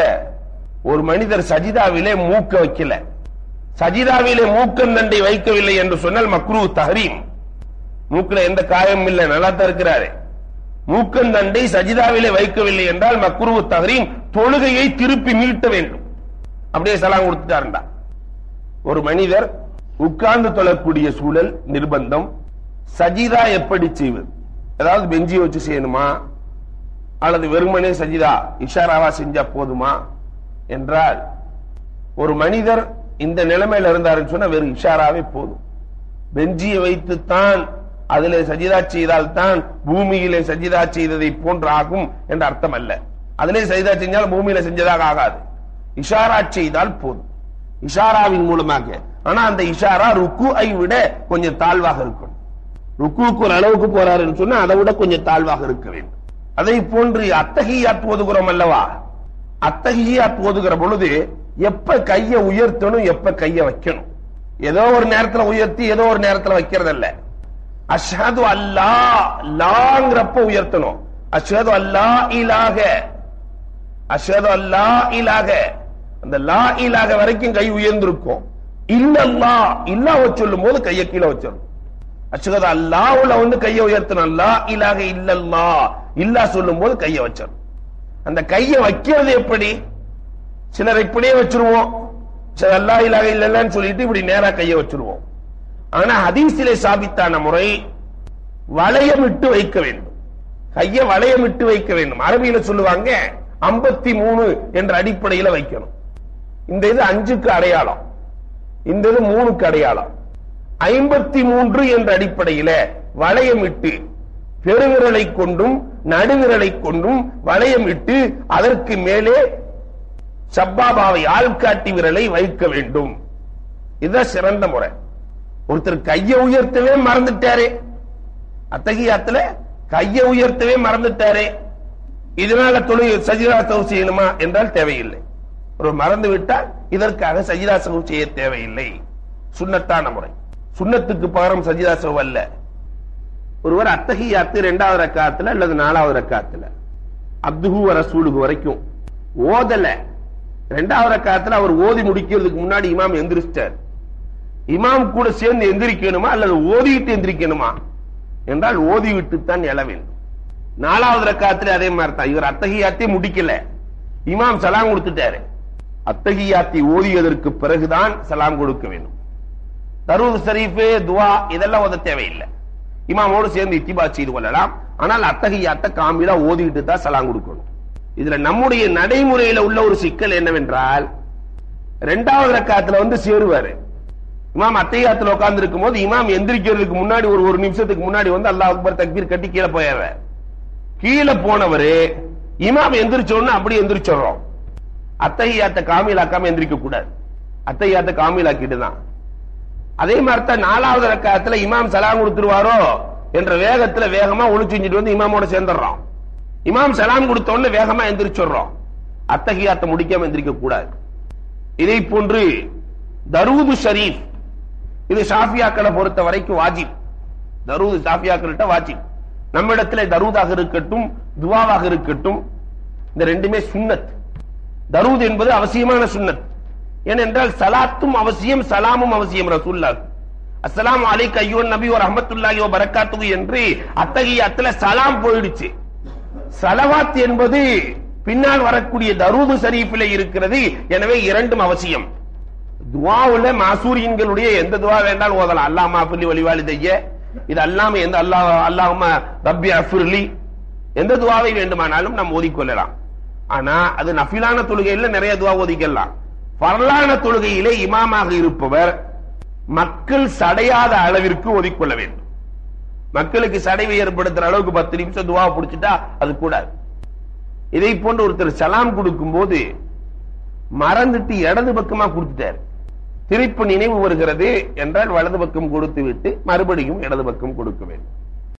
ஒரு மனிதர் சஜிதாவிலே மூக்க வைக்கல, சஜிதாவிலே மூக்கந்தண்டை வைக்கவில்லை என்று சொன்னால் மக்ரூ தஹ்ரீம். மூக்குல எந்த காயமும் இல்லை, நல்லா தான் இருக்கிறாரு. மூக்கந்தண்டை சஜிதாவிலே வைக்கவில்லை என்றால் மக்ரூ தஹ்ரீம், தொழுகையை திருப்பி மீட்ட வேண்டும். அப்படியே சலாம் கொடுத்துட்டாருண்டா. ஒரு மனிதர் உட்கார்ந்து தொழக்கூடிய சூழல் நிர்பந்தம். சஜிதா எப்படி செய்வது? அதாவது பெஞ்சி வச்சு செய்யணுமா அல்லது வெறுமனே சஜிதா இஷாராவா செஞ்சா போதுமா என்றால், ஒரு மனிதர் இந்த நிலைமையில இருந்தாருன்னு சொன்னா வெறும் இஷாராவே போதும். பெஞ்சியை வைத்துத்தான் அதிலே சஜிதா செய்தால் தான் பூமியிலே சஜிதா செய்ததை போன்று ஆகும் என்ற அர்த்தம் அல்ல. அதிலே சஜிதா செஞ்சால் பூமியில செஞ்சதாக ஆகாது. இஷாரா செய்தால் போதும், இஷாராவின் மூலமாக. ஆனா அந்த இஷாரா ருக்குஐ விட கொஞ்சம் தாழ்வாக இருக்கணும். ருக்குவுக்கு ஒரு அளவுக்கு போறாருன்னு சொன்னா அதை விட கொஞ்சம் தாழ்வாக இருக்க வேண்டும். அதை போன்று அத்தஹியாத் ஓதுகிறோம் அல்லவா, அத்தஹியாத் ஓதுகிற பொழுது எப்ப கையை உயர்த்தணும், எப்ப கையை வைக்கணும். ஏதோ ஒரு நேரத்தில் உயர்த்தி ஏதோ ஒரு நேரத்தில் வைக்கிறது அல்ல. அஷ்ஹது அல்லா லாங்கிறப்ப உயர்த்தணும். அஷ்ஹது அல்லா இலாஹ, அஷ்ஹது அல்லா இலாஹ, அந்த லா இலாஹ வரைக்கும் கை உயர்ந்திருக்கும். இல்லல்லா இல்லாஹ் சொல்லும் போது கையை கீழே வச்சிடணும். அஷ்ஹது அல்லாஹ்வுல வந்து கையை உயர்த்தணும். லா இலாஹ இல்லல்லா இல்லா சொல்லும் போது கையை வச்சிடணும். அந்த கையை வைக்கிறது எப்படி? சிலர் இப்படியே வச்சிருவோம், சரி அல்லா இலாஹ இல்லல்லான்னு சொல்லிட்டு இப்படி நேரா கையை வச்சிருவோம். ஆனா ஹதீஸிலே சாபித்தான முறை வளையமிட்டு வைக்க வேண்டும். கைய வளையமிட்டு வைக்க வேண்டும். அரபியில சொல்லுவாங்க 53 என்ற அடிப்படையில வைக்கணும். இந்த இது 5க்கு அடையாளம், இந்த இது 3க்கு அடையாளம். 53 என்ற அடிப்படையில வளையமிட்டு பெருவிரலை கொண்டும் நடுவிரலை கொண்டும் வளையமிட்டு அதற்கு மேலே சப்பாபாவை ஆள்காட்டி விரலை வைக்க வேண்டும். இதுதான் சிறந்த முறை. ஒருத்தர் கையை உயர்த்தவே மறந்துட்டாரே, அத்தஹியாத்துல கையை உயர்த்தவே மறந்துட்டாரே, இதனால தொழுகை சஜிதா சஹூ செய்யணுமா என்றால் தேவையில்லை. ஒரு மறந்து விட்டால் இதற்காக சஜிதா சஹூ செய்ய தேவையில்லை. சுன்னத்தான முறை. சுன்னத்துக்கு பகரம் சஜிதா சஹூ அல்ல. ஒருவர் அத்தஹியாத்து 2வது ரக்காத்துல அல்லது 4வது ரக்காத்துல அப்துஹு வ ரசூலுஹு வரைக்கும் ஓதல, 2வது ரக்காத்துல அவர் ஓதி முடிக்கிறதுக்கு முன்னாடி இமாம் எந்திரிச்சார். இமாம் கூட சேர்ந்து எந்திரிக்கணுமா அல்லது ஓதிட்டு எந்திரிக்கணுமா என்றால் ஓதி விட்டு தான் எழ வேண்டும். 4வது ரக்காத்துல அதே மாதிரி தான். இவர் அத்தஹியாத்தை முடிக்கல, இமாம் சலாம் கொடுத்துட்டாரு. அத்தஹியாத்தை ஓதியதற்கு பிறகுதான் சலாம் கொடுக்க வேண்டும். தரூத் ஷரீஃப், துவா இதெல்லாம் ஓத தேவையில்லை. இமாமோடு சேர்ந்து இத்திபா செய்து கொள்ளலாம். ஆனால் அத்தஹியாத்தை காமிலா ஓதிட்டு தான் சலாம் கொடுக்கணும். இதுல நம்முடைய நடைமுறையில உள்ள ஒரு சிக்கல் என்னவென்றால், 2வது ரக்காத்துல வந்து சேருவாரு. இமாம் அத்தஹியாத்துல உட்கார்ந்து இருக்கும் போது இமாம் எந்திரிக்கிறதுக்கு முன்னாடி ஒரு நிமிஷத்துக்கு முன்னாடி வந்து அல்லாஹ் அக்பர் தக்பீர் கட்டி கீழே போயிடுறார். கீழே போனவரு இமாம் எந்திரிச்ச உடனே அப்படி எந்திரிச்சோம். அத்தஹியாத்தை காமிலாக்காம எந்திரிக்க கூடாது, அத்தஹியாத்தை காமிலாக்கிட்டு தான். அதே மாதிரி தான் 4வது ரக்காத்துல இமாம் சலாம் கொடுத்துருவாரோ என்ற வேகத்துல வேகமா ஒளிச்சு செஞ்சுட்டு வந்து இமாமோட சேர்ந்துடுறோம். இமாம் சலாம் கொடுத்த உடனே வேகமா எந்திரிச்சோம். அத்தஹியாத்தை முடிக்காம எந்திரிக்க கூடாது. இதை போன்று தரூது ஷரீஃப், இது ஷாஃபியாக்களை பொறுத்த வரைக்கும் வாஜிப். தரூது ஷாஃபியாக்கள்கிட்ட வாஜிப். நம்ம இடத்துல தரூதாக இருக்கட்டும் துவாவாக இருக்கட்டும், இந்த ரெண்டுமே சுன்னத். தரூத் என்பது அவசியமான சுன்னத். ஏனென்றால் சலாத்தும் அவசியம், சலாமும் அவசியம். ரசூலுல்லாஹ் அஸ்ஸலாமு அலைக்க அய்யுஹன் நபி வ ரஹ்மத்துல்லாஹி வ பரக்காத்துஹு என்று அத்தஹியாத்துல சலாம் போயிடுச்சு. ஸலவாத் என்பது பின்னால் வரக்கூடிய தரூது ஷரீஃபிலே இருக்கிறது. எனவே இரண்டும் அவசியம். துஆவுல மாசூரியன்களுடைய எந்த துஆ வேண்டாலும் ஓதலாம். அல்லாஹ் மாஃபிலி வலிவாலிதைய, இது அல்லாம எந்த அல்லாஹும்ம ரப்பி அஃபிர்லி, எந்த துஆவை வேண்டுமானாலும் நாம் ஓதிக்கொள்ளலாம். ஆனா அது நஃபிலான தொழுகையில நிறைய துஆ ஓதிக்கலாம். ஃபர்லான தொழுகையிலே இமாமாக இருப்பவர் மக்கள் சடையாத அளவிற்கு ஓதிக்கொள்ள வேண்டும். மக்களுக்கு சடைவை ஏற்படுத்துற அளவுக்கு 10 நிமிஷம் துஆ பிடிச்சிட்டா அது கூடாது. இதை போன்று ஒருத்தர் சலாம் கொடுக்கும் போது மறந்துட்டு இடது பக்கமா கொடுத்துட்டார், திருப்பி நினைவு வருகிறது என்றால் வலது பக்கம் கொடுத்து விட்டு மறுபடியும் இடது பக்கம் கொடுக்க வேண்டும்.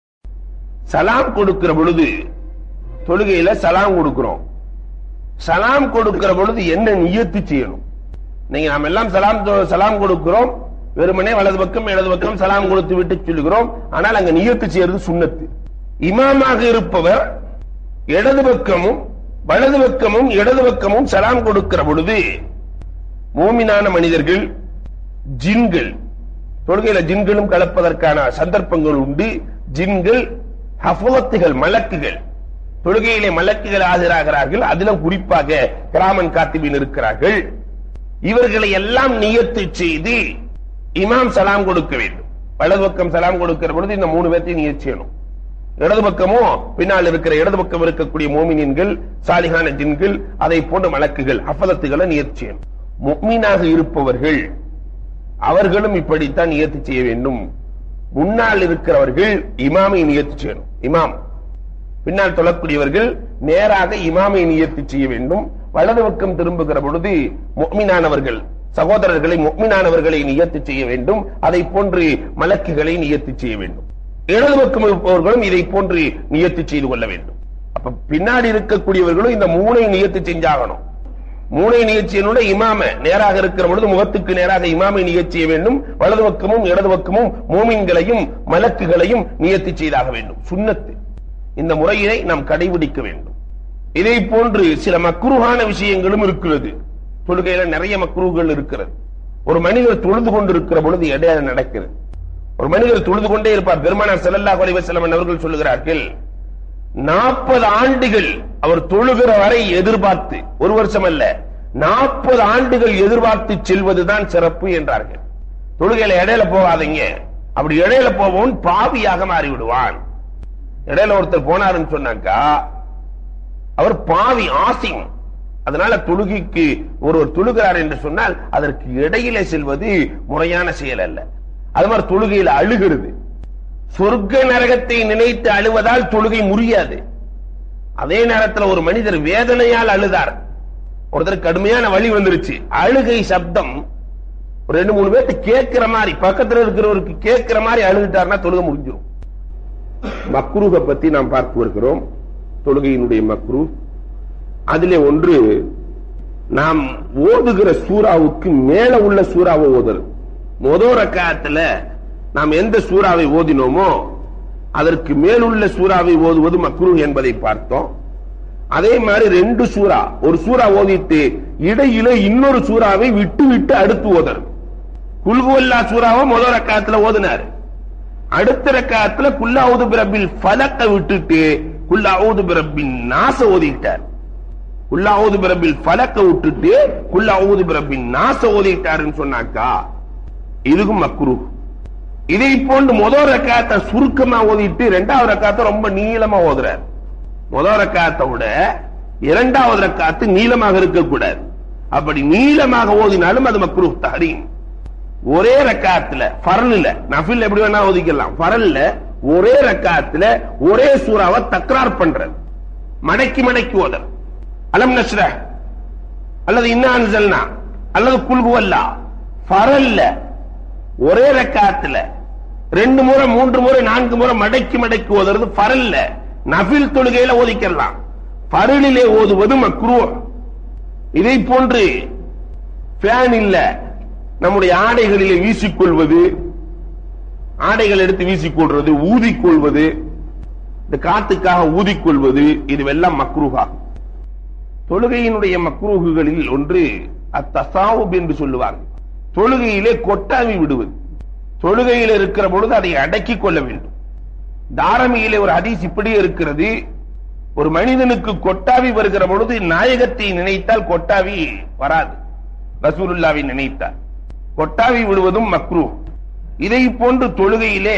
சலாம் கொடுக்கிற பொழுது தொழுகையில சலாம் கொடுக்கிறோம். சலாம் கொடுக்கிற பொழுது என்ன நியத்து செய்யணும்? நீங்க நாம் எல்லாம் சலாம் கொடுக்கிறோம், வெறுமனே வலது பக்கம் இடது பக்கம் சலாம் கொடுத்து விட்டு சொல்லுகிறோம். ஆனால் அங்க நியத்து செய்யறது சுன்னத்து. இமாமாக இருப்பவர் இடது பக்கமும் வலது பக்கமும் இடது பக்கமும் சலாம் கொடுக்கிற பொழுது மூமினான மனிதர்கள், ஜின்கள், தொழுகையில ஜின்களும் கலப்பதற்கான சந்தர்ப்பங்கள் உண்டு. ஜின்கள், ஹஃபலத்துகள், மலக்குகள், தொழுகையிலே மலக்குகள் ஆஜராகிறார்கள். அதிலும் குறிப்பாக கிராமன் காத்திபின் இருக்கிறார்கள். இவர்களை எல்லாம் நியத்து செய்து இமாம் சலாம் கொடுக்க வேண்டும். வலது பக்கம் சலாம் கொடுக்கிற பொழுது இந்த 3 பேர்த்தையும் நியத்து செய்யணும். இடது பக்கமோ பின்னால் இருக்கிற இடது பக்கம் இருக்கக்கூடிய மோமினின்கள், சாலிகான ஜின்கள், அதை போன்ற மலக்குகள், ஹஃபலத்துகளை நியத்து செய்யணும். முஃமினாக இருப்பவர்கள் அவர்களும் இப்படித்தான் நியத்து செய்ய வேண்டும். முன்னால் இருக்கிறவர்கள் இமாமை நியத்து செய்யணும். இமாம் பின்னால் தொழக்கூடியவர்கள் நேராக இமாமை நியத்து செய்ய வேண்டும். வலது பக்கம் திரும்புகிற பொழுது முஃமினானவர்கள், சகோதரர்களை, முஃமினானவர்களை நியத்து செய்ய வேண்டும். அதை போன்று மலக்குகளை நியத்து செய்ய வேண்டும். இடது பக்கம் இருப்பவர்களும் இதை போன்று நியத்து செய்து கொள்ள வேண்டும். அப்ப பின்னாடி இருக்கக்கூடியவர்களும் இந்த 3ஐ நியத்து செஞ்சாகணும். 3ஐ நியத்து செய்யணும். இமாம நேராக இருக்கிற பொழுது முகத்துக்கு நேராக இமாமை நியத்து செய்ய வேண்டும். வலது பக்கமும் இடது பக்கமும் மூமின்களையும் மலக்குகளையும் நியத்து செய்தாக வேண்டும். சுன்னத்து. இந்த முறையை நாம் கடைபிடிக்க வேண்டும். இதை போன்று சில மக்ரூஹான விஷயங்களும் இருக்கிறது. தொழுகையில நிறைய மக்ரூஹ்கள் இருக்கிறது. ஒரு மனிதர் தொழுது கொண்டிருக்கிற பொழுது இடையில நடக்கிறது. ஒரு மனிதர் தொழுது கொண்டே இருப்பார். பெருமானார் ஸல்லல்லாஹு அலைஹி வஸல்லம் அவர்கள் சொல்லுகிறார்கள், 40 ஆண்டுகள் அவர் தொழுகிற வரை எதிர்பார்த்து, ஒரு வருஷம் அல்ல, 40 ஆண்டுகள் எதிர்பார்த்து செல்வதுதான் சிறப்பு என்றார்கள். தொழுகையில இடையில போகாதீங்க. அப்படி இடையில போவன் பாவியாக மாறிவிடுவான். இடையில ஒருத்தர் போனாருன்னு சொன்னாக்கா அவர் பாவி ஆசிம். அதனால தொழுகைக்கு ஒருவர் தொழுகிறார் என்று சொன்னால் அதற்கு இடையில செல்வது முறையான செயல் அல்ல. அது மாதிரி தொழுகையில் அழுகிறது. சொர்க்க நரகத்தை நினைத்து அழுவதால் தொழுகை முறியாது. அதே நேரத்தில் ஒரு மனிதர் வேதனையால் அழுதார், ஒருத்தர் கடுமையான வலி வந்துருச்சு, அழுகை சப்தம் ஒரு 2-3 பேர்த்து கேட்கிற மாதிரி, பக்கத்தில் இருக்கிறவருக்கு கேட்கிற மாதிரி அழுதுட்டார்னா தொழுகை முடிஞ்சிடும். மக்ரூஹ பத்தி நாம் பார்த்து வருகிறோம். தொழுகையினுடைய மக்ரூஹ் அதிலே ஒன்று, நாம் ஓதுகிற சூறாவுக்கு மேல உள்ள சூறாவை ஓதுறது. முதல் ரக்காத்துல நாம் எந்த சூறாவை ஓதினோமோ அதற்கு மேலுள்ள சூறாவை ஓதுவது மக்ரூஹ் என்பதை பார்த்தோம். அதே மாதிரி 2 சூறா, ஒரு சூறா ஓதிட்டு இடையில இன்னொரு சூறாவை விட்டு விட்டு அடுத்து ஓதுறது. குல்ஹுவல்லா சூறாவை முதல் ரக்காத்துல ஓதினார், அடுத்த ரக்காத்துல குல் அஊது பிரப்பில் ஃபலக்க விட்டுட்டு குல் அஊது பிரப்பின் நாஸ ஓதிட்டார். குல் அஊது பிரப்பில் ஃபலக்க விட்டுட்டு குல் அஊது பிரப்பின் நாஸ ஓதிட்டாருன்னு சொன்னாக்கா இதுக்கும் மக்ரூஹ். இதை போன்று முதல் ரக்காத்தை சுருக்கமா ஓதிட்டு இரண்டாவது ரக்காத்தை ரொம்ப நீளமா ஓதுறார். முதல் ரக்காத்தை விட இரண்டாவது ரக்காத்து நீளமாக இருக்கக்கூடாது. அப்படி நீளமாக ஓதினாலும் அது மக்ரூஹ் தஹரீம். ஒரே ரக்காத்துல ஃபர்ல்ல, நஃபில் எப்படி வேணா ஓதிக்கலாம், ஃபர்ல்ல ஒரே ரக்காத்துல ஒரே சூறாவை தக்ரார் பண்றது, மடக்கி மடக்கி ஓதல். அலம் நஷ்ரஹ் அல்லது இன்னா அன்ஸல்னா அல்லது குல் ஹுவல்லா, ஃபர்ல்ல ஒரே ரக்காத்துல 2 முறை 3 முறை 4 முறை மடக்கி மடக்கி ஓதுறது ஃபர்ல்ல. நஃபில் தொழுகையில ஓதிக்கலாம், ஃபர்லிலே ஓதுவது மக்ரூஹ். இதை போன்று ஃபேன் இல்ல, நம்முடைய ஆடைகளிலே வீசிக்கொள்வது, ஆடைகள் எடுத்து வீசிக்கொள்வது, ஊதிக்கொள்வது, இந்த காத்துக்காக ஊதிக்கொள்வது, இதுவெல்லாம் மக்ரூஹாகும். தொழுகையினுடைய மக்ரூஹுகளில் ஒன்று அத்தசாவுப் என்று சொல்லுவார்கள். தொழுகையிலே கொட்டாவி விடுவது. தொழுகையில் இருக்கிற பொழுது அதை அடக்கிக் கொள்ள வேண்டும். தாரமியிலே ஒரு ஹதீஸ் இப்படியே இருக்கிறது, ஒரு மனிதனுக்கு கொட்டாவி வருகிற பொழுது நாயகத்தை நினைத்தால் கொட்டாவி வராது, ரசூலுல்லாவை நினைத்தால். கொட்டாவி விடுவதும் மக்ரூஹ். இதை போன்று தொழுகையிலே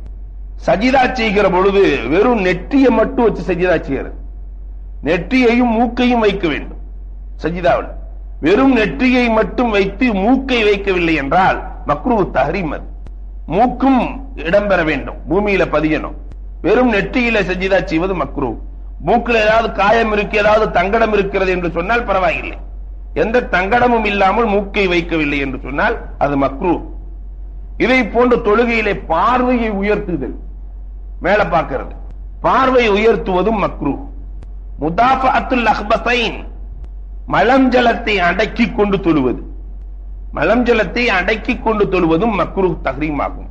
சஜிதா செய்கிற பொழுது வெறும் நெற்றியை மட்டும் வச்சு சஜிதா செய்கிறது. நெற்றியையும் மூக்கையும் வைக்க வேண்டும். சஜிதாவில் வெறும் நெற்றியை மட்டும் வைத்து மூக்கை வைக்கவில்லை என்றால் மக்ரூஹ் தஹரீம். அது மூக்கும் இடம்பெற வேண்டும், பூமியில பதியணும். வெறும் நெற்றியில சஜிதா செய்வது மக்ரூஹ். மூக்கில் ஏதாவது காயம் இருக்கு, ஏதாவது தங்கடம் இருக்கிறது என்று சொன்னால் பரவாயில்லை. எந்த தங்கடமும் இல்லாமல் மூக்கை வைக்கவில்லை என்று சொன்னால் அது மக்ரூஹ். இதை போன்ற தொழுகையிலே பார்வையை உயர்த்துதல், மேல பார்க்கிறது, பார்வையை உயர்த்துவதும் மக்ரூஹ். முதாஃபஅத்துல் அஹ்பஸைன், மலம் ஜலத்தை அடக்கி கொண்டு தொழுவது, மலம் ஜலத்தை அடக்கி கொண்டு தொழுவதும் மக்ரூஹ் தஹ்ரீம் ஆகும்.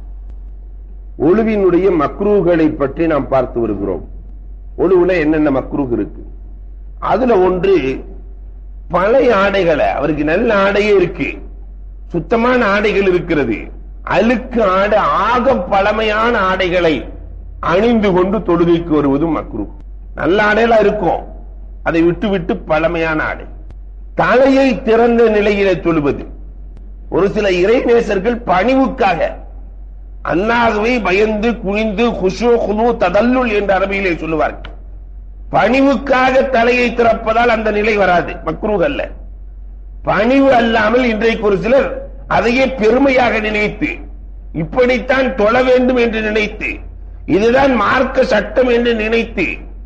ஒழுவினுடைய மக்ரூஹ்களை பற்றி நாம் பார்த்து வருகிறோம். ஒழுவுல என்னென்ன மக்ரூஹ் இருக்கு? அதுல ஒன்று, பழைய ஆடைகளை, அவருக்கு நல்ல ஆடையே இருக்கு, சுத்தமான ஆடைகள் இருக்கிறது, அழுக்கு ஆடை, ஆக பழமையான ஆடைகளை அணிந்து கொண்டு தொழுகைக்கு வருவதும் மக்ரூஹ். நல்ல ஆடையெல்லாம் இருக்கும், அதை விட்டு விட்டு பழமையான ஆடை. தலையை திறந்த நிலையிலே தொழுவது. ஒரு சில இறைநேசர்கள் பணிவுக்காக அல்லாஹ்வை பயந்து குனிந்து குஷூ குலு ததல்லுல் என்று அரபியிலே சொல்லுவார்கள். பணிவுக்காக தலையை திறப்பதால் அந்த நிலை வராது, மக்ரூஹ் அல்ல. பணிவு அல்லாமல் இன்றைக்கு ஒரு சிலர் அதையே பெருமையாக நினைத்து, இப்படித்தான் தொழ வேண்டும் என்று நினைத்து, இதுதான் மார்க்க சட்டம் என்று நினைத்து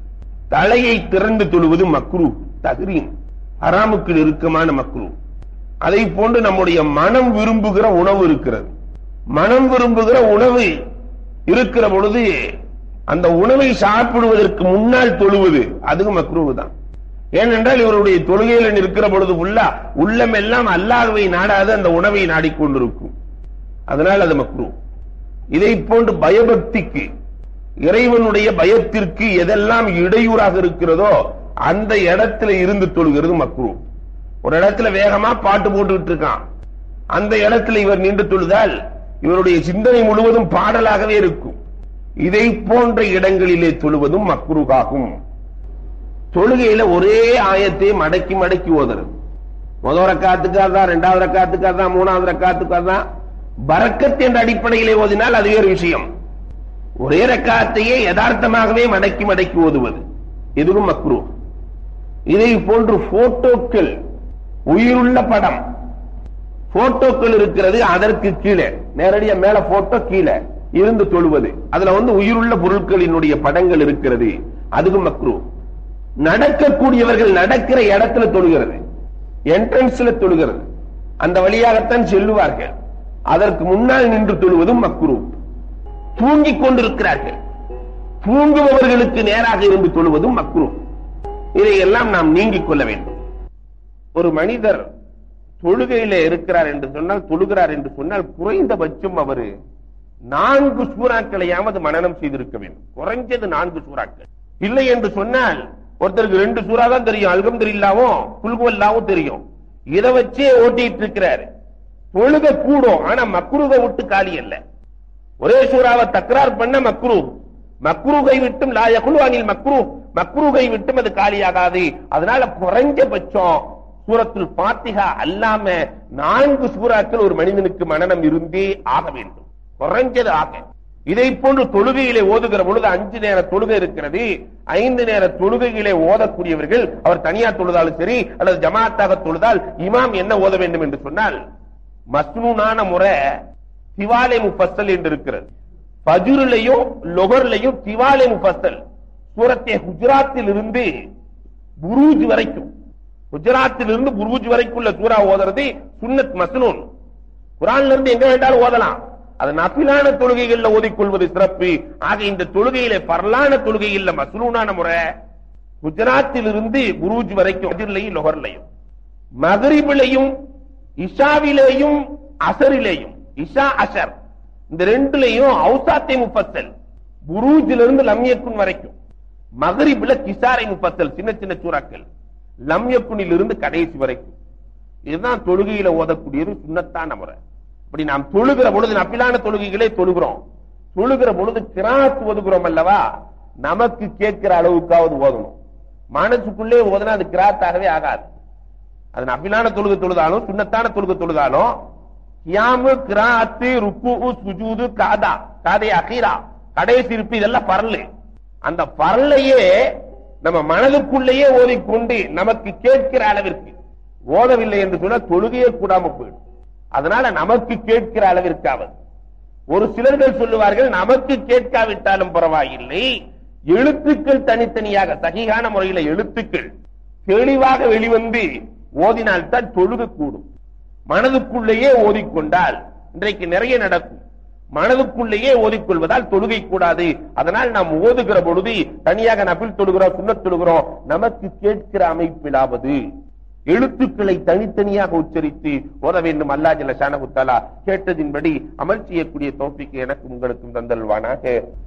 தலையை திறந்து தொழுவது மக்ரூஹ் தஹ்ரீம், ஹராமுக்கு நெருக்கமான மக்ரூஹ். அதை போன்று நம்முடைய மனம் விரும்புகிற உணவு இருக்கிறது. மனம் விரும்புகிற உணவு இருக்கிற பொழுது அந்த உணவை சாப்பிடுவதற்கு முன்னால் தொழுவது அதுவும் மக்ரூஹ் தான். ஏனென்றால் இவருடைய தொழுகையில் இருக்கிற பொழுது உள்ளம் எல்லாம் அல்லாஹ்வை நாடாது அந்த உணவை நாடிக்கொண்டிருக்கும், அதனால் அது மக்ரூஹ். இதை போன்று பயபக்திக்கு, இறைவனுடைய பயத்திற்கு எதெல்லாம் இடையூறாக இருக்கிறதோ அந்த இடத்துல இருந்து தொழுகிறது மக்ரூஹ். ஒரு இடத்துல வேகமா பாட்டு போட்டுக்கிட்டு இருக்கான், அந்த இடத்துல இவர் நின்று தொழுதால் இவருடைய சிந்தனை முழுவதும் பாடலாகவே இருக்கும். இதை போன்ற இடங்களிலே தொழுவதும் மக்ரூஹாகும். தொழுகையில ஒரே ஆயத்தை மடக்கி மடக்கி ஓதுறது. முதல் ரக்காத்துக்காக தான், இரண்டாவது ரக்காத்துக்காக தான், மூணாவது ரக்காத்துக்காக தான், பரக்கத் என்ற அடிப்படையிலே ஓதினால் அது வேறு விஷயம். ஒரே ரக்காத்தையே யதார்த்தமாகவே மடக்கி மடக்கி ஓதுவது இதுவும் மக்ரூஹ். இதை போன்று போட்டோக்கள், உயிருள்ள படம் போட்டோக்கள் இருக்கிறது, அதற்கு கீழே நேரடியா மேல போட்டோ கீழே இருந்து தொழுவது, அதுல உயிருள்ள பொருட்களினுடைய படங்கள் இருக்கிறது, அதுவும் மக்ரூஹ். நடக்கக்கூடியவர்கள் நடக்கிற இடத்துல தொழுகிறது, என்ட்ரன்ஸ்ல தொழுகிறது, அந்த வழியாகத்தான் செல்லுவார்கள், அதற்கு முன்னால் நின்று தொழுவதும் மக்ரூஹ். தூங்கிக் கொண்டிருக்கிறார்கள், தூங்குபவர்களுக்கு நேராக இருந்து தொழுவதும் மக்ரூஹ். இதையெல்லாம் நாம் நீங்கிக் கொள்ள வேண்டும். ஒரு மனிதர் தொழுகையில இருக்கிறார் என்று சொன்னால், தொழுகிறார் என்று சொன்னால், குறைந்தபட்சம் அவர் 4 சூறாக்களையாவது மனனம் செய்திருக்க வேண்டும். குறைஞ்சது 4 சூறாக்கள். இல்லை என்று சொன்னால், ஒருத்தருக்கு 2 சூறா தான் தெரியும், அல்ஹம்துலில்லாஹ்வும் குல்ஹுவல்லாஹ்வும் தெரியும், இதை வச்சே ஓட்டிட்டு இருக்கிறாரு. தொழுக கூடும், ஆனா மக்ரூஹை விட்டு காலி அல்ல. ஒரே சூறாவை தக்ரார் பண்ண மக்ரூஹ், மக்ரூஹை விட்டும் லா யகுலு அனில் மக்ரூஹ், மக்ரூஹை விட்டும் அது காலியாகாது. அதனால குறைஞ்சபட்சம் சூரத்துல் ஃபாத்திஹா அல்லாம 4 சூறாக்கள் ஒரு மனிதனுக்கு மனனம் இருந்தே ஆக வேண்டும், குறைஞ்சது ஆக. இதை போன்று தொழுகையிலே ஓதுகிற பொழுது 5 நேர தொழுகை இருக்கிறது, 5 நேர தொழுகையிலே ஓதக்கூடியவர்கள், அவர் தனியா தொழுதாலும் சரி அல்லது ஜமாத்தாக தொழுதால், இமாம் என்ன ஓத வேண்டும் என்று சொன்னால், மஸ்னூனான முறை திவாலே முஃபஸ்ஸல் என்று இருக்கிறது. ஃபஜ்ரிலையும் லொஹர்லையும் திவாலே முஃபஸ்ஸல், சூரத்தே ஹுஜராத்தில் இருந்து புரூஜ் வரைக்கும், குஜராத்தில் இருந்து புரூஜ் வரைக்கும் உள்ள சூரா ஓதுறது சுன்னத் மஸ்னூன். குர்ஆன்ல இருந்து எங்க வேண்டாலும் ஓதலாம், அது நஃபிலான தொழுகைகள்ல ஓதிக்கொள்வது சிறப்பு. ஆக இந்த தொழுகையில பரலான தொழுகையில மஸ்னூனான முறை குஜராத்தில் இருந்து புரூஜ் வரைக்கும், ஃபஜ்ரிலையும் லொஹர்லையும், மக்ரிபிலையும் இஷாவிலேயும் அசரிலேயும், இஷா அஷர் இந்த ரெண்டுலையும் அவுசாத்தே முஃபஸ்ஸல், புரூஜில இருந்து லம் யக்குன் வரைக்கும், மக்ரிப்ல கிசாரை முஃபஸ்ஸல் சின்ன சின்ன சூறாக்கள், லம் யக்குனில் இருந்து கடைசி வரைக்கும். இதுதான் தொழுகையில ஓதக்கூடியது சுன்னத்தான முறை. அப்படி நாம் தொழுகிற பொழுது நஃபிலான தொழுகைகளே தொழுகிறோம், தொழுகிற பொழுது கிராத் ஓதுகிறோம் அல்லவா, நமக்கு கேட்கிற அளவுக்காவது ஓதணும். மனசுக்குள்ளே ஓதுனா அது கிராத்தாகவே ஆகாது. அது நஃபிலான தொழுகை தொழுதாலும் சுன்னத்தான தொழுகை தொழுதாலும் கியாமு, கிராத்து, ருக்குஉ, சுஜூது, காதா, காதே அகீரா, கடைசி இருப்பு, இதெல்லாம் பரல். அந்த பரலையே நம்ம மனதுக்குள்ளேயே ஓதிக்கொண்டு நமக்கு கேட்கிற அளவிற்கு ஓதவில்லை என்று சொன்னா தொழுகையே கூடாம போயிடும். அதனால நமக்கு கேட்கிற அளவிற்காவது. ஒரு சிலர்கள் சொல்லுவார்கள், நமக்கு கேட்காவிட்டாலும் பரவாயில்லை, எழுத்துக்கள் தனித்தனியாக சகிகான முறையில எழுத்துக்கள் தெளிவாக வெளிவந்து ஓதினால்தான் தொழுகை கூடும். மனதுக்குள்ளேயே ஓதிக்கொண்டால் இன்றைக்கு நிறைய நடக்கும், மனதுக்குள்ளேயே ஓதிக்கொள்வதால் தொழுகை கூடாது. அதனால் நாம் ஓதுகிற பொழுது தனியாக நஃபில் தொழுகிறோம், சுன்னத் தொழுகிறோம், நமக்கு கேட்கிற அமைப்பிலாவது எழுத்துக்களை தனித்தனியாக உச்சரித்து ஓத வேண்டும். அல்லாஹ் ஜல்ல ஷானஹு தஆலா கேட்டதின்படி அமல் செய்யக்கூடிய தௌஃபீக் எனக்கு உங்களுக்கும் தந்தல்வானாக.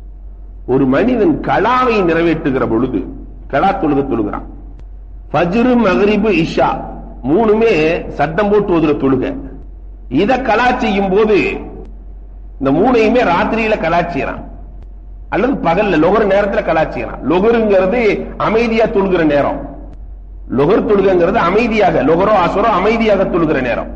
ஒரு மனிதன் கலாவை நிறைவேற்றுகிற பொழுது, கலா தொழுகை தொழுகிறான், ஃபஜ்ர், மக்ரிப், இஷா மூணுமே சத்தம் போட்டு ஓதுற தொழுகை. இத கலா செய்யும் போது இந்த மூணையுமே ராத்திரியில கலா செய்யறான் அல்லது பகல்ல லொஹர் நேரத்துல கலா செய்யறான். லொஹருங்கிறது அமைதியா தொழுகிற நேரம், லொஹர் தொழுகைங்கிறது அமைதியாக, லொஹரோ அசரோ அமைதியாக தொழுகிற நேரம்.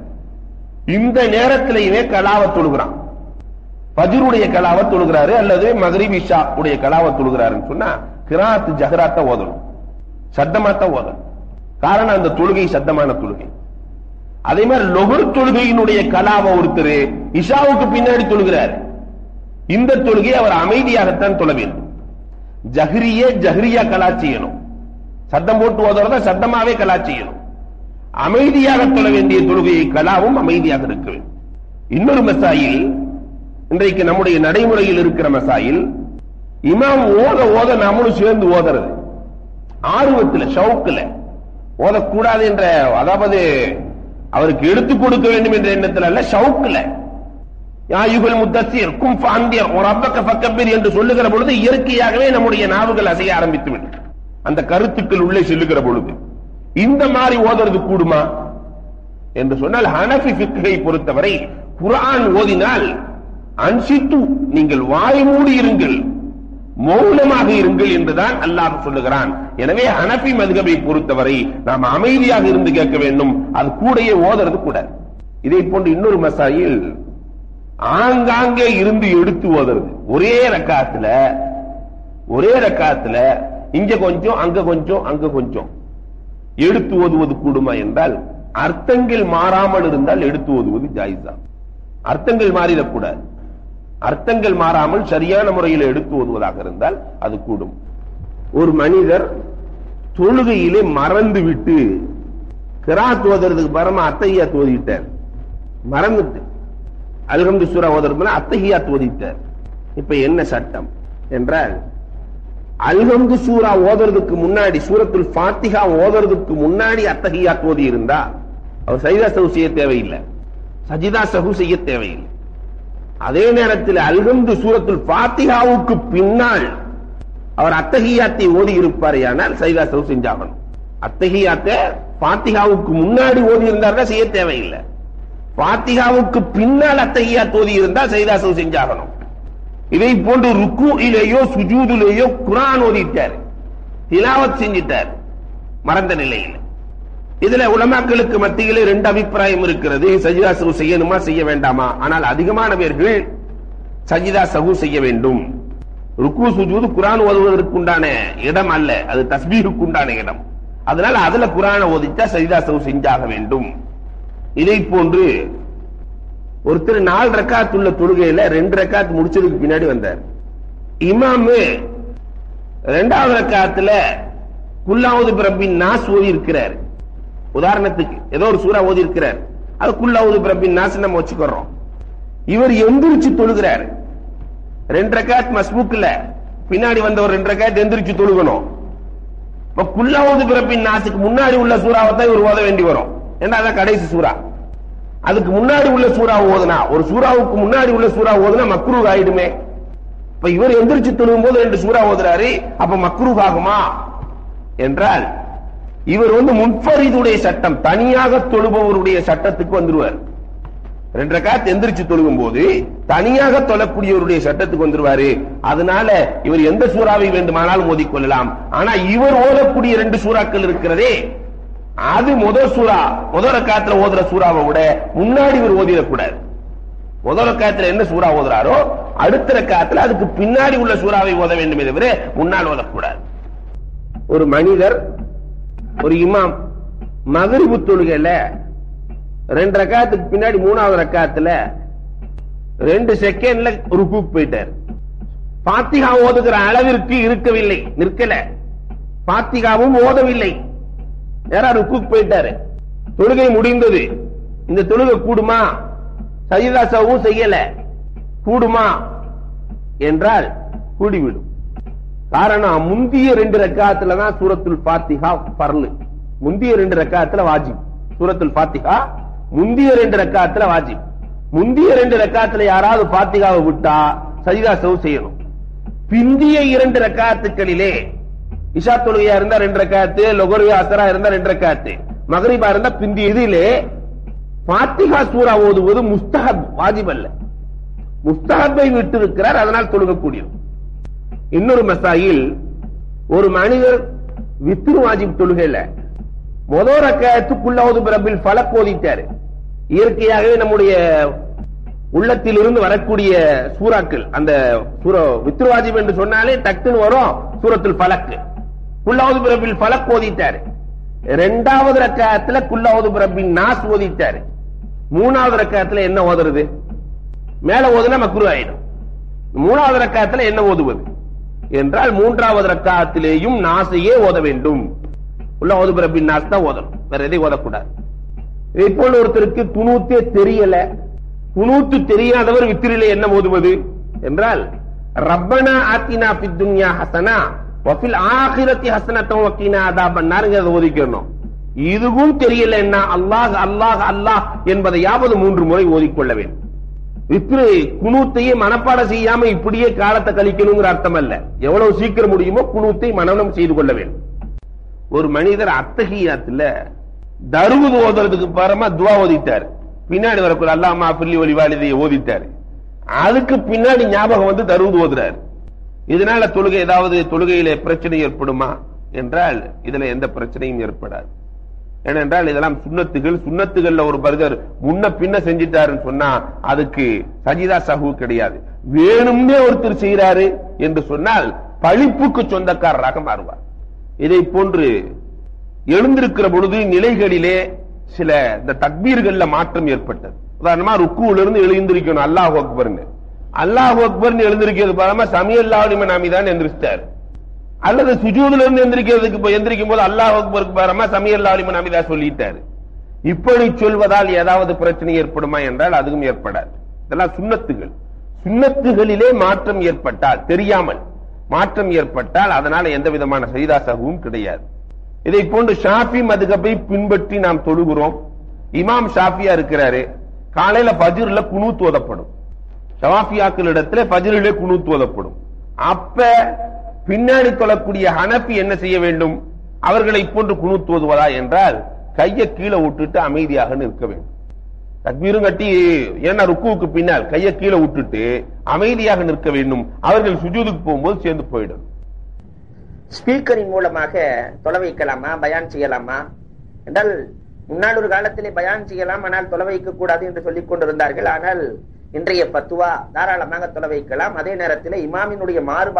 இந்த நேரத்திலேயே கலாவை தொழுகிறான். ஃபஜ்ருடைய கலாவை தொழுகிறாரு அல்லது மக்ரிப் இஷா உடைய கலாவை தொழுகிறாருன்னு சொன்னா கிராத் ஜஹராத்த ஓதணும், சத்தமாத்த ஓதணும். காரணம் அந்த தொழுகை சத்தமான தொழுகை. அதே மாதிரி லொஹர் தொழுகையினுடைய கலாவை ஒருத்தர் இஷாவுக்கு பின்னாடி தொழுகிறார், இந்த தொழுகை அவர் அமைதியாகத்தான் தொழ வேண்டும். ஜஹரியா கலா செய்யணும், சத்தம் போட்டு ஓதுறத சத்தமாவே கலா செய்யணும். அமைதியாக தொழ வேண்டிய தொழுகையை கலாவும் அமைதியாக இருக்க வேண்டும். இன்னொரு மசாயில், இன்றைக்கு நம்முடைய நடைமுறையில் இருக்கிற மசாயில், இமாம் ஓத ஓத நம்மளும் சேர்ந்து ஓதுறது, ஆர்வத்தில் ஷவுக்குல ஓதக்கூடாது என்ற, அதாவது அவருக்கு எடுத்துக் கொடுக்க வேண்டும் என்ற எண்ணத்தில் அல்ல, ஷவுக்குல யாயுகல் முத்தஸிர் கும் ஃபஅந்திர் ரப்பக ஃபக்கபிர் என்று சொல்லுகிற பொழுது இயற்கையாகவே நம்முடைய நாவுகள் அசைய ஆரம்பித்துவிடும். அந்த கருத்துக்கள் உள்ளே செல்லுகிற பொழுது இந்த மாதிரி ஓதுறது கூடுமா என்று சொன்னால், ஹனஃபி ஃபிக்ஹை பொறுத்தவரை குர்ஆன் ஓதினால் அன்சித்து, நீங்கள் வாய் மூடி இருங்கள், மௌனமாக இருங்கள் என்றுதான் அல்லாஹ் சொல்லுகிறான். எனவே ஹனஃபி மத்ஹபை பொறுத்தவரை நாம் அமைதியாக இருந்து கேட்க வேண்டும், அது கூடயே ஓதுறது கூட. இதை போன்று இன்னொரு மசாயில், ஆங்காங்கே இருந்து எடுத்து ஓதுறது. ஒரே ரக்காத்துல இங்க கொஞ்சம் அங்க கொஞ்சம் அங்க கொஞ்சம் எடுத்து ஓதுவது கூடுமா என்றால், அர்த்தங்கள் மாறாமல் இருந்தால் எடுத்து ஓதுவது ஜாயிஸா. அர்த்தங்கள் மாறிடக்கூடாது. அர்த்தங்கள் மாறாமல் சரியான முறையில் எடுத்து ஓதுவதாக இருந்தால் அது கூடும். ஒரு மனிதர் தொழுகையிலே மறந்து விட்டு கிராத் ஓதுறதுக்கு பரமா அத்தஹியாத் ஓதிட்டார். மறந்துட்டு அல்ஹம்து சூரா ஓதுறதுக்கு அத்தஹியாத் ஓதிட்டார். இப்ப என்ன சட்டம் என்றால், அல்ஹம்து சூரா ஓதுறதுக்கு முன்னாடி, சூரத்துல் ஃபாத்திஹா ஓதுறதுக்கு முன்னாடி அத்தஹியாத் ஓதி இருந்தா அவர் சஜிதா சஹு செய்ய தேவையில்லை, சஜிதா சஹு செய்ய தேவையில்லை. அதே நேரத்தில் அல்ஹம்து சூரத்துல் ஃபாத்திஹாவுக்கு பின்னால் அவர் அத்தஹியாத்தை ஓதி இருப்பாரையானால் சஜிதா சஹு செஞ்சாகணும். அத்தஹியாத்தை ஃபாத்திஹாவுக்கு முன்னாடி ஓதி இருந்தாருன்னா செய்ய தேவையில்லை. ஃபாத்திஹாவுக்கு பின்னால் அத்தஹியாத் ஓதி இருந்தால் சஜிதா சஹு செஞ்சாகணும். இதை போன்று ருக்குயிலேயோ சுஜூதிலேயோ குர்ஆன் ஓதிட்டார், திலாவத் செஞ்சிட்டார் மறந்த நிலையில். இதுல உலமாக்களுக்கு மத்தியிலே ரெண்டு அபிப்பிராயம் இருக்கிறது. சஜிதா சஹு செய்யணுமா செய்ய வேண்டாமா? ஆனால் அதிகமான பேர்கள் சஜிதா சஹு செய்ய வேண்டும். ருக்கு சுஜூது குர்ஆன் ஓதுவதற்கு உண்டான இடம் அல்ல, அது தஸ்பீஹுக்கு உண்டான இடம். அதனால அதுல குர்ஆனை ஓதிட்டா சஜிதா சஹு செஞ்சாக வேண்டும். இதை போன்று ஒருத்தர் 4 ரக்காத் உள்ள தொழுகையில 2 ரக்காத் முடிச்சதுக்கு பின்னாடி வந்தார். இமாமு 2வது ரக்காத்துல குல்லாவுது பிரபின் நாஸ் ஓதி இருக்கிறார். உதாரணத்துக்கு ஏதோ ஒரு சூரா ஓதி இருக்கிறார், அது குல்லாவுது பிரபின் நாஸ் நம்ம வச்சுக்கிறோம். இவர் எந்திரிச்சு தொழுகிறார். 2 ரக்காத் மஸ்பூக்ல பின்னாடி வந்தவர் 2 ரக்காத் எந்திரிச்சு தொழுகணும். இப்ப குல்லாவுது பிரபின் நாஸுக்கு முன்னாடி உள்ள சூறாவை தான் இவர் ஓத வேண்டி வரும். ஏன்னா அதான் கடைசி சூரா. அதுக்கு முன்னாடி உள்ள சூறா ஓதுனா, ஒரு சூறாவுக்கு முன்னாடி உள்ள சூறா ஓதுனா மக்ரூஹ் ஆயிடுமே. இப்ப இவர் எந்திரிச்சு தொழுகும் போது 2 சூறா ஓதுறாரு, அப்ப மக்ரூஹ் ஆகுமா என்றால், இவர் முன்ஃபரிதுடைய சட்டம், தனியாக தொழுபவருடைய சட்டத்துக்கு வந்துருவார். 2 ரக்காத் எந்திரிச்சு தொழுகும் போது தனியாக தொழக்கூடியவருடைய சட்டத்துக்கு வந்துருவாரு. அதனால இவர் எந்த சூறாவை வேண்டுமானாலும் ஓதிக்கொள்ளலாம். ஆனா இவர் ஓதக்கூடிய 2 சூறாக்கள் இருக்கிறதே, அது முதல் சூரா, முதல் ரக்காத்துல ஓதுற சூறாவை விட முன்னாடி இவர் ஓதிடக்கூடாது. முதல் ரக்காத்துல என்ன சூறா ஓதுறாரோ அடுத்த ரக்காத்துல அதுக்கு பின்னாடி உள்ள சூறாவை ஓத வேண்டுமே தவிர முன்னால் ஓதக்கூடாது. ஒரு மனிதர், ஒரு இமாம் மக்ரிபு தொழுகையில 2 ரக்காத்துக்கு பின்னாடி 3வது ரக்காத்துல 2 செகண்ட்ல ருக்குக்கு போயிட்டார். ஃபாத்திஹா ஓதுகிற அளவிற்கு இருக்கவில்லை, நிற்கல. ஃபாத்திஹாவும் ஓதவில்லை, நேரா ருக்குக்கு போயிட்டாரு. தொழுகை முடிந்தது. இந்த தொழுகை கூடுமா? சஜிதா சஹு செய்யல, கூடுமா என்றால் கூடிவிடும். காரணம், முந்திய 2 ரக்காத்துல தான் சூரத்துல் ஃபாத்திஹா ஃபர்ல், முந்திய 2 ரக்காத்துல வாஜிப். சூரத்துல் ஃபாத்திஹா முந்திய 2 ரக்காத்துல வாஜிப். முந்திய 2 ரக்காத்துல யாராவது ஃபாத்திஹாவை விட்டா சஜிதா சஹு செய்யணும். பிந்திய 2 ரக்காத்துக்களிலே, இஷா தொழுகையா இருந்தா 2 ரக்காத்து, லொகர் அசரா இருந்தா 2 ரக்காத்து, மக்ரிபா இருந்தா பிந்தி, இதிலே ஃபாத்திஹா சூரா ஓதுவது முஸ்தஹப், வாஜிப் அல்ல. முஸ்தஹப்பை விட்டு இருக்கிறார், அதனால் தொழுகக்கூடியது. இன்னொரு மசாயில், ஒரு மனிதர் வித்ரு வாஜிப் தொழுகையில முதல் ரக்காத்து குல்லாவுது பிரபில் ஃபலக் ஓதிட்டாரு. இயற்கையாகவே நம்முடைய உள்ளத்தில் இருந்து வரக்கூடிய சூறாக்கள், அந்த சூரா வித்ரு வாஜிப் என்று சொன்னாலே டக்குன்னு வரும் சூரத்துல் ஃபலக். குல்லாவுது பிரபில் ஃபலக் ஓதிட்டாரு. 2வது ரக்காத்துல குல்லாவுது பிரபின் நாஸ் ஓதிட்டாரு. 3வது ரக்காத்துல என்ன ஓதுறது? மேல ஓதுனா மக்ரூஹ் ஆயிடும். 3வது ரக்காத்துல என்ன ஓதுவது என்றால், 3வது ரக்காத்திலேயும் நாஸையே ஓத வேண்டும். குல்லாவுது பிரபின் நாஸ் தான் ஓதணும், வேற எதை ஓதக்கூடாது. இதை போல ஒருத்தருக்கு குனூத்தே தெரியல, குனூத்து தெரியாதவர் வித்திரிலே என்ன ஓதுவது என்றால், ரப்பனா ஆத்தினா ஃபித் துன்யா ஹஸனா வஃபில் ஆகிரத்தி ஹஸனத்தன் வகீனா அதாபன்னார்ங்கறத ஓதிக்கணும். இதுவும் தெரியல என்ன, அல்லாஹ் அல்லாஹ் அல்லாஹ் என்பதையாவது 3 முறை ஓதிக்கொள்ள வேண்டும். வித்ரு குனூத்தையே மனப்பாடம் செய்யாம இப்படியே காலத்தை கழிக்கணுங்கிற அர்த்தம் அல்ல. எவ்வளவு சீக்கிரம் முடியுமோ குனூத்தை மனனம் செய்து கொள்ள வேண்டும். ஒரு மனிதர் அத்தஹியாத்துல தருவது ஓதுறதுக்கு பரமா துவா ஓதிட்டார். பின்னாடி வரக்கூடிய அல்லாஹ் மாஃபிர்லி வலி வாலிதையை ஓதிட்டாரு. அதுக்கு பின்னாடி ஞாபகம் வந்து தருவது ஓதுறாரு. இதனால தொழுகையிலே பிரச்சனை ஏற்படுமா என்றால் இதுல எந்த பிரச்சனையும் ஏற்படாது. ஏனென்றால் இதெல்லாம் சுன்னத்துகள்ல ஒரு பர்தர் முன்ன பின்ன செஞ்சிட்டாருன்னு சொன்னா அதுக்கு சஜிதா சஹு கிடையாது. வேணும்னே ஒருத்தர் செய்யறாரு என்று சொன்னால் பழிப்புக்கு சொந்தக்காரராக மாறுவார். இதை போன்று எழுந்திருக்கிற பொழுது நிலைகளிலே சில இந்த தக்பீர்கள்ல மாற்றம் ஏற்பட்டது. உதாரணமா ருக்குல இருந்து எழுந்திருக்கணும் அல்லாஹு அக்பர்னு, அல்லாஹு அக்பர்னு எழுந்திருக்கிறது பாருமா சமியல்லாஹு லிமன் ஹமிதான் எந்திரிச்சிட்டாரு. அல்லது சுஜூதுல இருந்து எந்திரிக்கும் போது அல்லாஹ் அக்பருக்கு பாரமா சமியல்லாஹு லிமன் ஹமிதா சொல்லிட்டாரு. இப்படி சொல்வதால் ஏதாவது பிரச்சனை ஏற்படுமா என்றால் அதுவும் ஏற்படாது. இதெல்லாம் சுன்னத்துகளிலே மாற்றம் ஏற்பட்டால், தெரியாமல் மாற்றம் ஏற்பட்டால் அதனால எந்த விதமான சஜிதா சஹுவும் கிடையாது. இதை போன்று ஷாஃபி மதுஹபை பின்பற்றி நாம் தொழுகிறோம். இமாம் ஷாஃபியா இருக்கிறாரு, காலையில ஃபஜ்ர்ல குனூத் ஓதப்படும். ஷாஃபியாக்களிடத்திலே ஃபஜ்ரிலே குனூத் ஓதப்படும். அப்ப பின்னாடி தொழக்கூடிய ஹனபி என்ன செய்ய வேண்டும்? அவர்களை போன்று குனூத் ஓதுவதா என்றால் கையை கீழே விட்டுட்டு அமைதியாக நிற்க வேண்டும். தக்பீரும் கட்டி ஏன்னா ருக்குவுக்கு பின்னால் கையை கீழே விட்டுட்டு அமைதியாக நிற்க வேண்டும். அவர்கள் சுஜூதுக்கு போகும்போது சேர்ந்து போயிடும். ஸ்பீக்கரின் மூலமாக தொலை வைக்கலாமா, பயான் செய்யலாமா என்றால் முன்னாள் ஒரு காலத்திலே பயான் செய்யலாம், ஆனால் தொலை வைக்க கூடாது என்று சொல்லிக் கொண்டிருந்தார்கள். ஆனால் இன்றைய பத்துவா தாராளமாக தொலை வைக்கலாம். அதே நேரத்தில் இமாமினுடைய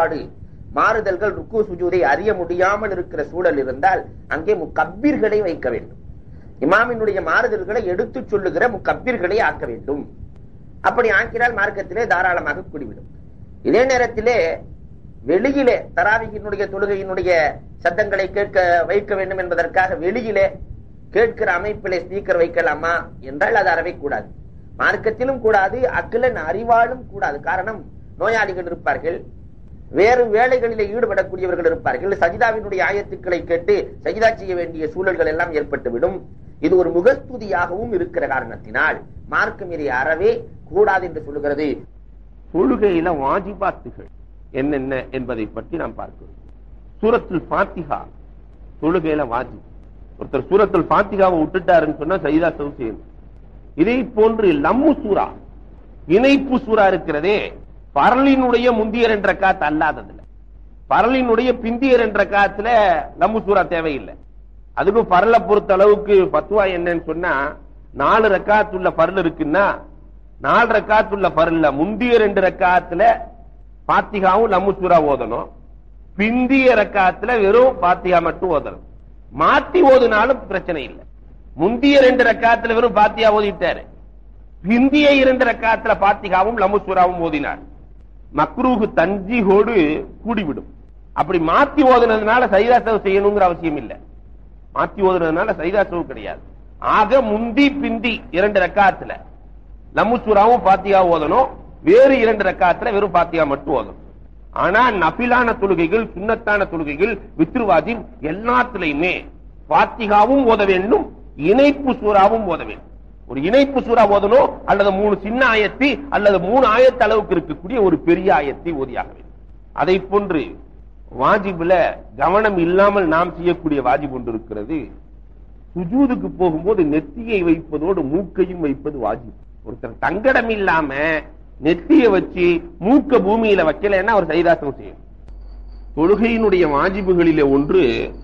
மாறுதல்கள் ருக்கு சுஜூதை அறிய முடியாமல் இருக்கிற சூழல் இருந்தால் அங்கே முக்கப்பீர்களை வைக்க வேண்டும். இமாமினுடைய மாறுதல்களை எடுத்து சொல்லுகிற முக்கப்பீர்களை ஆக்க வேண்டும். அப்படி ஆக்கினால் மார்க்கத்திலே தாராளமாக கூடிவிடும். இதே நேரத்திலே வெளியிலே தராவியினுடைய தொழுகையினுடைய சத்தங்களை கேட்க வைக்க வேண்டும் என்பதற்காக வெளியிலே கேட்கிற அமைப்பிலே ஸ்பீக்கர் வைக்கலாமா என்றால் அது அறவே கூடாது. மார்க்கத்திலும் கூடாது, அக்கிலன் அறிவாலும் கூடாது. காரணம், நோயாளிகள் இருப்பார்கள், வேறு வேலைகளிலே ஈடுபடக்கூடியவர்கள் இருப்பார்கள். சஜிதாவினுடைய ஆயத்துக்களை கேட்டு சஜிதா செய்ய வேண்டிய சூழல்கள் எல்லாம் ஏற்பட்டுவிடும். இது ஒரு முகஸ்துதியாகவும் இருக்கிற காரணத்தினால் மார்க்கம் இதை அறவே கூடாது என்று சொல்லுகிறது. தொழுகையில வாஜிபாத்துகள் என்னென்ன என்பதை பற்றி நாம் பார்க்கிறோம். சூரத்துல் ஃபாத்திஹா தொழுகையில வாஜிப். ஒருத்தர் சூரத்துல் ஃபாத்திஹாவை விட்டுட்டாருன்னு சொன்னா சஜிதா சஹு செய்யணும். இதை போன்று லம்மு சூரா, இணைப்பு சூரா இருக்கிறதே, பரலினுடைய முந்திய 2 ரக்காத் அல்லாததுல, பரலினுடைய பிந்திய 2 ரக்காத்துல லம்மு சூரா தேவையில்லை. அதுக்கும் பரலை பொறுத்த அளவுக்கு பத்துவா என்னன்னு சொன்னா 4 ரக்காத் உள்ள பரல் இருக்குன்னா 4 ரக்காத் உள்ள பரல்ல முந்திய 2 ரக்காத்துல பாத்திகாவும் லம்மு சூரா ஓதணும், பிந்திய ரக்காத்துல வெறும் பாத்திகா மட்டும் ஓதணும். மாத்தி ஓதுனாலும் பிரச்சனை இல்லை. முந்திய 2 ரக்காத்துல வெறும் பாத்தியா ஓதிட்டாரு, பிந்திய 2 ரக்காத்துல பாத்திகாவும் லம்மு சூராவும் ஓதினார். மக்ரூஹ் தன்ஜீஹோடு கூடிவிடும். அப்படி மாத்தி ஓதுனதுனால சஜிதா சஹு செய்யணுங்கிற அவசியம் இல்லை. மாத்தி ஓதுனதுனால சஜிதா சஹு கிடையாது. ஆக முந்தி பிந்தி 2 ரக்காத்துல லம்மு சூராவும் பாத்தியா ஓதணும், வேறு 2 ரக்காத்துல வெறும் பாத்தியா மட்டும் ஓதணும். ஆனா நபிலான தொழுகைகள், சுன்னத்தான தொழுகைகள், வித்ரு வாஜிப் எல்லாத்திலையுமே பாத்திகாவும் ஓத வேண்டும், இணைப்பு சூறாவும் ஓத வேண்டும். ஒரு இணைப்பு சூறா ஓதணும், அல்லது 3 சின்ன ஆயத்தி அல்லது 3 ஆயத்து அளவுக்கு இருக்கக்கூடிய ஒரு பெரிய ஆயத்தை ஓதியாக வேண்டும். அதை போன்று வாஜிப்ல கவனம் இல்லாமல் நாம் செய்யக்கூடிய வாஜிப் ஒன்று இருக்கிறது. சுஜூதுக்கு போகும்போது நெத்தியை வைப்பதோடு மூக்கையும் வைப்பது வாஜிப். ஒருத்தர் தங்கடம் இல்லாம நெத்தியை வச்சு மூக்க பூமியில வைக்கலன்னா ஒரு சஜிதா சஹு செய்யும். தொழுகையினுடைய வாஜிபுகளிலே ஒன்று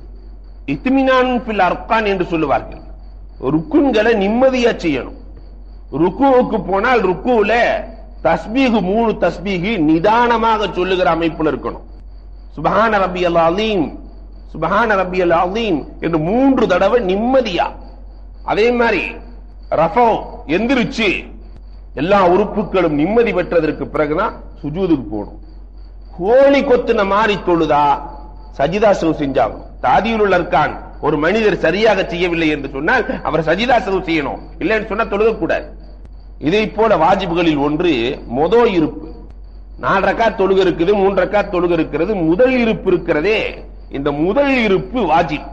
இத்மினான் ஃபில் அர்கான் என்று சொல்லுவார்கள். ருக்குன்களை நிம்மதியா செய்யணும். ருக்குவுக்கு போனால் ருக்குல தஸ்பீஹ் 3 தஸ்பீஹ் நிதானமாக சொல்லுகிற அமைப்புல இருக்கணும். சுப்ஹான ரப்பியல் அலீம், சுப்ஹான ரப்பியல் அலீம் என்று 3 தடவை நிம்மதியா. அதே மாதிரி ரஃபோ எந்திரிச்சு எல்லா உறுப்புகளும் நிம்மதி பெற்றதற்கு பிறகுதான் சுஜூதுக்கு போகணும். கோழி கொத்துன மாதிரி தொழுதா சஜிதா சஹு செஞ்சாகும். தாதியுல் அர்கான் ஒரு மனிதர் சரியாக செய்யவில்லை என்று சொன்னால் அவர் சஜிதா சஹு செய்யணும், இல்லைன்னு சொன்னா தொழுகக்கூடாது. இதை போல வாஜிபுகளில் ஒன்று முதல் இருப்பு. 4 ரக்காத் தொழுகை இருக்குது, 3 ரக்காத் தொழுகை இருக்கிறது. முதல் இருப்பு இருக்கிறதே, இந்த முதல் இருப்பு வாஜிப்,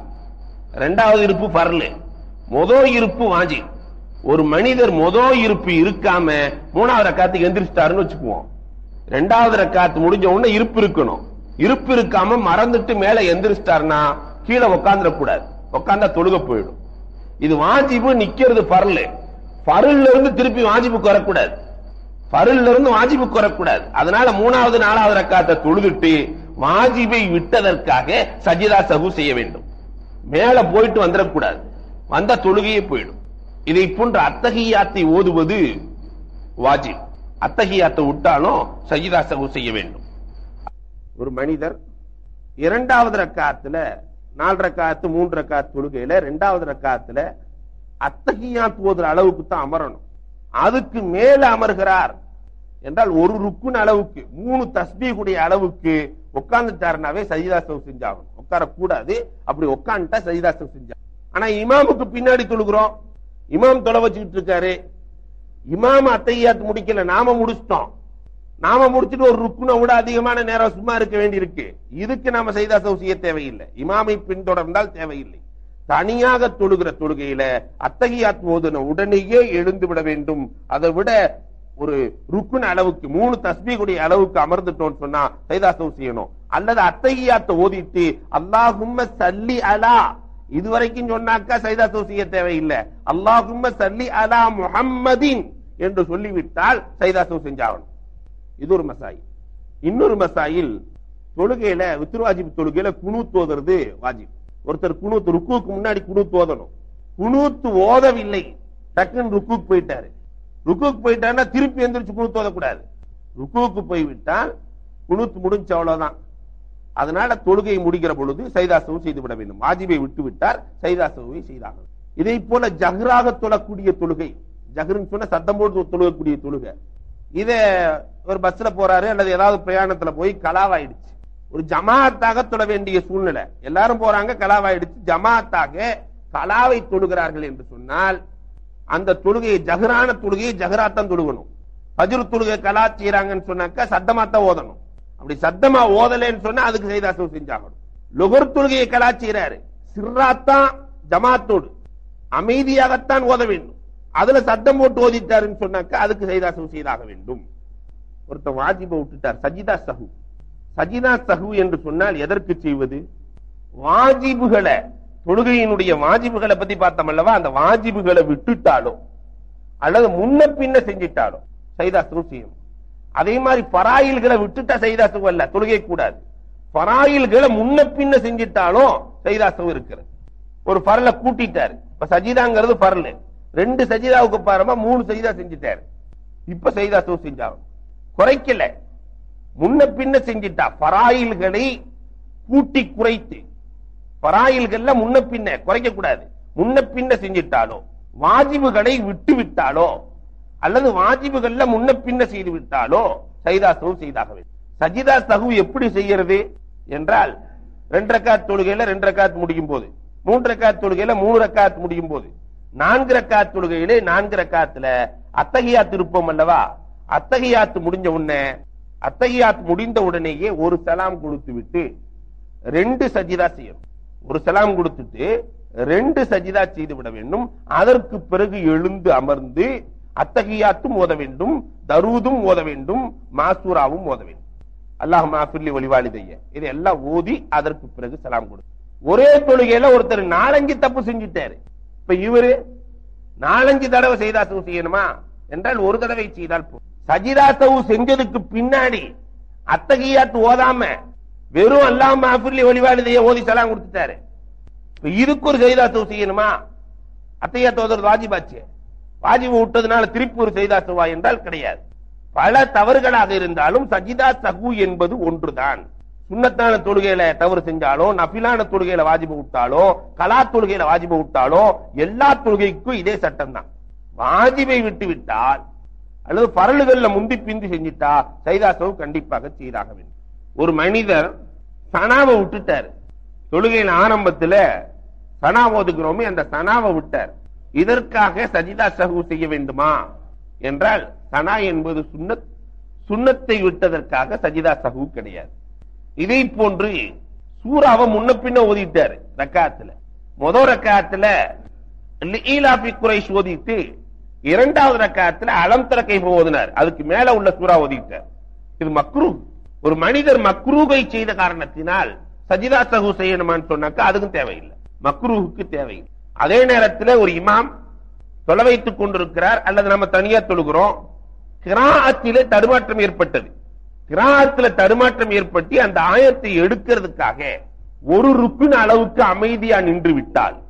2வது இருப்பு ஃபர்ல், முதல் இருப்பு வாஜிப். ஒரு மனிதர் முதல் இருப்பு இருக்காம 3வது ரக்காத்துக்கு எந்திரிச்சிட்டாருன்னு வச்சுக்குவோம். 2வது ரக்காத்து முடிஞ்ச உடனே இருப்பு இருக்கணும். இருப்பு இருக்காம மறந்துட்டு மேல எந்திரிச்சிட்டாருன்னா கீழே உட்காந்துடக்கூடாது, உட்காந்தா தொழுக போயிடும். இது வாஜிபு, நிக்கிறது ஃபர்ல். ஃபர்ல்ல இருந்து திருப்பி வாஜிபுக்கு வரக்கூடாது, ஃபர்ல்ல இருந்து வாஜிபுக்கு வரக்கூடாது. அதனால 3வது 4வது ரக்காத்தை தொழுதுட்டு வாஜிபை விட்டதற்காக சஜிதா சஹு செய்ய வேண்டும். மேல போயிட்டு வந்துடக்கூடாது. வந்த தொழுகையே போயிடும். இதை போன்ற அத்தஹியாத்தை ஓதுவது வாஜிப். அத்தஹியாத்தை விட்டாலும் சஜிதா சஹு செய்ய வேண்டும். ஒரு மனிதர் இரண்டாவது ரக்காத்துல 4 ரக்காத்து 3 ரக்காத் தொழுகையில 2வது ரக்காத்துல அத்தஹியாத் ஓதுற அளவுக்கு தான் அமரணும். அதுக்கு மேல அமர்கிறார் என்றால் ஒரு ருக்குன் அளவுக்கு 3 தஸ்பீஹ் கூடிய அளவுக்கு உட்கார்ந்துட்டாருனாவே சஜிதா சஹு செஞ்சாகணும். உட்கார கூடாது. அப்படி உட்கார்ந்துட்டா சஜிதா சஹு செஞ்சா. ஆனா இமாமுக்கு பின்னாடி தொழுகிறோம், இமாம் தொலை வச்சுக்கிட்டு இருக்காரு, இமாம் அத்தஹியாத் முடிக்கல, நாம முடிச்சிட்டோம். நாம முடிச்சுட்டு ஒரு ருக்குனை விட அதிகமான நேரம் சும்மா இருக்க வேண்டி இருக்கு. இதுக்கு நாம சஜிதா சஹு செய்ய தேவையில்லை. இமாமை பின்தொடர்ந்தால் தேவையில்லை. தனியாக தொழுகிற தொழுகையில அத்தஹியாத் ஓதுன உடனேயே எழுந்து விட வேண்டும். அதை விட ஒரு ருக்குன் அளவுக்கு 3 தஸ்பீஹ் கூடிய அளவுக்கு அமர்ந்துட்டோம்னு சொன்னா சஜிதா சஹு செய்யணும். அல்லது அத்தஹியாத்தை ஓதிட்டு அல்லாஹும்ம ஸல்லி அலா இதுவரைக்கும் சொன்னாக்கா சஜிதா சஹு செய்ய தேவையில்லை. அல்லாஹும்ம ஸல்லி அலா முஹம்மதின் என்று சொல்லிவிட்டால் சஜிதா சஹு செஞ்சாகணும். இது ஒரு மசாயில். இன்னொரு மசாயில், தொழுகையில வித்ர் வாஜிப் தொழுகையில குனூத் ஓதுறது வாஜிப். ஒருத்தர் குனூத் ருக்குக்கு முன்னாடி குனூத் ஓதணும். குனூத் ஓதவில்லை, டக்குன்னு ருக்குக்கு போயிட்டாரு. ருக்குக்கு போயிட்டாருன்னா திருப்பி எந்திரிச்சு குனூத் ஓதக்கூடாது. ருக்குக்கு போய்விட்டால் குனூத் முடிஞ்ச அவ்வளவுதான். அதனால தொழுகை முடிகிற பொழுது சஜிதா சஹு செய்து விட வேண்டும். வாஜிபை விட்டு விட்டார், சஜிதா சஹுவை செய்தாக. இதை போல ஜஹ்ராக தொழக்கூடிய தொழுகை, ஜஹ்ருன்னு சொன்ன சத்தம் போட்டு தொழுகக்கூடிய தொழுகை, இத ஒரு பஸ்ல போறாரு அல்லது ஏதாவது பிரயாணத்துல போய் கலாவாயிடுச்சு. ஒரு ஜமாத்தாக தொழ வேண்டிய சூழ்நிலை, எல்லாரும் போறாங்க, கலாவாயிடுச்சு. ஜமாத்தாக கலாவை தொழுகிறார்கள் என்று சொன்னால் அந்த தொழுகையை ஜஹ்ரான தொழுகையை ஜஹ்ராத்தான் தொழுகணும். ஃபஜ்ர் தொழுகை கலா செய்யறாங்கன்னு சொன்னாக்கா சத்தமாத்தான் ஓதணும். அப்படி சத்தமா ஓதலைன்னு சொன்னா அதுக்கு சஜிதா சஹு செஞ்சாகணும். லுஹர் தொழுகையை கலா செய்யறாரு, சிர்ராத்தான் ஜமாத்தோடு அமைதியாகத்தான் ஓத வேண்டும். அதுல சத்தம் போட்டு ஓதிட்டாருன்னு சொன்னாக்கா அதுக்கு சஜிதா சஹு செய்தாக வேண்டும். ஒருத்தர் வாஜிபை விட்டுட்டார், சஜிதா சஹு. சஜிதா சஹு என்று சொன்னால் எதற்கு செய்வது? வாஜிபுகளை, தொழுகையினுடைய வாஜிபுகளை பத்தி பார்த்தோம் அல்லவா, அந்த வாஜிபுகளை விட்டுட்டாலோ அல்லது முன்ன பின்ன செஞ்சிட்டாலோ சஜிதா சஹு செய்யணும். அதே மாதிரி பராயில்களை விட்டுட்டா சஜிதா சஹு அல்ல, தொழுகை கூடாது. பராயில்களை முன்ன பின்ன செஞ்சிட்டாலும் சஜிதா சஹு இருக்கிறது. ஒரு பரல கூட்டிட்டாரு, இப்ப சஜிதாங்கிறது பரல், 2 சஜிதாவுக்கு பாருமா 3 சஜிதா செஞ்சிட்டாரு, இப்ப சஜிதா சஹு செஞ்சாலும் குறைக்கல. முன்ன பின்ன செஞ்சிட்டா பராயில்களை கூட்டி குறைத்து, பராயில்கள்ல முன்ன பின்ன குறைக்க கூடாது. முன்ன பின்ன செஞ்சிட்டாலோ வாஜிபுகளை விட்டு விட்டாலோ அல்லது வாஜிபுகள்ல முன்ன பின்ன செய்து விட்டாலோ சஜிதா சஹு செய்தாக வேண்டும். சஜிதா சஹு எப்படி செய்யறது என்றால், 2 ரக்காத் தொழுகையில 2 ரக்காத் முடியும் போது, 3 ரக்காத் தொழுகையில 3 ரக்காத் முடியும் போது, 4 ரக்காத் தொழுகையிலே 4 ரக்காத்துல அத்தஹியாத் இருப்போம் அல்லவா, அத்தஹியாத் முடிஞ்ச உடனே, அத்தஹியாத் முடிந்த உடனேயே ஒரு சலாம் கொடுத்து விட்டு 2 சஜிதா செய்யணும். ஒரு சலாம் கொடுத்துட்டு 2 சஜிதா செய்து விட வேண்டும். அதற்கு பிறகு எழுந்து அமர்ந்து அத்தஹியாத்தும் ஓத வேண்டும், தரூதும் ஓத வேண்டும், மாசூராவும் ஓத வேண்டும். அல்லாஹும்ம ஃபிர்லி வலிவாலிதைய இது எல்லாம் ஓதி அதற்கு பிறகு சலாம் கொடு. ஒரே தொழுகையில ஒருத்தர் 4-5 தப்பு செஞ்சிட்டாரு. இப்ப இவரு 4-5 தடவை சஜிதா சஹு செய்யணுமா என்றால் ஒரு தடவை செய்தால் போதும். சஜிதா சஹு செஞ்சதுக்கு பின்னாடி அத்தஹியாத் ஓதாம வெறும் அல்லாஹும்ம ஃபிர்லி வலிவாலிதைய ஓதி சலாம் கொடுத்துட்டாரு. இதுக்கு ஒரு சஜிதா சஹு செய்யணுமா? அத்தஹியாத் ஓதுறது வாஜிபாச்சு, வாஜிபு விட்டதுனால திருப்பி ஒரு சஜிதா சஹுவா என்றால் கிடையாது. பல தவறுகளாக இருந்தாலும் சஜிதா சஹு என்பது ஒன்றுதான். சுன்னத்தான தொழுகையில தவறு செஞ்சாலோ, நஃபிலான தொழுகையில வாஜிபு விட்டாலோ, கலா தொழுகையில வாஜிபு விட்டாலோ எல்லா தொழுகைக்கும் இதே சட்டம் தான். வாஜிபை விட்டு விட்டால் அல்லது பரலுகள்ல முந்தி பிந்தி செஞ்சிட்டா சஜிதா சஹு கண்டிப்பாக செய்தாக வேண்டும். ஒரு மனிதர் சனாவை விட்டுட்டார், தொழுகையின் ஆரம்பத்துல சனா ஓதுகிறோமே அந்த சனாவை விட்டார், இதற்காக சஜிதா சஹு செய்ய வேண்டுமா என்றால் சனா என்பது சுன்னத், சுன்னத்தை விட்டதற்காக சஜிதா சஹு கிடையாது. இதை போன்று சூராவை முன்ன பின்ன ஓதிட்டாரு ரக்காத்துல. முதல் ரக்காத்துல லீலாபி குரைஷ் ஓதிட்டு 2வது ரக்காத்துல அலம் தர கைஃப ஓதினார், அதுக்கு மேல உள்ள சூரா ஓதிட்டார். இது மக்ரூஹ். ஒரு மனிதர் மக்ரூகை செய்த காரணத்தினால் சஜிதா சஹு செய்யணுமான்னு சொன்னாக்கா அதுக்கும் தேவையில்லை, மக்ரூஹுக்கு தேவையில்லை. அதே நேரத்தில் ஒரு இமாம் தொழ வைத்துக் கொண்டிருக்கிறார் அல்லது நம்ம தனியா தொழுகிறோம், கிராஅத்திலே தடுமாற்றம் ஏற்பட்டது, கிராஅத்திலே தடுமாற்றம் ஏற்பட்டு அந்த ஆயத்தை எடுக்கிறதுக்காக ஒரு ருக்குன் அளவுக்கு அமைதியா நின்று விட்டால்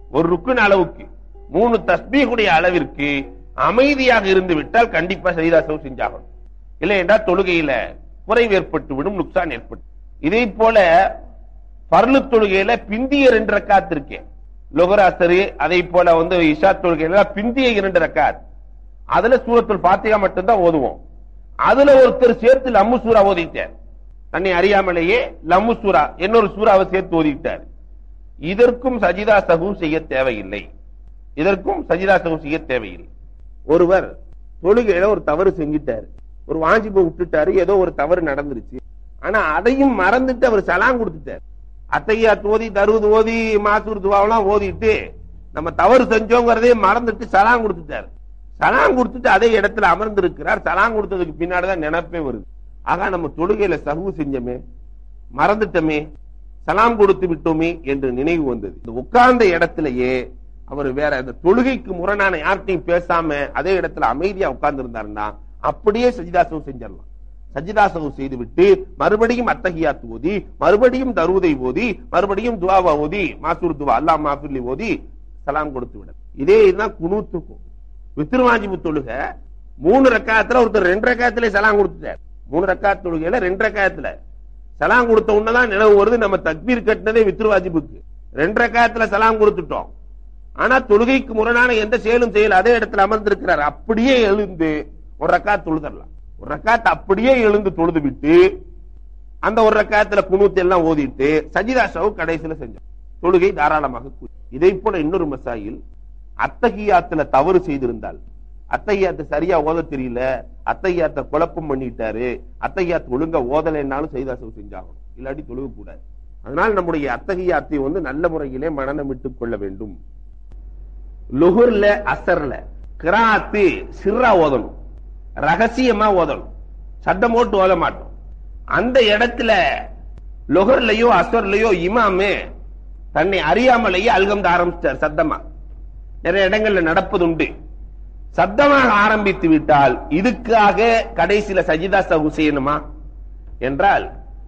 ஒரு ருக்குன் அளவுக்கு 3 தஸ்பீஹுடைய அளவிற்கு அமைதியாக இருந்து விட்டால் கண்டிப்பா சஜிதா சஹு செஞ்சாகணும். இல்லை என்றால் தொழுகையில குறைவு ஏற்பட்டு விடும், நுக்சான் ஏற்பட்டு. இதே போல பர்லு தொழுகையில பிந்திய 2 ரக்காத் இருக்கேன், லொஹர் அஸ்ர், அதை போல இஷா தொழுகையில பிந்திய 2 ரக்காத், அதுல சூரத்துல் ஃபாத்திஹா மட்டும்தான் ஓதுவோம். அதுல ஒருத்தர் சேர்த்து லம்மு சூரா ஓதிட்டார், தன்னை அறியாமலேயே லம்மு சூரா இன்னொரு சூறாவை சேர்த்து ஓதிட்டார். இதற்கும் சஜிதா சஹு செய்ய தேவையில்லை, இதற்கும் சஜிதா சஹு செய்ய தேவையில்லை. ஒருவர் தொழுகையில ஒரு தவறு செஞ்சிட்டாரு, ஒரு வாஜிபை விட்டுட்டாரு, ஏதோ ஒரு தவறு நடந்துருச்சு. ஆனா அதையும் மறந்துட்டு அவர் சலாம் கொடுத்துட்டார். அத்தையாத் ஓதி, தருவது ஓதி, மாசூர் துவாவெல்லாம் ஓதிட்டு நம்ம தவறு செஞ்சோங்கிறதே மறந்துட்டு சலாம் கொடுத்துட்டார். சலாம் கொடுத்துட்டு அதே இடத்துல அமர்ந்து இருக்கிறார். சலாம் கொடுத்ததுக்கு பின்னாடிதான் நினைப்பே வருது, ஆகா நம்ம தொழுகையில சஹு செஞ்சோமே, மறந்துட்டோமே, சலாம் கொடுத்து விட்டோமே என்று நினைவு வந்தது. இந்த உட்கார்ந்த இடத்திலேயே அவர் வேற அந்த தொழுகைக்கு முரணான யார்கிட்டையும் பேசாம அதே இடத்துல அமைதியா உட்கார்ந்து இருந்தாருன்னா அப்படியே சஜிதா சஹு செஞ்சிடலாம். சஜிதா சஹு செய்து விட்டு மறுபடியும் அத்தஹியாத் ஓதி, மறுபடியும் தரூதை ஓதி, மறுபடியும் துஆவா ஓதி, மாசூர் துவா அல்லாஹ் மாஃபிர்லி ஓதி சலாம் கொடுத்து விட. இதே இதுதான் குனூத்துக்கும். வித்ர் வாஜிபு தொழுக 3 ரக்காத்துல ஒருத்தர் 2 ரக்காத்திலே சலாம் கொடுத்துட்டார். 3 ரக்காத் தொழுகையில 2 ரக்காத்துல சலாம் கொடுத்த உடனேதான் நினைவு வருது, நம்ம தக்பீர் கட்டினதே வித்ர் வாஜிபுக்கு, 2 ரக்காத்துல சலாம் கொடுத்துட்டோம். ஆனா தொழுகைக்கு முரணான எந்த செயலும் செய்யல, அதே இடத்துல அமர்ந்திருக்கிறார். அப்படியே எழுந்து 1 ரக்காத் தொழுதரலாம். 1 ரக்காத் அப்படியே எழுந்து தொழுது விட்டு அந்த 1 ரக்காத்துல குனூத் எல்லாம் ஓதிட்டு சஜிதா சஹு கடைசியில செஞ்சோம், தொழுகை தாராளமாக. இதை போல இன்னொரு மசாயில், அத்தஹியாத்துல தவறு செய்திருந்தால், அத்தஹியாத்து சரியா ஓத தெரியல, அத்தஹியாத்த குழப்பம் பண்ணிட்டாரு, அத்தஹியாத் ஒழுங்கா ஓதலைன்னாலும் சஜிதா சஹு செஞ்சாகணும், இல்லாட்டி தொழுக கூடாது. அதனால நம்முடைய அத்தஹியாத்தை நல்ல முறையிலே மனநமிட்டுக் கொள்ள வேண்டும். லுஹுர்ல அசர்ல கிராத்து சிர்ரா ஓதணும், ரகசியமா ஓதணும், சத்தம் போட்டு ஓத மாட்டோம். அந்த இடத்துல லுஹர்லயோ அசர்லயோ இமாமே தன்னை அறியாமலேயே அல்ஹம்து ஆரம்பிச்சார் சத்தமா. நிறைய இடங்கள்ல நடப்பதுண்டு. சத்தமாக ஆரம்பித்து விட்டால் இதுக்காக கடைசியில சஜிதா சஹு செய்யணுமா என்றால்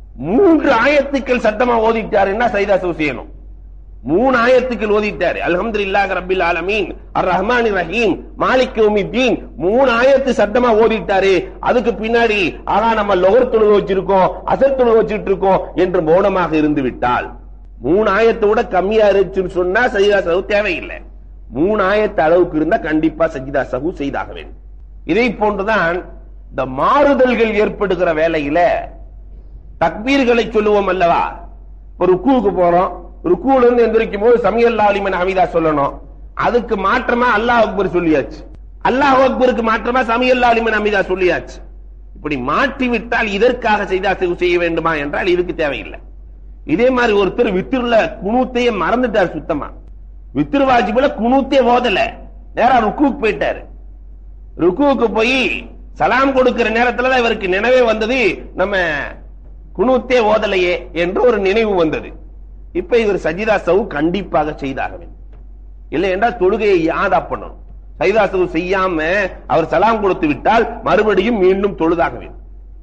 3 ஆயத்துக்கள் சத்தமா ஓதிட்டாருன்னா சஜிதா சஹு செய்யணும். 3 ஆயத்துக்கள் ஓதிட்டாரு, அல்ஹம்துலில்லாஹி ரப்பில் ஆலமீன், அர் ரஹ்மானிர் ரஹீம், மாலிக் யௌமித்தீன், 3 ஆயத்து சத்தமா ஓதிட்டாரு. அதுக்கு பின்னாடி ஆனா நம்ம லொஹர் தொழுகை வச்சிருக்கோம், அசர் தொழுகை வச்சிட்டு இருக்கோம் என்று மௌனமாக இருந்து விட்டால், 3 ஆயத்தோட கம்மியா இருந்துச்சுன்னு சொன்னா சஜிதா சஹு தேவையில்லை. 3 ஆயத்து அளவுக்கு இருந்தா கண்டிப்பா சஜிதா சஹு செய்தாக வேண்டும். இதை போன்றுதான் இந்த மாறுதல்கள் ஏற்படுகிற வேளையில தக்பீர்களை சொல்லுவோம் அல்லவா. ஒரு ருக்கூவுக்கு போறோம், ருக்கூல இருந்து எந்திரிக்கும் போது சமிஅல்லாஹு லிமன் ஹமீதா சொல்லணும், அதுக்கு மாற்றமா அல்லாஹ் அக்பர் சொல்லியாச்சு, அல்லாஹ் அக்பருக்கு மாற்றமா சமிஅல்லாஹு லிமன் ஹமீதா சொல்லியாச்சு. இப்படி மாற்றி விட்டால் இதற்காக சஜிதா சஹு செய்ய வேண்டுமா என்றால் இதுக்கு தேவையில்லை. இதே மாதிரி ஒருத்தர் வித்ர்ல குனூத்தையே மறந்துட்டார், சுத்தமா வித்ர் வாஜிபுல குனூத்தே ஓதல, நேரா ருக்கூக்கு போயிட்டாரு. ருக்கூக்கு போய் சலாம் கொடுக்கிற நேரத்துலதான் இவருக்கு நினைவே வந்தது, நம்ம குனூத்தே ஓதலையே என்று ஒரு நினைவு வந்தது. இப்ப இவர் சஜிதா சஹு கண்டிப்பாக செய்தாக வேண்டும். இல்லை என்றால் தொழுகையை யாதா பண்ணணும். சஜிதா சஹு செய்யாம அவர் சலாம் கொடுத்து விட்டால் மறுபடியும் மீண்டும் தொழுதாக வேண்டும்.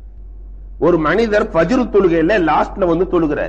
ஒரு மனிதர் ஃபஜ்ர் தொழுகையில லாஸ்ட்ல தொழுகிறார்,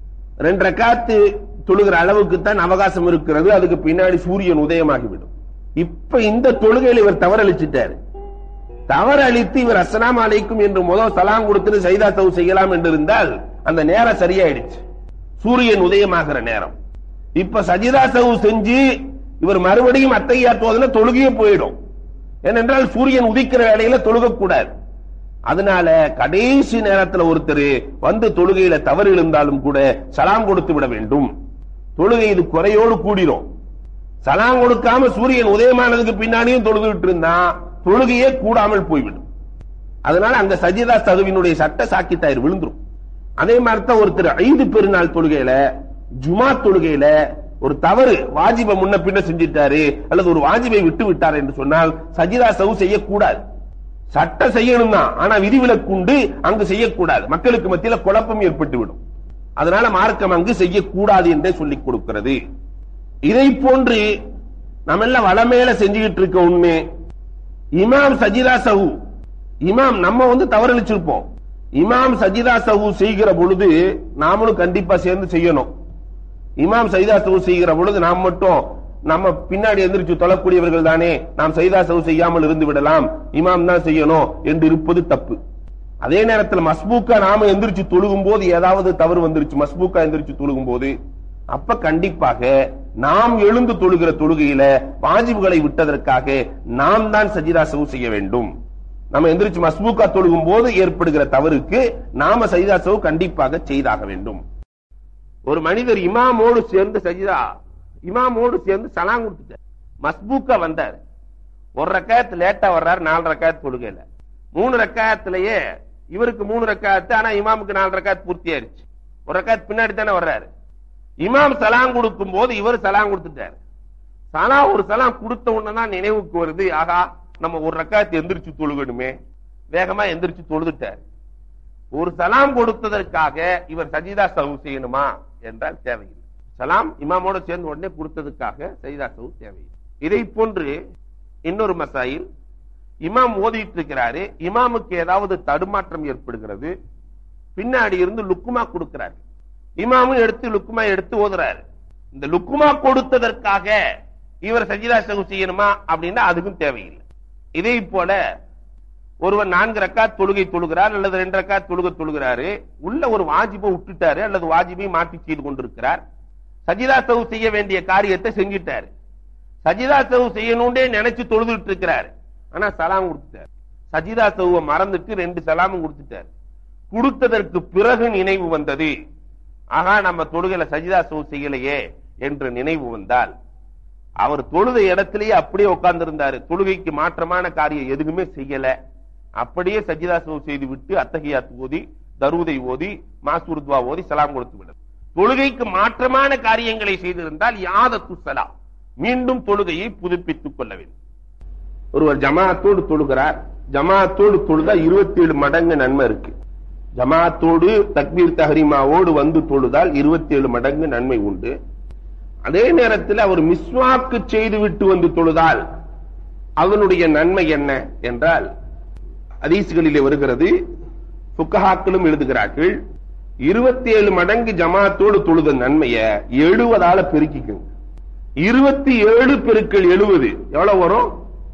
2 ரக்காத்து தொழுகிற அளவுக்கு தான் அவகாசம் இருக்கிறது, அதுக்கு பின்னாடி சூரியன் உதயமாகிவிடும். இப்ப இந்த தொழுகையில இவர் தவறளிச்சிட்டாரு. தவறளித்து இவர் அஸ்ஸலாமு அலைக்கும் என்று முதல் சலாம் கொடுத்து சஜிதா சஹு செய்யலாம் என்று இருந்தால் அந்த நேரம் சரியாயிடுச்சு, சூரியன் உதயமாகிற நேரம். இப்ப சஜிதா சஹு செஞ்சு இவர் மறுபடியும் அத்தஹியாத் ஓதுனா தொழுகையே போயிடும். ஏனென்றால் சூரியன் உதிக்கிற வேளையில தொழுக கூடாது. அதனால கடைசி நேரத்தில் ஒருத்தர் தொழுகையில தவறு இருந்தாலும் கூட சலாம் கொடுத்து விட வேண்டும். தொழுகை இது குறையோடு கூடிரும். சலாம் கொடுக்காம சூரியன் உதயமானதுக்கு பின்னாடியும் தொழுதுட்டு இருந்தா தொழுகையே கூடாமல் போய்விடும். அதனால அங்க சஜிதா சஹுவினுடைய சட்ட சாக்கித்தாயிரு விழுந்துரும். அதே மாதிரிதான் ஒருத்தர் ஐந்து பெருநாள் தொழுகையில, ஜுமா தொழுகையில ஒரு தவறு வாஜிபை முன்ன பின்ன செஞ்சிட்டாரு அல்லது ஒரு வாஜிபை விட்டு விட்டார் என்று சொன்னால் சஜிதா சஹு செய்யக்கூடாது. சட்டம் செய்யணும் தான், ஆனா விதிவிலக்குண்டு அங்கு செய்யக்கூடாது. மக்களுக்கு மத்தியில குழப்பம் ஏற்பட்டு விடும். அதனால மார்க்கம் அங்கு செய்யக்கூடாது என்றே சொல்லிக் கொடுக்கிறது. இதை போன்று நம்ம எல்லாம் வளமேல செஞ்சுக்கிட்டு இருக்க ஒண்ணு, இமாம் சஜிதா சஹு, இமாம் நம்ம தவறளிச்சிருப்போம். இமாம் சஜிதா சஹு செய்கிற பொழுது நாமளும் கண்டிப்பா சேர்ந்து செய்யணும். இமாம் சஜிதா சஹு செய்கிற பொழுது நாம் மட்டும் நம்ம பின்னாடி எந்திரிச்சு தொழக்கூடியவர்கள் தானே, நாம் சஜிதா சஹு செய்யாமல் இருந்து விடலாம், இமாம் தான் செய்யணும் என்று இருப்பது தப்பு. அதே நேரத்தில் மஸ்பூக்கா நாம எந்திரிச்சு தொழுகும் போது ஏதாவது தவறு வந்துருச்சு, மஸ்பூக்கா எந்திரிச்சு தொழுகும் போது, அப்ப கண்டிப்பாக நாம் எழுந்து தொழுகிற தொழுகையில வாஜிபுகளை விட்டதற்காக நாம் தான் சஜிதா சஹு செய்ய வேண்டும். நம்ம எந்திரிச்சு மஸ்பூக்கா தொழுகும் போது ஏற்படுகிற தவறுக்கு நாம சஜிதா சஹு கண்டிப்பாக செய்தாக வேண்டும். ஒரு மனிதர் இமாமோடு சேர்ந்து சலாம் கொடுத்துட்டார், மஸ்பூக்கா வந்தார், ஒரு ரக்காயத்து லேட்டா வர்றாரு, 4 ரக்காயத்து தொழுகையில, 3 ரக்காயத்திலேயே இவருக்கு 3 ரக்காயத்து, ஆனா இமாமுக்கு 4 ரக்காயத்து பூர்த்தி ஆயிருச்சு, ஒரு ரக்காயத்து பின்னாடி தானே வர்றாரு. இமாம் சலாம் கொடுக்கும் போது இவர் சலாம் கொடுத்துட்டாரு. ஒரு சலாம் கொடுத்த உடனேதான் நினைவுக்கு வருது, ஆகா நம்ம ஒரு ரக்காயத்து எந்திரிச்சு தொழுகணுமே, வேகமா எந்திரிச்சு தொழுதுட்டார். ஒரு சலாம் கொடுத்ததற்காக இவர் சஜிதா சஹு செய்யணுமா என்றால் தேவையில்லை. சலாம் இமாமோட சேர்ந்து உடனே கொடுத்ததுக்காக சஜிதா சஹு தேவையில்லை. இதை போன்று இன்னொரு மசாயில், இமாம் ஓதிட்டு இருக்கிறாரு, இமாமுக்கு ஏதாவது தடுமாற்றம் ஏற்படுகிறது, பின்னாடி இருந்து லுக்குமா கொடுக்கிறாரு, இமாமும் லுக்குமா எடுத்து ஓதுறாரு. இந்த லுக்குமா கொடுத்ததற்காக இவர் சஜிதா சஹு செய்யணுமா அப்படின்னா அதுக்கும் தேவையில்லை. இதே போல ஒருவர் 4 ரக்காத் தொழுகை தொழுகிறார் அல்லது 2 ரக்காத் தொழுகிறாரு, உள்ள ஒரு வாஜிபை விட்டுட்டாரு அல்லது வாஜிபை மாற்றி செய்து கொண்டிருக்கிறார், சஜிதா சஹு செய்ய வேண்டிய காரியத்தை செஞ்சிட்டாரு, சஜிதா சஹு செய்யணும்னே நினைச்சு தொழுதுட்டு இருக்கிறாரு, ஆனா சலாம் கொடுத்துட்டார், சஜிதா சஹுவை மறந்துட்டு 2 சலாமும் கொடுத்துட்டார். கொடுத்ததற்கு பிறகு நினைவு வந்தது, ஆகா நம்ம தொழுகையில சஜிதா சஹு செய்யலையே என்று நினைவு வந்தால், அவர் தொழுத இடத்திலேயே அப்படியே உட்கார்ந்து இருந்தாரு, தொழுகைக்கு மாற்றமான காரியம் எதுவுமே செய்யல, அப்படியே சஜிதா சஹு செய்து விட்டு அத்தஹியாத் ஓதி தரூதை ஓதி மாசூர் துவா ஓதி சலாம் கொடுத்து விடும். தொழுகைக்கு மாற்றமான காரியங்களை செய்திருந்தால் யாதத்து சலாம், மீண்டும் தொழுகையை புதுப்பித்துக் கொள்ள வேண்டும். ஒருவர் ஜமாஅத்தோடு தொழுகிறார், ஜமாஅத்தோடு தொழுதா 27 மடங்கு நன்மை இருக்கு. ஜமாஅத்தோடு தக்பீர் தஹ்ரீமாவோடு வந்து தொழுதால் 27 மடங்கு நன்மை உண்டு. அதே நேரத்தில் அவர் மிஸ்வாக்கு செய்து விட்டு வந்து தொழுதால் அவனுடைய நன்மை என்ன என்றால், ஹதீஸ்களிலே வருகிறது, ஃபுக்கஹாக்களும் எழுதுகிறார்கள், 27 மடங்கு ஜமாஅத்தோடு தொழுத நன்மையை 70ஆல பெருக்கிக்குங்க. 27 பெருக்கல் 70 எவ்வளவு வரும்?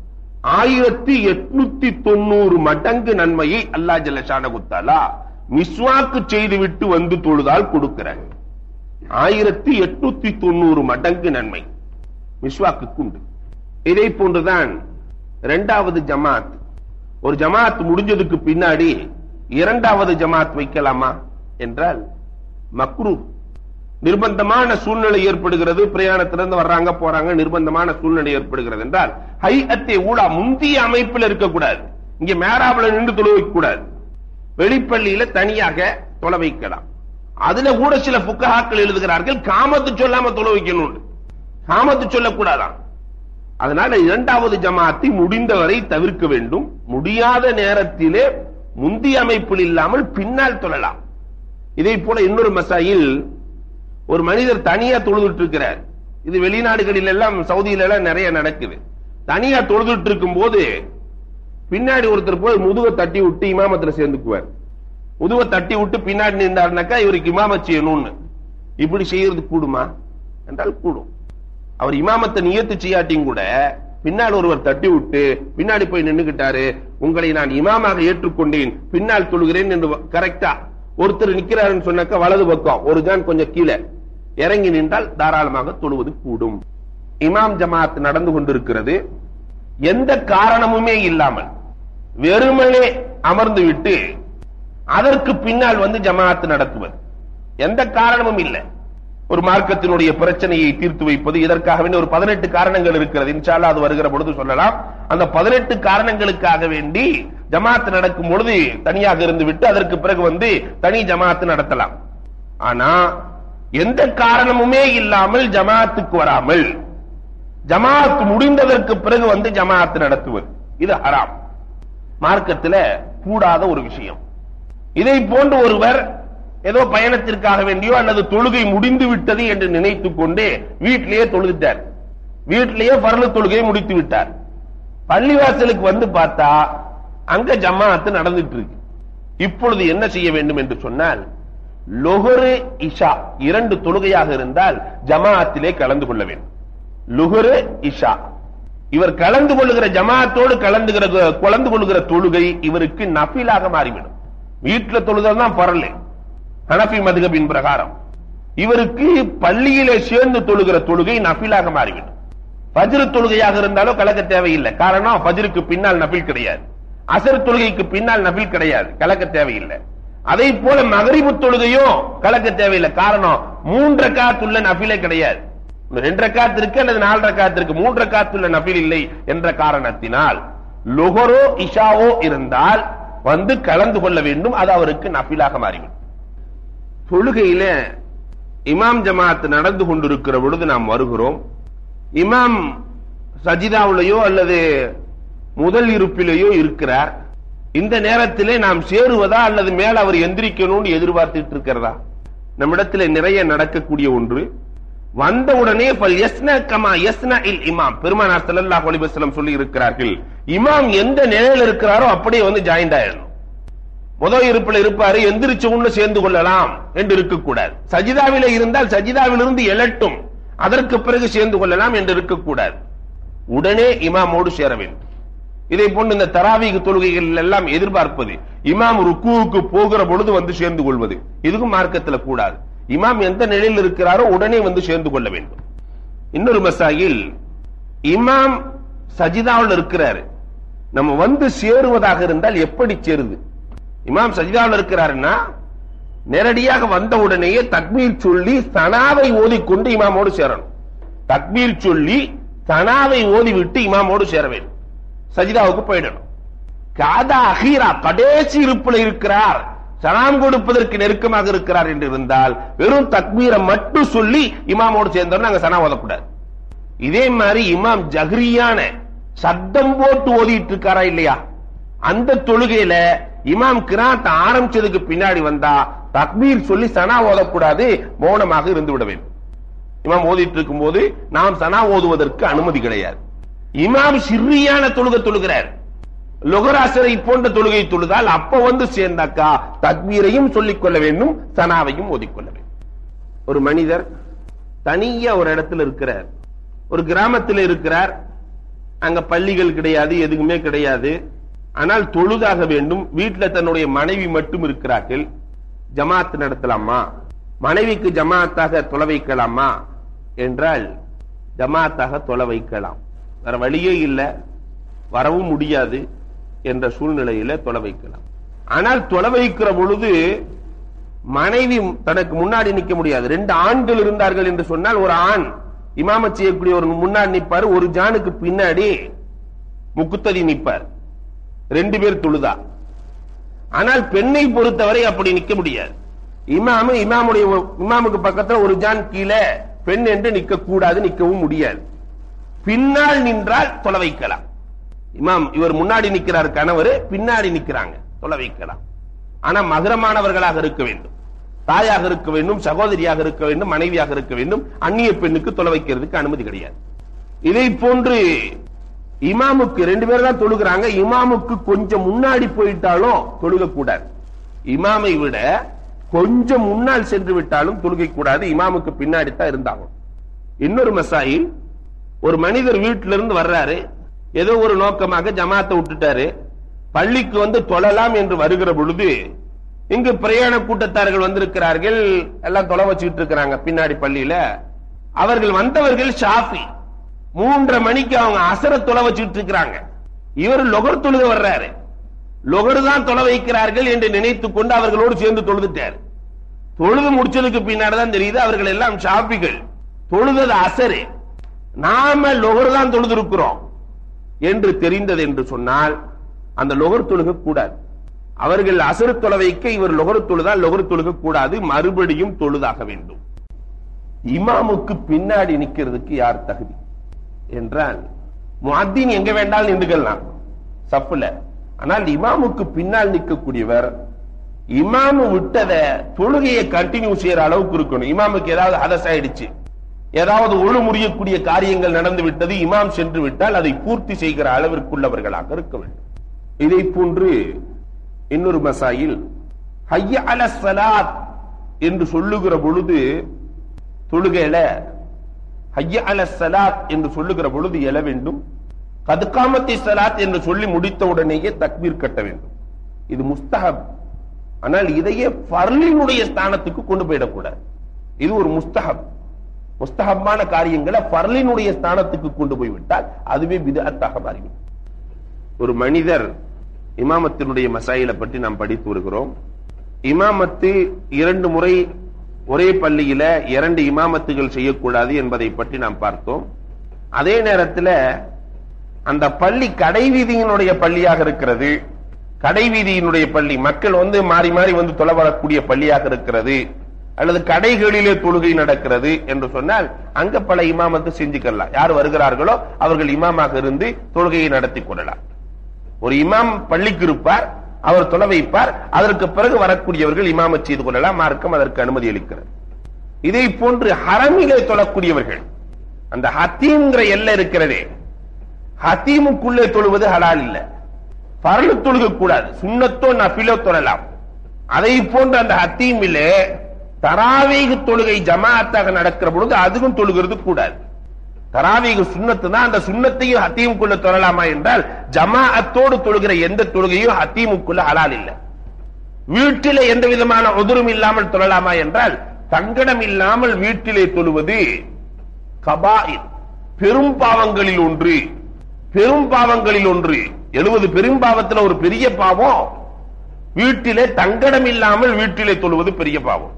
1890 மடங்கு நன்மையை அல்லாஹ் ஜல்ல ஷானஹு தஆலா மிஸ்வாக்கு செய்து விட்டு வந்து தொழுதால் கொடுக்கிறாங்க. 1890 மடங்கு நன்மை மிஸ்வாக்கு உண்டு. இதை போன்றுதான் 2வது ஜமாத். ஒரு ஜமாத் முடிஞ்சதுக்கு பின்னாடி 2வது ஜமாத் வைக்கலாமா என்றால் மக்ரூஹ். நிர்பந்தமான சூழ்நிலை ஏற்படுகிறது, பிரயாணத்திலிருந்து வர்றாங்க போறாங்க, நிர்பந்தமான சூழ்நிலை ஏற்படுகிறது என்றால் ஹைஅத்தே ஊலா முந்திய அமைப்பில் இருக்கக்கூடாது, இங்க மேராபில் நின்று தொழ வைக்க கூடாது, வெளிப்பள்ளியில தனியாக தொழ வைக்கலாம். அதுல கூட சில ஃபுக்கஹாக்கள் எழுதுகிறார்கள் காமத்து சொல்லாம தொழ வைக்கணும், காமத்து சொல்லக்கூடாதான். அதனால 2வது ஜமாத்தை முடிந்தவரை தவிர்க்க வேண்டும். முடியாத நேரத்திலே முந்திய அமைப்பில் இல்லாமல் பின்னால் தொழலாம். இதே போல இன்னொரு மசாயில், ஒரு மனிதர் தனியா தொழுதுட்டு இருக்கிறார், இது வெளிநாடுகளில் எல்லாம் சவுதியில எல்லாம் நிறைய நடக்குது. தனியா தொழுதுட்டு இருக்கும் போது பின்னாடி ஒருத்தர் போய் முதுவை தட்டி விட்டு இமாமத்துல சேர்ந்துக்குவார். முதுவை தட்டி விட்டு பின்னாடி நின்றாருனாக்கா இவருக்கு இமாமத் செய்யணும்னு. இப்படி செய்யறது கூடுமா என்றால் கூடும். அவர் இமாமத்தை நியத்து செய்யாட்டியும் கூட பின்னால் ஒருவர் தட்டி விட்டு பின்னாடி போய் நின்னுகிட்டாரு, உங்களை நான் இமாமாக ஏற்றுக்கொண்டேன், பின்னால் தொழுகிறேன் என்று கரெக்டா ஒருத்தர் நிக்கிறாருன்னு சொன்னாக்கா வலது பக்கம் ஒரு ஜான் கொஞ்சம் கீழே இறங்கி நின்றால் தாராளமாக தொழுவது கூடும். இமாம் ஜமாத் நடந்து கொண்டிருக்கிறது, எந்த காரணமுமே இல்லாமல் வெறுமனே அமர்ந்து விட்டு அதற்கு பின்னால் வந்து ஜமாத் நடத்துவது, எந்த காரணமும் இல்லை. ஒரு மார்க்கத்தினுடைய பிரச்சனையை தீர்த்து வைப்பது, இதற்காக வேண்டி ஒரு 18 காரணங்கள் இருக்கிறது, இன்ஷா அல்லாஹ் அது வருகிற பொழுது சொல்லலாம். அந்த 18 காரணங்களுக்காக வேண்டி ஜமாத் நடக்கும் பொழுது தனியாக இருந்து விட்டு அதற்கு பிறகு வந்து தனி ஜமாத் நடத்தலாம். ஆனா எந்த காரணமுமே இல்லாமல் ஜமாத்துக்கு வராமல் ஜமாத் முடிந்ததற்கு பிறகு வந்து ஜமாத் நடத்துவது இது ஹராம், மார்க்கத்தில் கூடாத ஒரு விஷயம். இதை போன்று ஒருவர் ஏதோ பயணத்திற்காக வேண்டியோ அல்லது தொழுகை முடிந்து விட்டது என்று நினைத்துக் கொண்டு வீட்டிலேயே தொழுதுட்டார், வீட்டிலேயே ஃபர்லு தொழுகையை முடித்து விட்டார். பள்ளிவாசலுக்கு வந்து பார்த்தா அங்க ஜமாஅத்து நடந்துட்டு இருக்கு. இப்பொழுது என்ன செய்ய வேண்டும் என்று சொன்னால், லுஹரு இஷா 2 தொழுகையாக இருந்தால் ஜமாஅத்திலே கலந்து கொள்ள வேண்டும். லுஹரு இஷா இவர் கலந்து கொள்ளுகிற ஜமாஅத்தோடு கலந்து கொள்ளுகிற தொழுகை இவருக்கு நஃபிலாக மாறிவிடும். வீட்டில் தொழுதான் பரல் ஹனஃபி மதுஹபின் பிரகாரம். இவருக்கு பள்ளியிலே சேர்ந்து தொழுகிற தொழுகை நஃபிலாக மாறிவிடும். ஃபஜ்ர் தொழுகையாக இருந்தாலும் கலக்க தேவையில்லை. காரணம் ஃபஜ்ருக்கு பின்னால் நஃபில் கிடையாது, அசர் தொழுகைக்கு பின்னால் நஃபில் கிடையாது, கலக்க தேவையில்லை. அதை போல மகரிபு தொழுகையும் கலக்க தேவையில்லை. காரணம் 3 ரக்காத் உள்ள நஃபிலே கிடையாது. 2 ரக்காத் இருக்கு அல்லது 4 ரக்காத் இருக்கு, 3 ரக்காத் உள்ள நஃபில் இல்லை என்ற காரணத்தினால் லுஹரோ இஷாவோ இருந்தால் வந்து கலந்து கொள்ள வேண்டும். அது அவருக்கு நஃபிலாக மாறிவிடும். தொழுகையில இமாம் ஜமாத் நடந்து கொண்டிருக்கிற பொழுது நாம் வருகிறோம். இமாம் சஜிதாவிலேயோ அல்லது முதல் இருப்பிலேயோ இருக்கிறார். இந்த நேரத்திலே நாம் சேருவதா அல்லது மேல அவர் எந்திரிக்கணும்னு எதிர்பார்த்துட்டு இருக்கிறதா? நம்மிடத்தில் நிறைய நடக்கக்கூடிய ஒன்று. வந்தவுடனே இமாம் பெருமானார் ஸல்லல்லாஹு அலைஹி வஸல்லம் சொல்லி இருக்கிறார்கள், இமாம் எந்த நிலையில் இருக்கிறாரோ அப்படியே வந்து ஜாயிண்ட் ஆயிடணும். முதல் இருப்பில் இருப்பாரு, எந்திரிச்ச உடனே சேர்ந்து கொள்ளலாம் என்று இருக்கக்கூடாது. சஜிதாவிலே இருந்தால் சஜிதாவிலிருந்து எழட்டும், அதற்கு பிறகு சேர்ந்து கொள்ளலாம் என்று இருக்கக்கூடாது. உடனே இமாமோடு சேர வேண்டும். இதை போன்று இந்த தராவீஹ் தொழுகைகள் எல்லாம் எதிர்பார்ப்பது இமாம் ருக்குவுக்கு போகிற பொழுது வந்து சேர்ந்து கொள்வது, இதுக்கும் மார்க்கத்தில் கூடாது. இமாம் எந்த நிலையில் இருக்கிறாரோ உடனே வந்து சேர்ந்து கொள்ள வேண்டும். இன்னொரு மசாயில், இமாம் சஜிதாவில் இருக்கிறாரு, நம்ம வந்து சேருவதாக இருந்தால் எப்படி சேருது? இமாம் சஜிதாவில் இருக்கிறாருன்னா நேரடியாக வந்த உடனேயே தக்பீர் சொல்லி சனாவை ஓதிக்கொண்டு இமாமோடு சேரணும். தக்பீர் சொல்லி சனாவை ஓதிவிட்டு இமாமோடு சேர வேண்டும். சஜிதாவுக்கு போயிடணும். காதா அஹீரா கடைசி இருப்பில் இருக்கிறார், சலாம் கொடுப்பதற்கு நெருக்கமாக இருக்கிறார் என்று இருந்தால் வெறும் தக்பீரை மட்டும் சொல்லி இமாமோடு சேர்ந்தோம், நாங்க சனா ஓதக்கூடாது. இதே மாதிரி இமாம் ஜஹ்ரியான சத்தம் போட்டு ஓதிட்டு இருக்காரா இல்லையா, அந்த தொழுகையில இமாம் கிராத் ஆரம்பிச்சதுக்கு பின்னாடி வந்தா தக்பீர் சொல்லி சனா ஓதக்கூடாது, மௌனமாக இருந்து விட வேண்டும். இமாம் ஓதிட்டு இருக்கும் போது நாம் சனா ஓதுவதற்கு அனுமதி கிடையாது. இமாம் சிர்ரியான தொழுகிறார், லொகராசரை போன்ற தொழுகை தொழுதால் அப்ப வந்து சேர்ந்தாக்கா தக்பீரையும் சொல்லிக் கொள்ள வேண்டும், சனாவையும் ஓதிக்கொள்ள வேண்டும். ஒரு மனிதர் தனியா ஒரு இடத்துல இருக்கிறார், ஒரு கிராமத்தில் இருக்கிறார், அங்க பள்ளிகள் கிடையாது, எதுவுமே கிடையாது. ஆனால் தொழுதாக வேண்டும். வீட்டில் தன்னுடைய மனைவி மட்டும் இருக்கிறார்கள். ஜமாத் நடத்தலாமா, மனைவிக்கு ஜமாத்தாக தொலை வைக்கலாமா என்றால் ஜமாத்தாக தொலை வைக்கலாம். வேற வழியே இல்லை, வரவும் முடியாது என்ற சூழ்நிலையில தொலை வைக்கலாம். ஆனால் தொலை வைக்கிற பொழுது மனைவி தனக்கு முன்னாடி நிற்க முடியாது. 2 ஆண்கள் இருந்தார்கள் என்று சொன்னால் ஒரு ஆண் இமாமத் செய்யக்கூடிய ஒரு முன்னாடி நிற்பார், ஒரு ஜானுக்கு பின்னாடி முக்குத்ததி நிற்பார், 2 பேர் தொழுதா. ஆனால் பெண்ணை பொறுத்தவரை அப்படி நிற்க முடியாது. இமாமுக்கு பக்கத்தில் ஒரு ஜான் கீழே பெண் என்று நிற்க கூடாது, நிற்கவும் முடியாது. பின்னால் நின்றால் தொலை வைக்கலாம். இமாம் இவர் முன்னாடி நிற்கிறார், கணவர் பின்னாடி நிற்கிறாங்க, தொலை வைக்கலாம். ஆனா மகரமானவர்களாக இருக்க வேண்டும், தாயாக இருக்க வேண்டும், சகோதரியாக இருக்க வேண்டும், மனைவியாக இருக்க வேண்டும். அந்நிய பெண்ணுக்கு தொலை வைக்கிறதுக்கு அனுமதி கிடையாது. இதை போன்று இமாமுக்கு 2 பேர் தான் தொழுகிறாங்க, இமாமுக்கு கொஞ்சம் முன்னாடி போயிட்டாலும் தொழுக கூடாது. இமாமை விட கொஞ்சம் முன்னால் சென்று விட்டாலும் தொழுகை கூடாது, இமாமுக்கு பின்னாடி தான் இருந்தாகும். இன்னொரு மசாயில், ஒரு மனிதர் வீட்டிலிருந்து வர்றாரு, ஏதோ ஒரு நோக்கமாக ஜமாத்தை விட்டுட்டாரு, பள்ளிக்கு வந்து தொழலாம் என்று வருகிற பொழுது இங்கு பிரயாண கூட்டத்தார்கள் வந்திருக்கிறார்கள், எல்லாம் தொலை வச்சுட்டு இருக்கிறாங்க பின்னாடி பள்ளியில. அவர்கள் வந்தவர்கள் ஷாஃபி, 3:30 மணிக்கு அவங்க அசர தொலை வச்சுட்டு இருக்கிறாங்க. இவர் லொகர் தொழுக வர்றாரு, லொகர் தான் தொலை வைக்கிறார்கள் என்று நினைத்துக் கொண்டு அவர்களோடு சேர்ந்து தொழுதுட்டார். தொழுது முடிச்சதுக்கு பின்னாடி தான் தெரியுது அவர்கள் எல்லாம் ஷாஃபிகள், தொழுதது அசரு, நாம லொகர் தான் தொழுது இருக்கிறோம் என்று தெரிந்தது என்று சொன்னால் அந்த லொகர் தொழுக கூடாது. அவர்கள் அசரு தொலை வைக்க இவர் லொகர் தொழுதால் லொகர் தொழுக கூடாது, மறுபடியும் தொழுதாக வேண்டும். இமாமுக்கு பின்னாடி நிக்கிறதுக்கு யார் தகுதி என்றால் முஅத்தின் எங்க வேண்டாலும் நின்றுக்கலாம் சப்புல. ஆனால் இமாமுக்கு பின்னால் நிற்கக்கூடியவர் இமாமு விட்டத தொழுகையை கண்டினியூ செய்யற அளவுக்கு இருக்கணும். இமாமுக்கு ஏதாவது ஹதஸ் ஆயிடுச்சு, ஏதாவது ஒழு முறியக்கூடிய காரியங்கள் நடந்து விட்டது, இமாம் சென்று விட்டால் அதை பூர்த்தி செய்கிற அளவிற்குள்ளவர்களாக இருக்க வேண்டும். இதை போன்று இன்னொரு மசாயில், ஹய்ய அலஸ் ஸலாத் என்று சொல்லுகிற பொழுது தொழுகையில ஹய்ய அலஸ் ஸலாத் என்று சொல்லுகிற பொழுது எழ வேண்டும். கத் காமத்தி ஸலாத் என்று சொல்லி முடித்த உடனேயே தக்பீர் கட்ட வேண்டும். இது முஸ்தஹப். ஆனால் இதையே ஃபர்லினுடைய ஸ்தானத்துக்கு கொண்டு போயிடக்கூடாது. இது ஒரு முஸ்தஹப். முஸ்தஹப்பான காரியங்களை ஃபர்லினுடைய ஸ்தானத்துக்கு கொண்டு போய்விட்டால் அதுவே பித்அத்தாக மாறிவிடும். ஒரு மனிதர் இமாமத்தினுடைய மசாயிலை பற்றி நாம் படித்து வருகிறோம். இமாமத்து 2 முறை ஒரே பள்ளியில 2 இமாமத்துகள் செய்யக்கூடாது என்பதை பற்றி நாம் பார்த்தோம். அதே நேரத்தில் அந்த பள்ளி கடைவீதியினுடைய பள்ளியாக இருக்கிறது. கடைவீதியினுடைய பள்ளி மக்கள் மாறி மாறி தொலை வரக்கூடிய பள்ளியாக இருக்கிறது, அல்லது கடைகளிலே தொழுகை நடக்கிறது என்று சொன்னால் அங்க பல இமாமத்து செஞ்சுக்கலாம். யார் வருகிறார்களோ அவர்கள் இமாமாக இருந்து தொழுகையை நடத்தி கொள்ளலாம். ஒரு இமாம் பள்ளிக்கு இருப்பார், அவர் தொலை வைப்பார், அதற்கு பிறகு வரக்கூடியவர்கள் இமாமத் செய்து கொள்ளலாம். மார்க்கம் அதற்கு அனுமதி அளிக்கிறது. இதை போன்று ஹரமிலே தொழக்கூடியவர்கள், அந்த ஹத்தீம்ங்கிற எல்லை இருக்கிறதே, ஹத்தீமுக்குள்ளே தொழுவது ஹலால் இல்ல. பரலு தொழுக கூடாது, சுன்னத்தோ நஃபிலோ தொழலாம். அதை போன்று அந்த ஹத்தீமிலே தராவீஹ் தொழுகை ஜமாஅத்தாக நடக்கிற பொழுது அதுவும் தொழுகிறது கூடாது. தராவீஹ் சுன்னத்து தான், அந்த சுன்னத்தையும் ஹத்தீமுக்குள்ள தொழலாமா என்றால் ஜமாஅத்தோடு தொழுகிற எந்த தொழுகையும் ஹத்தீமுக்குள்ள ஹலால் இல்ல. வீட்டிலே எந்த விதமான உதுரும் இல்லாமல் தொழலாமா என்றால் தங்கடம் இல்லாமல் வீட்டிலே தொழுவது கபாயிர், பெரும் பாவங்களில் ஒன்று. பெரும் பாவங்களில் ஒன்று. 70 பெரும் பாவத்தில் ஒரு பெரிய பாவம் வீட்டிலே தங்கடம் இல்லாமல் வீட்டிலே தொழுவது பெரிய பாவம்.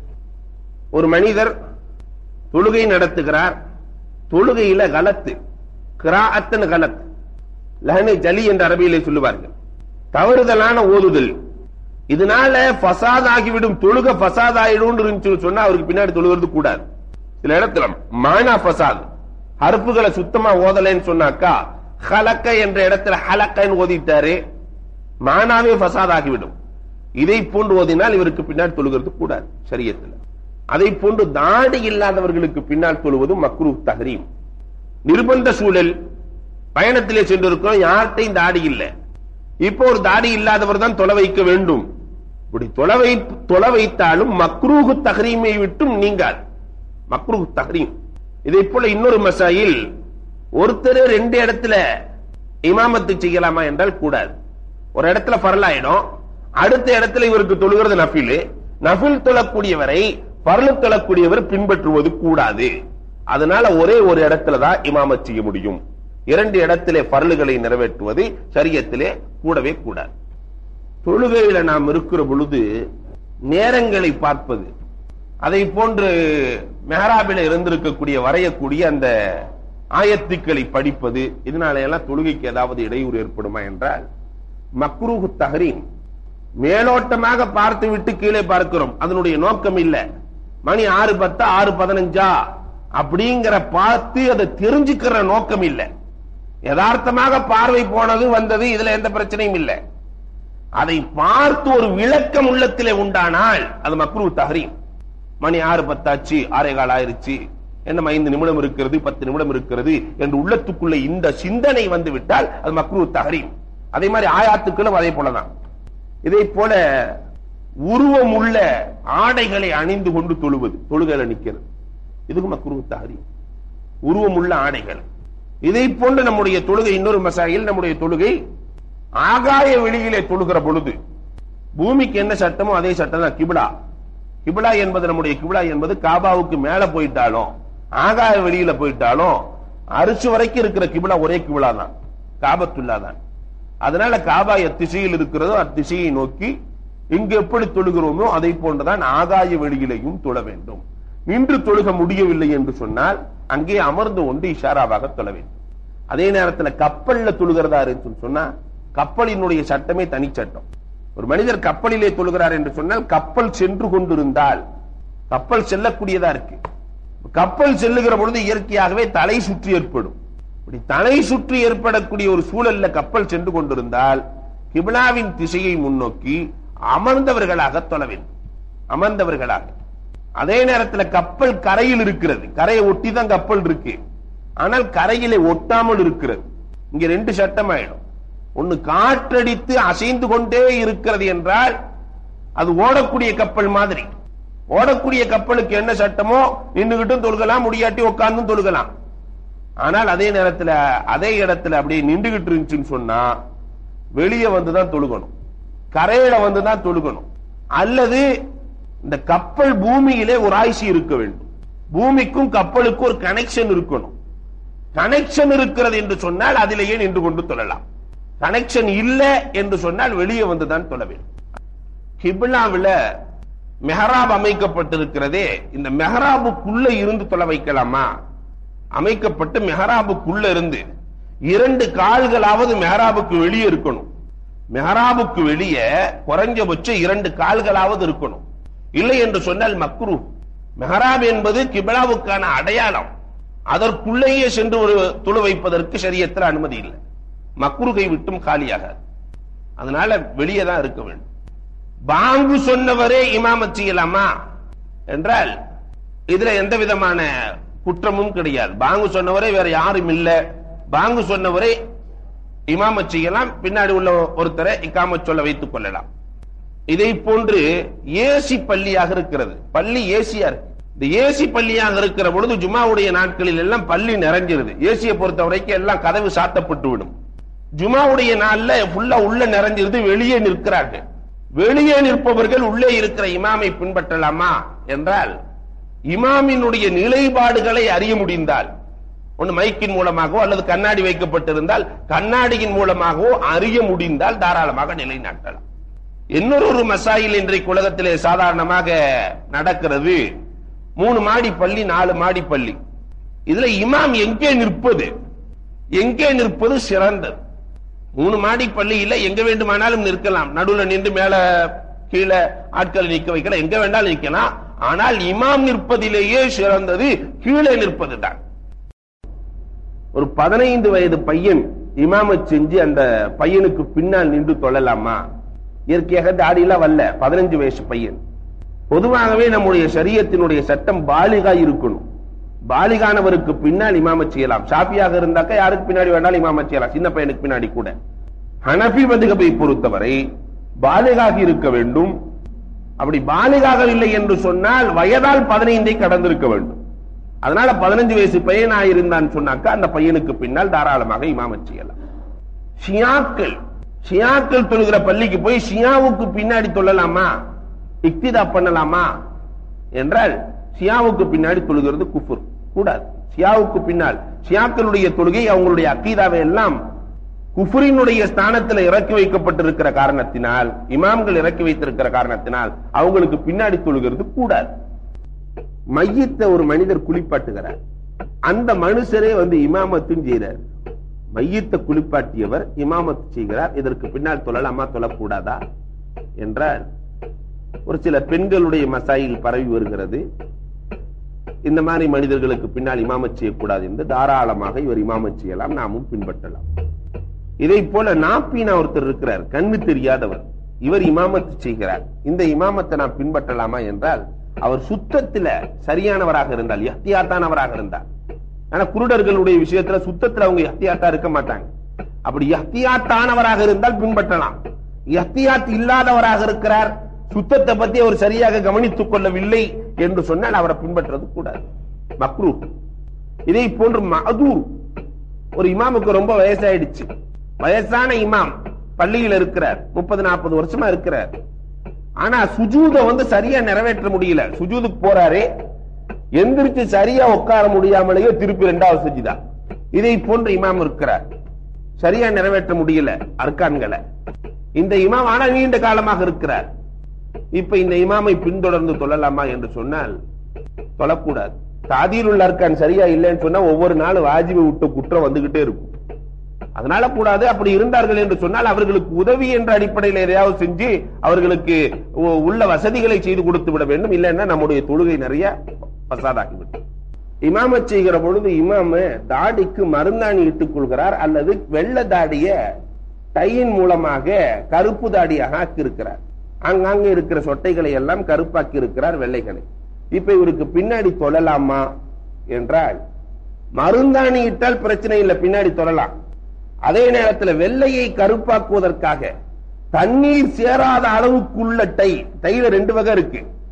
ஒரு மனிதர் தொழுகை நடத்துகிறார். தொழுகையில கலத்து, கிராஅத்தன் கலத், லஹனே ஜலி என்ற அரபியிலே சொல்லுவார்கள், தவறுதலான ஓதுதல். இதனால ஃபசாத் ஆகிவிடும், தொழுக ஃபசாத் ஆயிடும் சொன்னா அவருக்கு பின்னாடி தொழுகிறது கூடாது. சில இடத்துல மானா ஃபசாத், ஹர்ஃபுகளை சுத்தமா ஓதலைன்னு சொன்னாக்கா ஹலக்க என்ற இடத்துல ஹலக்கன்னு ஓதிட்டாரு, மானாவே ஃபசாத் ஆகிவிடும். இதை போன்று ஓதினால் இவருக்கு பின்னாடி தொழுகிறது கூடாது ஷரியத்தில். அதை போன்று தாடி இல்லாதவர்களுக்கு பின்னால் தொழுவது மக்ரூஹ் தஹ்ரீம். நிர்பந்த சூழல், பயணத்திலே சென்றிருக்கிறோம், யார்கிட்டையும் தாடி இல்லை, இப்போ ஒரு தாடி இல்லாதவர் தான் தொலை வைக்க வேண்டும். இப்படி தொலை வைத்தாலும் மக்ரூஹ் தஹ்ரீமை விட்டும் நீங்காது, மக்ரூஹ் தஹ்ரீம். இதை போல இன்னொரு மசாயில், ஒருத்தர் 2 இடத்துல இமாமத்து செய்யலாமா என்றால் கூடாது. ஒரு இடத்துல ஃபர்லாயிடும், அடுத்த இடத்துல இவருக்கு தொழுகிறது நஃபில். நஃபில் தொழக்கூடியவரை ஃபர்லு தொழக்கூடியவர் பின்பற்றுவது கூடாது. அதனால ஒரே ஒரு இடத்துல தான் இமாமத் செய்ய முடியும். 2 இடத்திலே ஃபர்லுகளை நிறைவேற்றுவது ஷரியத்திலே கூடவே கூடாது. தொழுகையில நாம் இருக்கிற பொழுது நேரங்களை பார்ப்பது, அதை போன்று மெஹராபில இருந்திருக்கக்கூடிய வரையக்கூடிய அந்த ஆயத்துக்களை படிப்பது, இதனால எல்லாம் தொழுகைக்கு ஏதாவது இடையூறு ஏற்படுமா என்றால் மக்ரூஹ் தஹ்ரீம். மேலோட்டமாக பார்த்து விட்டு கீழே பார்க்கிறோம், அதனுடைய நோக்கம் இல்ல. மணி 6:10 6:15 அப்படிங்கிற பார்த்து அதை தெரிஞ்சுக்கிற நோக்கம் இல்ல. யதார்த்தமாக பார்வை போனது வந்தது, இதுல எந்த பிரச்சனையும் இல்லை. அதை பார்த்து ஒரு விளக்கம் உள்ளத்திலே உண்டானால் அது மக்ரூஹ் தஹ்ரீம். மணி 6:10 ஆச்சு, 6:15 ஆயிருச்சு, என்ன 5 நிமிடம் இருக்கிறது, 10 நிமிடம் இருக்கிறது என்று உள்ளத்துக்குள்ள இந்த சிந்தனை வந்து விட்டால் அது மக்ரூஹ் தஹ்ரீம். அதே மாதிரி ஆயாத்துக்களும் அதே போலதான். இதே போல உருவம் உள்ள ஆடைகளை அணிந்து கொண்டு தொழுவது, தொழுகையில நிக்கிறது, இதுக்கு மக்ரூஹ் தஹ்ரீம். உருவம் உள்ள ஆடைகள். இதை போன்று நம்முடைய தொழுகை இன்னொரு மசாயில், நம்முடைய தொழுகை ஆகாய வெளியிலே தொழுகிற பொழுது பூமிக்கு என்ன சட்டமோ அதே சட்டம் தான் கிபிலா. கிபிலா என்பது, நம்முடைய கிபிலா என்பது காபாவுக்கு மேல போயிட்டாலும் ஆகாய வெளியில போயிட்டாலும் அரிசி வரைக்கும் இருக்கிற கிபிலா ஒரே கிபிலா தான், காபத்துல்லா தான். அதனால காபா எத்திசையில் இருக்கிறதோ அத்திசையை நோக்கி இங்கு எப்படி தொழுகிறோமோ அதை போன்றுதான் ஆகாய வெளியிலையும் தொழ வேண்டும். நின்று தொழுக முடியவில்லை என்று சொன்னால் அங்கே அமர்ந்து கொண்டு இஷாராவாக தொழ வேண்டும். அதே நேரத்தில் கப்பல்ல தொழுகிறதா இருந்து சொன்னா கப்பலினுடைய சட்டமே தனி சட்டம். ஒரு மனிதர் கப்பலிலே தொழுகிறார் என்று சொன்னால் கப்பல் சென்று கொண்டிருந்தால், கப்பல் செல்லக்கூடியதா இருக்கு, கப்பல் செல்லுகிற பொழுது இயற்கையாகவே தலை சுற்றி ஏற்படும். இப்படி தலை சுற்றி ஏற்படக்கூடிய ஒரு சூழல்ல கப்பல் சென்று கொண்டிருந்தால் கிபிலாவின் திசையை முன்னோக்கி அமர்ந்தவர்களாக தொழ வேண்டும், அமர்ந்தவர்களாக. அதே நேரத்தில் கப்பல் கரையில் இருக்கிறது, கரையை ஒட்டி தான் கப்பல் இருக்கு, ஆனால் கரையிலே ஒட்டாமல் இருக்கிறது. இங்க 2 சட்டம் ஆயிடும். ஒன்னு காற்றடித்து அசைந்து கொண்டே இருக்கிறது என்றால் அது ஓடக்கூடிய கப்பல் மாதிரி, ஓடக்கூடிய கப்பலுக்கு என்ன சட்டமோ நின்றுகிட்டும் தொழுகலாம், முடியாட்டி உட்கார்ந்தும் தொழுகலாம். ஆனால் அதே நேரத்தில் அதே இடத்துல அப்படியே நின்றுகிட்டு இருந்துச்சுன்னு சொன்னா வெளியே வந்துதான் தொழுகணும், கரையில வந்துதான் தொழுகணும். அல்லது இந்த கப்பல் பூமியிலே ஒரு ஆய்ச்சி இருக்க வேண்டும். பூமிக்கும் கப்பலுக்கும் ஒரு கனெக்ஷன் இருக்கணும். கனெக்ஷன் இருக்கிறது என்று சொன்னால் அதிலேயே நின்று கொண்டு தொழலாம். கனெக்ஷன் இல்ல என்று சொன்னால் வெளியே வந்துதான் தொழ வேண்டும். கிப்லாவில் மெஹராப் அமைக்கப்பட்டிருக்கிறதே, இந்த மெஹராபுக்குள்ள இருந்து தொழ வைக்கலாமா? அமைக்கப்பட்டு மெஹராபுக்குள்ள இருந்து 2 கால்களாவது மெஹராபுக்கு வெளியே இருக்கணும். மெஹராபுக்கு வெளியே குறைஞ்சபட்சம் 2 கால்களாவது இருக்கணும். இல்லை என்று சொன்னால் மக்ரூஹ். மெஹராப் என்பது கிப்லாவுக்கான அடையாளம். அதற்குள்ளேயே சென்று ஒரு தொழ வைப்பதற்கு ஷரியத்தில் அனுமதி இல்லை. மக்ரூஹை விட்டும் காலியாக. அதனால வெளியே தான் இருக்க வேண்டும். பாங்கு சொன்னவரே இமாமத் செய்யலாமா என்றால் இதுல எந்த விதமான குற்றமும் கிடையாது. பாங்கு சொன்னவரே வேற யாரும் இல்ல, பாங்கு சொன்னவரே இமாமத் செய்யலாம், பின்னாடி உள்ள ஒருத்தரை இகாமத் சொல்ல வைத்துக் கொள்ளலாம். இதை போன்று ஏசி பள்ளியாக இருக்கிறது, பள்ளி ஏசியா இருக்கு. இந்த ஏசி பள்ளியாக இருக்கிற பொழுது ஜுமாவுடைய நாட்களில் எல்லாம் பள்ளி நிறைஞ்சிருது. ஏசியை பொறுத்த வரைக்கும் எல்லாம் கதவு சாத்தப்பட்டு விடும். ஜுமாவுடைய நாள்ல ஃபுல்லா உள்ள நிறைஞ்சிருது, வெளியே நிற்கிறார்கள். வெளியே நிற்பவர்கள் உள்ளே இருக்கிற இமாமை பின்பற்றலாமா என்றால் இமாமினுடைய நிலைப்பாடுகளை அறிய முடிந்தால், ஒன்று மைக்கின் மூலமாகவோ அல்லது கண்ணாடி வைக்கப்பட்டிருந்தால் கண்ணாடியின் மூலமாகவோ அறிய முடிந்தால் தாராளமாக நிலைநாட்டலாம். இன்னொரு மசாயில் இன்றைக்கு உலகத்திலே சாதாரணமாக நடக்கிறது, 3 மாடி பள்ளி 4 மாடி பள்ளி. இதுல இமாம் எங்கே நிற்பது சிறந்தது? 3 மாடி பள்ளியில எங்க வேண்டுமானாலும் நிற்கலாம், நடுவில் நின்று மேல கீழே ஆட்களை நிற்க வைக்கலாம், எங்க வேண்டாலும் நிற்கலாம். ஆனால் இமாம் நிற்பதிலேயே சிறந்தது கீழே நிற்பது தான். ஒரு 15 வயது பையன் இமாமத் செஞ்சு அந்த பையனுக்கு பின்னால் நின்று தொழலாமா? இயற்கையாக தாடியெல்லாம் வரல, 15 வயசு பையன். பொதுவாகவே நம்முடைய ஷரியத்தினுடைய சட்டம் பாலிகா இருக்கணும். பாலிகானவருக்கு பின்னால் இமாமத் செய்யலாம். ஷாஃபியாக இருந்தாக்க யாருக்கு பின்னாடி வேண்டாலும் இமாமத் செய்யலாம், சின்ன பையனுக்கு பின்னாடி கூட. ஹனஃபி மதுஹபை பொறுத்தவரை பாலிகாக இருக்க வேண்டும். அப்படி பாலிகாக இல்லை என்று சொன்னால் வயதால் 15ஐ கடந்திருக்க வேண்டும். அதனால 15 வயசு பையனாயிருந்தான் சொன்னாக்கா அந்த பையனுக்கு பின்னால் தாராளமாக இமாமத் செய்யலாம். ஷியாக்கள் தொழுகிற பள்ளிக்கு போய் ஷியாவுக்கு பின்னாடி தொழலாமா, இக்திதா பண்ணலாமா என்றால் ஷியாவுக்கு பின்னாடி தொழுகிறது குஃபுர், கூடாது. ஷியாவுக்கு பின்னால் ஷியாக்களுடைய தொழுகை அவங்களுடைய அக்கீதாவை எல்லாம் குஃபுரினுடைய ஸ்தானத்தில் இறக்கி வைக்கப்பட்டிருக்கிற காரணத்தினால், இமாம்கள் இறக்கி வைத்திருக்கிற காரணத்தினால் அவங்களுக்கு பின்னாடி தொழுகிறது கூடாது. மையத்தை ஒரு மனிதர் குளிப்பாட்டுகிறார், அந்த மனுஷரே இமாமத்தும் செய்கிறார். மையத்தை குளிப்பாட்டியவர் இமாமத்து செய்கிறார், இதற்கு பின்னால் தொழலாமா தொழக்கூடாதா என்றால் ஒரு சில பெண்களுடைய மசாயில் பரவி வருகிறது. இந்த மாதிரி மனிதர்களுக்கு பின்னால் இமாமத் செய்யக்கூடாது என்று தாராளமாக இவர் இமாமத் செய்யலாம், நாமும் பின்பற்றலாம். இதை போல நாப்பீனா ஒருத்தர் இருக்கிறார், கண்ணு தெரியாதவர், இவர் இமாமத்து செய்கிறார். இந்த இமாமத்தை நாம் பின்பற்றலாமா என்றால் அவர் சுத்தத்தில் சரியானவராக இருந்தால், யஹ்தியாத்தானவராக இருந்தால். ஆனா குருடர்களுடைய விஷயத்துல சுத்தத்தில் அவங்க யஹ்தியாத்தா இருக்க மாட்டாங்க. அப்படி யஹ்தியாத்தானவராக இருந்தால் பின்பற்றலாம். யஹ்தியாத் இல்லாதவராக இருக்கிறார், சுத்தத்தை பத்தி அவர் சரியாக கவனித்துக் கொள்ளவில்லை என்று சொன்னால் அவரை பின்பற்றது கூடாது, மக்ரூஹ். இதை போன்று மஅதூர், ஒரு இமாமுக்கு ரொம்ப வயசாயிடுச்சு, வயசான இமாம் பள்ளியில் இருக்கிறார், 30-40 வருஷமா இருக்கிறார். ஆனா சுஜூத சரியா நிறைவேற்ற முடியல. சுஜூதுக்கு போறாரே, எந்திரிச்சு சரியா உட்கார முடியாமலேயே திருப்பி 2வது சஜிதா. இதை போன்ற இமாம் இருக்கிறார், சரியா நிறைவேற்ற முடியல அர்கான்களை. இந்த இமாம் ஆனா நீண்ட காலமாக இருக்கிறார். இப்ப இந்த இமாமை பின்தொடர்ந்து தொழலாமா என்று சொன்னால் தொழக்கூடாது. தாதீல் உள்ள அர்கான் சரியா இல்லைன்னு சொன்னா ஒவ்வொரு நாளும் வாஜிபை விட்டு குற்றம் வந்துகிட்டே இருக்கும். அதனால கூடாது. அப்படி இருந்தார்கள் என்று சொன்னால் அவர்களுக்கு உதவி என்ற அடிப்படையில் எதையாவது செஞ்சு அவர்களுக்கு உள்ள வசதிகளை செய்து கொடுத்து விட வேண்டும். இல்லைன்னா நம்முடைய தொழுகை நிறைய பசாதாகிவிடும். இமாமத் செய்கிற பொழுது இமாம தாடிக்கு மருந்தாணி இட்டுக் கொள்கிறார், அல்லது வெள்ள தாடிய டையின் மூலமாக கருப்பு தாடியாக ஆக்கி இருக்கிறார். அங்காங்க இருக்கிற சொட்டைகளை எல்லாம் கருப்பாக்கி இருக்கிறார், வெள்ளைகளை. இப்ப இவருக்கு பின்னாடி தொழலாமா என்றால், மருந்தாணி இட்டால் பிரச்சனை இல்லை, பின்னாடி தொழலாம். அதே நேரத்தில் வெள்ளையை கருப்பாக்குவதற்காக தண்ணீர் சேராத அளவுக்குள்ள டைல 2 வகை இருக்கு.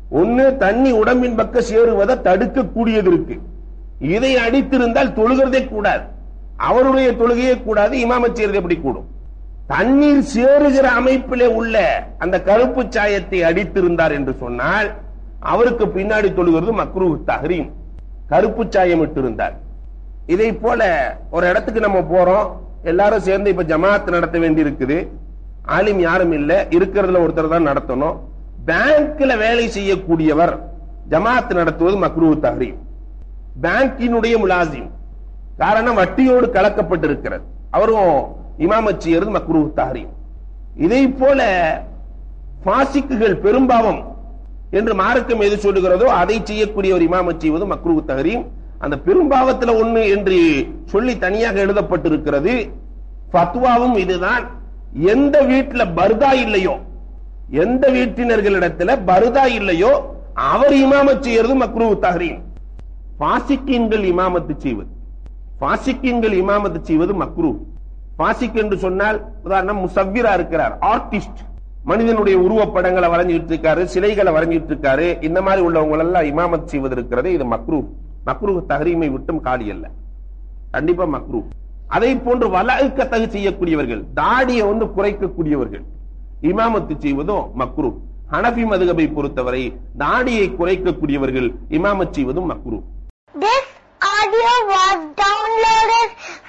ஒன்னு தண்ணி உடம்பின் பக்கம் சேருவதை தடுக்கக்கூடியது இருக்கு. இதை அடித்திருந்தால் தொழுகிறதே கூடாது, அவருடைய தொழுகையே கூடாது, இமாமத் செய்யறது எப்படி கூடும்? தண்ணீர் சேருகிற அமைப்பிலே உள்ள அந்த கருப்பு சாயத்தை அடித்திருந்தார் என்று சொன்னால் அவருக்கு பின்னாடி தொழுகிறது மக்ரூஹ் தஹ்ரீம். கருப்பு சாயம் இட்டு இருந்தார். இதை போல ஒரு இடத்துக்கு நம்ம போறோம், எல்லாரும் சேர்ந்து இப்ப ஜமாத் நடத்த வேண்டி இருக்குது, ஆலிம் யாரும் இல்ல, இருக்கிறதுல ஒருத்தர் தான் நடத்தணும். பேங்க்ல வேலை செய்யக்கூடியவர் ஜமாத் நடத்துவது மக்ரூஹ் தஹ்ரீம். பேங்கினுடைய முலாசிம், காரணம் வட்டியோடு கலக்கப்பட்டிருக்கிறது, அவரும் இமாமத் செய்யறது மக்ரூஹ் தஹ்ரீம். இதை போல ஃபாசிக்குகள் பெரும்பாவம் என்று மார்க்கம் எது சொல்லுகிறதோ அதை செய்யக்கூடிய ஒரு இமாமத் செய்வது மக்ரூஹ் தஹ்ரீம். அந்த பெரும்பாவத்தில் ஒண்ணு என்று சொல்லி தனியாக எழுதப்பட்டிருக்கிறது. ஃபத்வாவும் இதுதான். எந்த வீட்டுல பர்தா இல்லையோ, எந்த வீட்டினர்களிடத்துல பர்தா இல்லையோ அவர் இமாமத் செய்யறது மக்ரூஹ் தஹ்ரீம். ஃபாசிக்கீன்கள் இமாமத்து செய்வது, ஃபாசிக்கீன்கள் இமாமத்து செய்வது மக்ரூஹ். ஃபாசிக் என்று சொன்னால் உதாரணம் முசவ்விரா இருக்கிறார், ஆர்டிஸ்ட், மனிதனுடைய உருவப்படங்களை வரைஞ்சிட்டு இருக்காரு, சிலைகளை வரைஞ்சிட்டு இருக்காரு, இந்த மாதிரி உள்ளவங்க எல்லாம் இமாமத் செய்வது இருக்கிறது, இது மக்ரூஹ். மக்ரூஹ் தஹ்ரீமை விட்டும் காலி அல்ல, கண்டிப்பா மக்ரூஹ். அதை போன்று வலஅக்கத்தகு செய்யக்கூடியவர்கள், தாடியை குறைக்கக்கூடியவர்கள் இமாமத்து செய்வதும் மக்ரூஹ். ஹனஃபி மதுஹபை பொறுத்தவரை தாடியை குறைக்கக்கூடியவர்கள் இமாமத் செய்வதும் மக்ரூஹ். This audio was downloaded